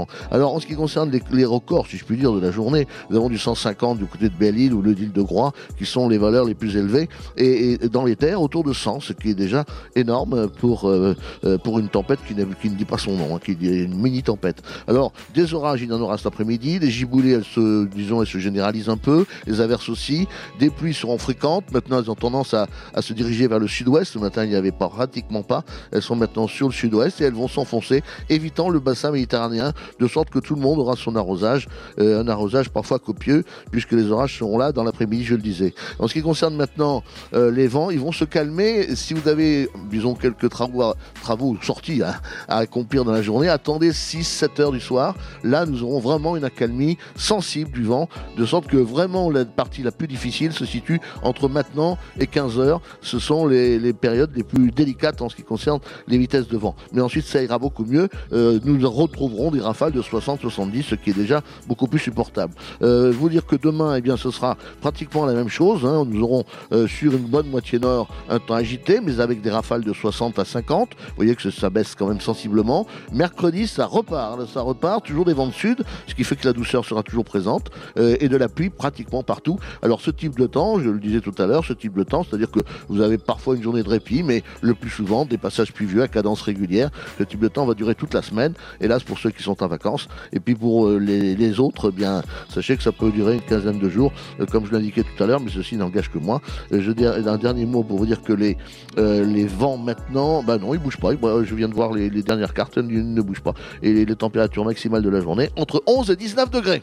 Alors en ce qui concerne les records, si je puis dire, de la journée, nous avons du 150 du côté de Belle-Île ou de l'île de Groix, qui sont les valeurs les plus élevées, et dans les terres autour de 100, ce qui est déjà énorme pour une tempête qui ne dit pas son nom, qui est une mini-tempête. Alors des orages, il y en aura cet après-midi, les giboulées, elles se généralisent un peu, les averses aussi, des pluies seront fréquentes, maintenant elles ont tendance à se diriger vers le sud-ouest, ce matin il n'y avait pratiquement pas, elles sont maintenant sur le sud-ouest et elles vont s'enfoncer, évitant le bassin méditerranéen, de sorte que tout le monde aura son arrosage, un arrosage parfois copieux, puisque les orages seront là dans l'après-midi, je le disais. En ce qui concerne maintenant les vents, ils vont se calmer. Si vous avez, disons, quelques travaux sortis à accomplir dans la journée, attendez 6-7 heures du soir. Là, nous aurons vraiment une accalmie sensible du vent, de sorte que vraiment la partie la plus difficile se situe entre maintenant et 15 heures. Ce sont les périodes les plus délicates en ce qui concerne les vitesses de vent. Mais ensuite, ça ira beaucoup mieux. Nous retrouverons des rafales de 60-70, ce qui est déjà beaucoup plus supportable. Vous dire que demain, eh bien, ce sera pratiquement la même chose. Nous aurons sur une bonne moitié nord un temps agité, mais avec des rafales de 60 à 50. Vous voyez que ça baisse quand même sensiblement. Mercredi, ça repart, toujours des vents de sud, ce qui fait que la douceur sera toujours présente, et de la pluie pratiquement partout. Alors ce type de temps, je le disais tout à l'heure, c'est-à-dire que vous avez parfois une journée de répit, mais le plus souvent des passages pluvieux à cadence régulière. Ce type de temps va durer toute la semaine, hélas pour ceux qui sont en vacances. Et puis pour les autres, eh bien, sachez que ça peut durer une quinzaine de jours, comme je l'indiquais tout à l'heure, mais ceci n'engage que moi. Je dirais un dernier mot pour vous dire que les vents maintenant, non, ils bougent pas. Je viens de voir les dernières cartes, ils ne bougent pas. Et les températures maximales de la journée, entre 11 et 19 degrés.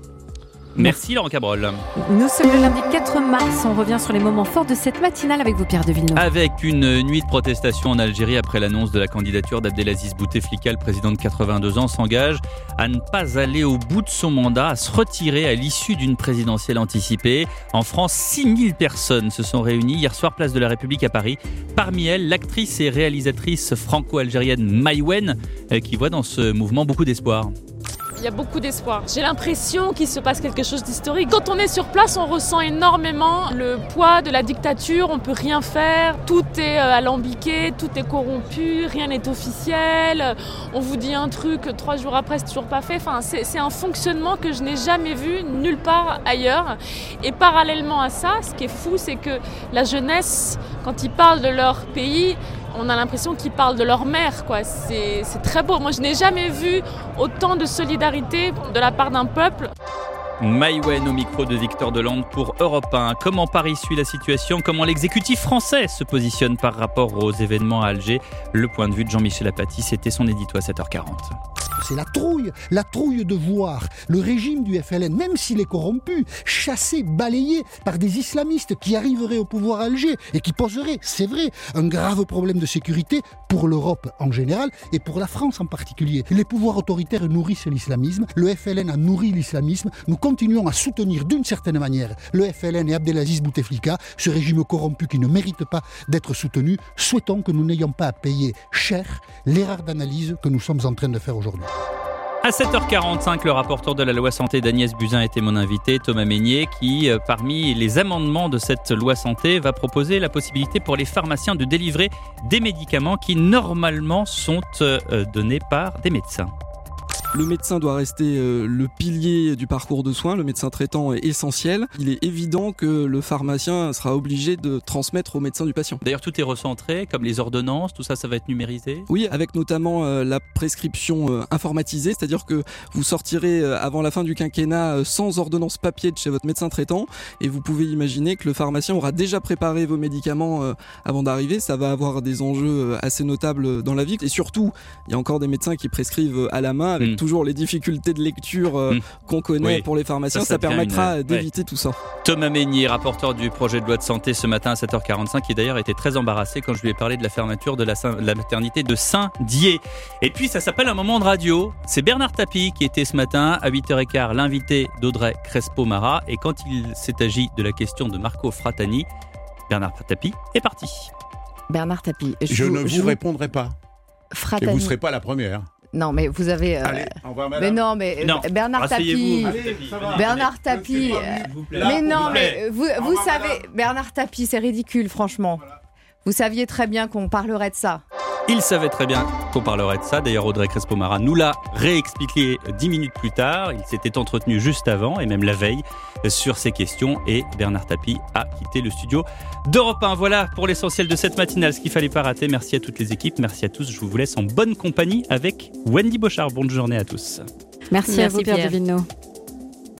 Merci Laurent Cabrol. Nous sommes le lundi 4 mars, on revient sur les moments forts de cette matinale avec vous Pierre de Villeneuve. Avec une nuit de protestation en Algérie après l'annonce de la candidature d'Abdelaziz Bouteflika, le président de 82 ans s'engage à ne pas aller au bout de son mandat, à se retirer à l'issue d'une présidentielle anticipée. En France, 6000 personnes se sont réunies hier soir place de la République à Paris. Parmi elles, l'actrice et réalisatrice franco-algérienne Maïwenn qui voit dans ce mouvement beaucoup d'espoir. Il y a beaucoup d'espoir. J'ai l'impression qu'il se passe quelque chose d'historique. Quand on est sur place, on ressent énormément le poids de la dictature. On ne peut rien faire. Tout est alambiqué, tout est corrompu, rien n'est officiel. On vous dit un truc, 3 jours après, c'est toujours pas fait. Enfin, c'est un fonctionnement que je n'ai jamais vu nulle part ailleurs. Et parallèlement à ça, ce qui est fou, c'est que la jeunesse, quand ils parlent de leur pays, on a l'impression qu'ils parlent de leur mère, quoi. C'est très beau. Moi, je n'ai jamais vu autant de solidarité de la part d'un peuple. Maïwenn au micro de Victor Delande pour Europe 1. Comment Paris suit la situation ? Comment l'exécutif français se positionne par rapport aux événements à Alger ? Le point de vue de Jean-Michel Apathy, c'était son édito à 7h40. C'est la trouille de voir le régime du FLN, même s'il est corrompu, chassé, balayé par des islamistes qui arriveraient au pouvoir à Alger et qui poseraient, c'est vrai, un grave problème de sécurité pour l'Europe en général et pour la France en particulier. Les pouvoirs autoritaires nourrissent l'islamisme, le FLN a nourri l'islamisme, nous continuons à soutenir d'une certaine manière le FLN et Abdelaziz Bouteflika, ce régime corrompu qui ne mérite pas d'être soutenu. Souhaitons que nous n'ayons pas à payer cher l'erreur d'analyse que nous sommes en train de faire aujourd'hui. À 7h45, le rapporteur de la loi santé d'Agnès Buzyn était mon invité, Thomas Mesnier, qui, parmi les amendements de cette loi santé, va proposer la possibilité pour les pharmaciens de délivrer des médicaments qui, normalement, sont donnés par des médecins. Le médecin doit rester le pilier du parcours de soins, le médecin traitant est essentiel. Il est évident que le pharmacien sera obligé de transmettre au médecin du patient. D'ailleurs, tout est recentré, comme les ordonnances, tout ça va être numérisé ? Oui, avec notamment la prescription informatisée, c'est-à-dire que vous sortirez avant la fin du quinquennat sans ordonnance papier de chez votre médecin traitant, et vous pouvez imaginer que le pharmacien aura déjà préparé vos médicaments avant d'arriver. Ça va avoir des enjeux assez notables dans la vie, et surtout, il y a encore des médecins qui prescrivent à la main, avec toujours les difficultés de lecture qu'on connaît pour les pharmaciens, ça permettra d'éviter tout ça. Thomas Mesnier, rapporteur du projet de loi de santé ce matin à 7h45, qui d'ailleurs était très embarrassé quand je lui ai parlé de la fermeture de la maternité de Saint-Dié. Et puis ça s'appelle un moment de radio. C'est Bernard Tapie qui était ce matin à 8h15 l'invité d'Audrey Crespo-Mara, et quand il s'est agi de la question de Marco Frattani, Bernard Tapie est parti. Bernard Tapie, je ne vous répondrai pas. Frattani. Et vous ne serez pas la première. Non, mais vous avez. Allez, au revoir, madame. Mais non, mais Bernard Tapie. Bernard Tapie. Mais non, mais vous savez, Bernard Tapie, c'est ridicule, franchement. Vous saviez très bien qu'on parlerait de ça. Il savait très bien qu'on parlerait de ça. D'ailleurs, Audrey Crespo-Mara nous l'a réexpliqué 10 minutes plus tard. Il s'était entretenu juste avant et même la veille sur ces questions. Et Bernard Tapie a quitté le studio d'Europe 1. Voilà pour l'essentiel de cette matinale, ce qu'il fallait pas rater. Merci à toutes les équipes, merci à tous. Je vous laisse en bonne compagnie avec Wendy Bochard. Bonne journée à tous. Merci à vous, Pierre de Villeneuve.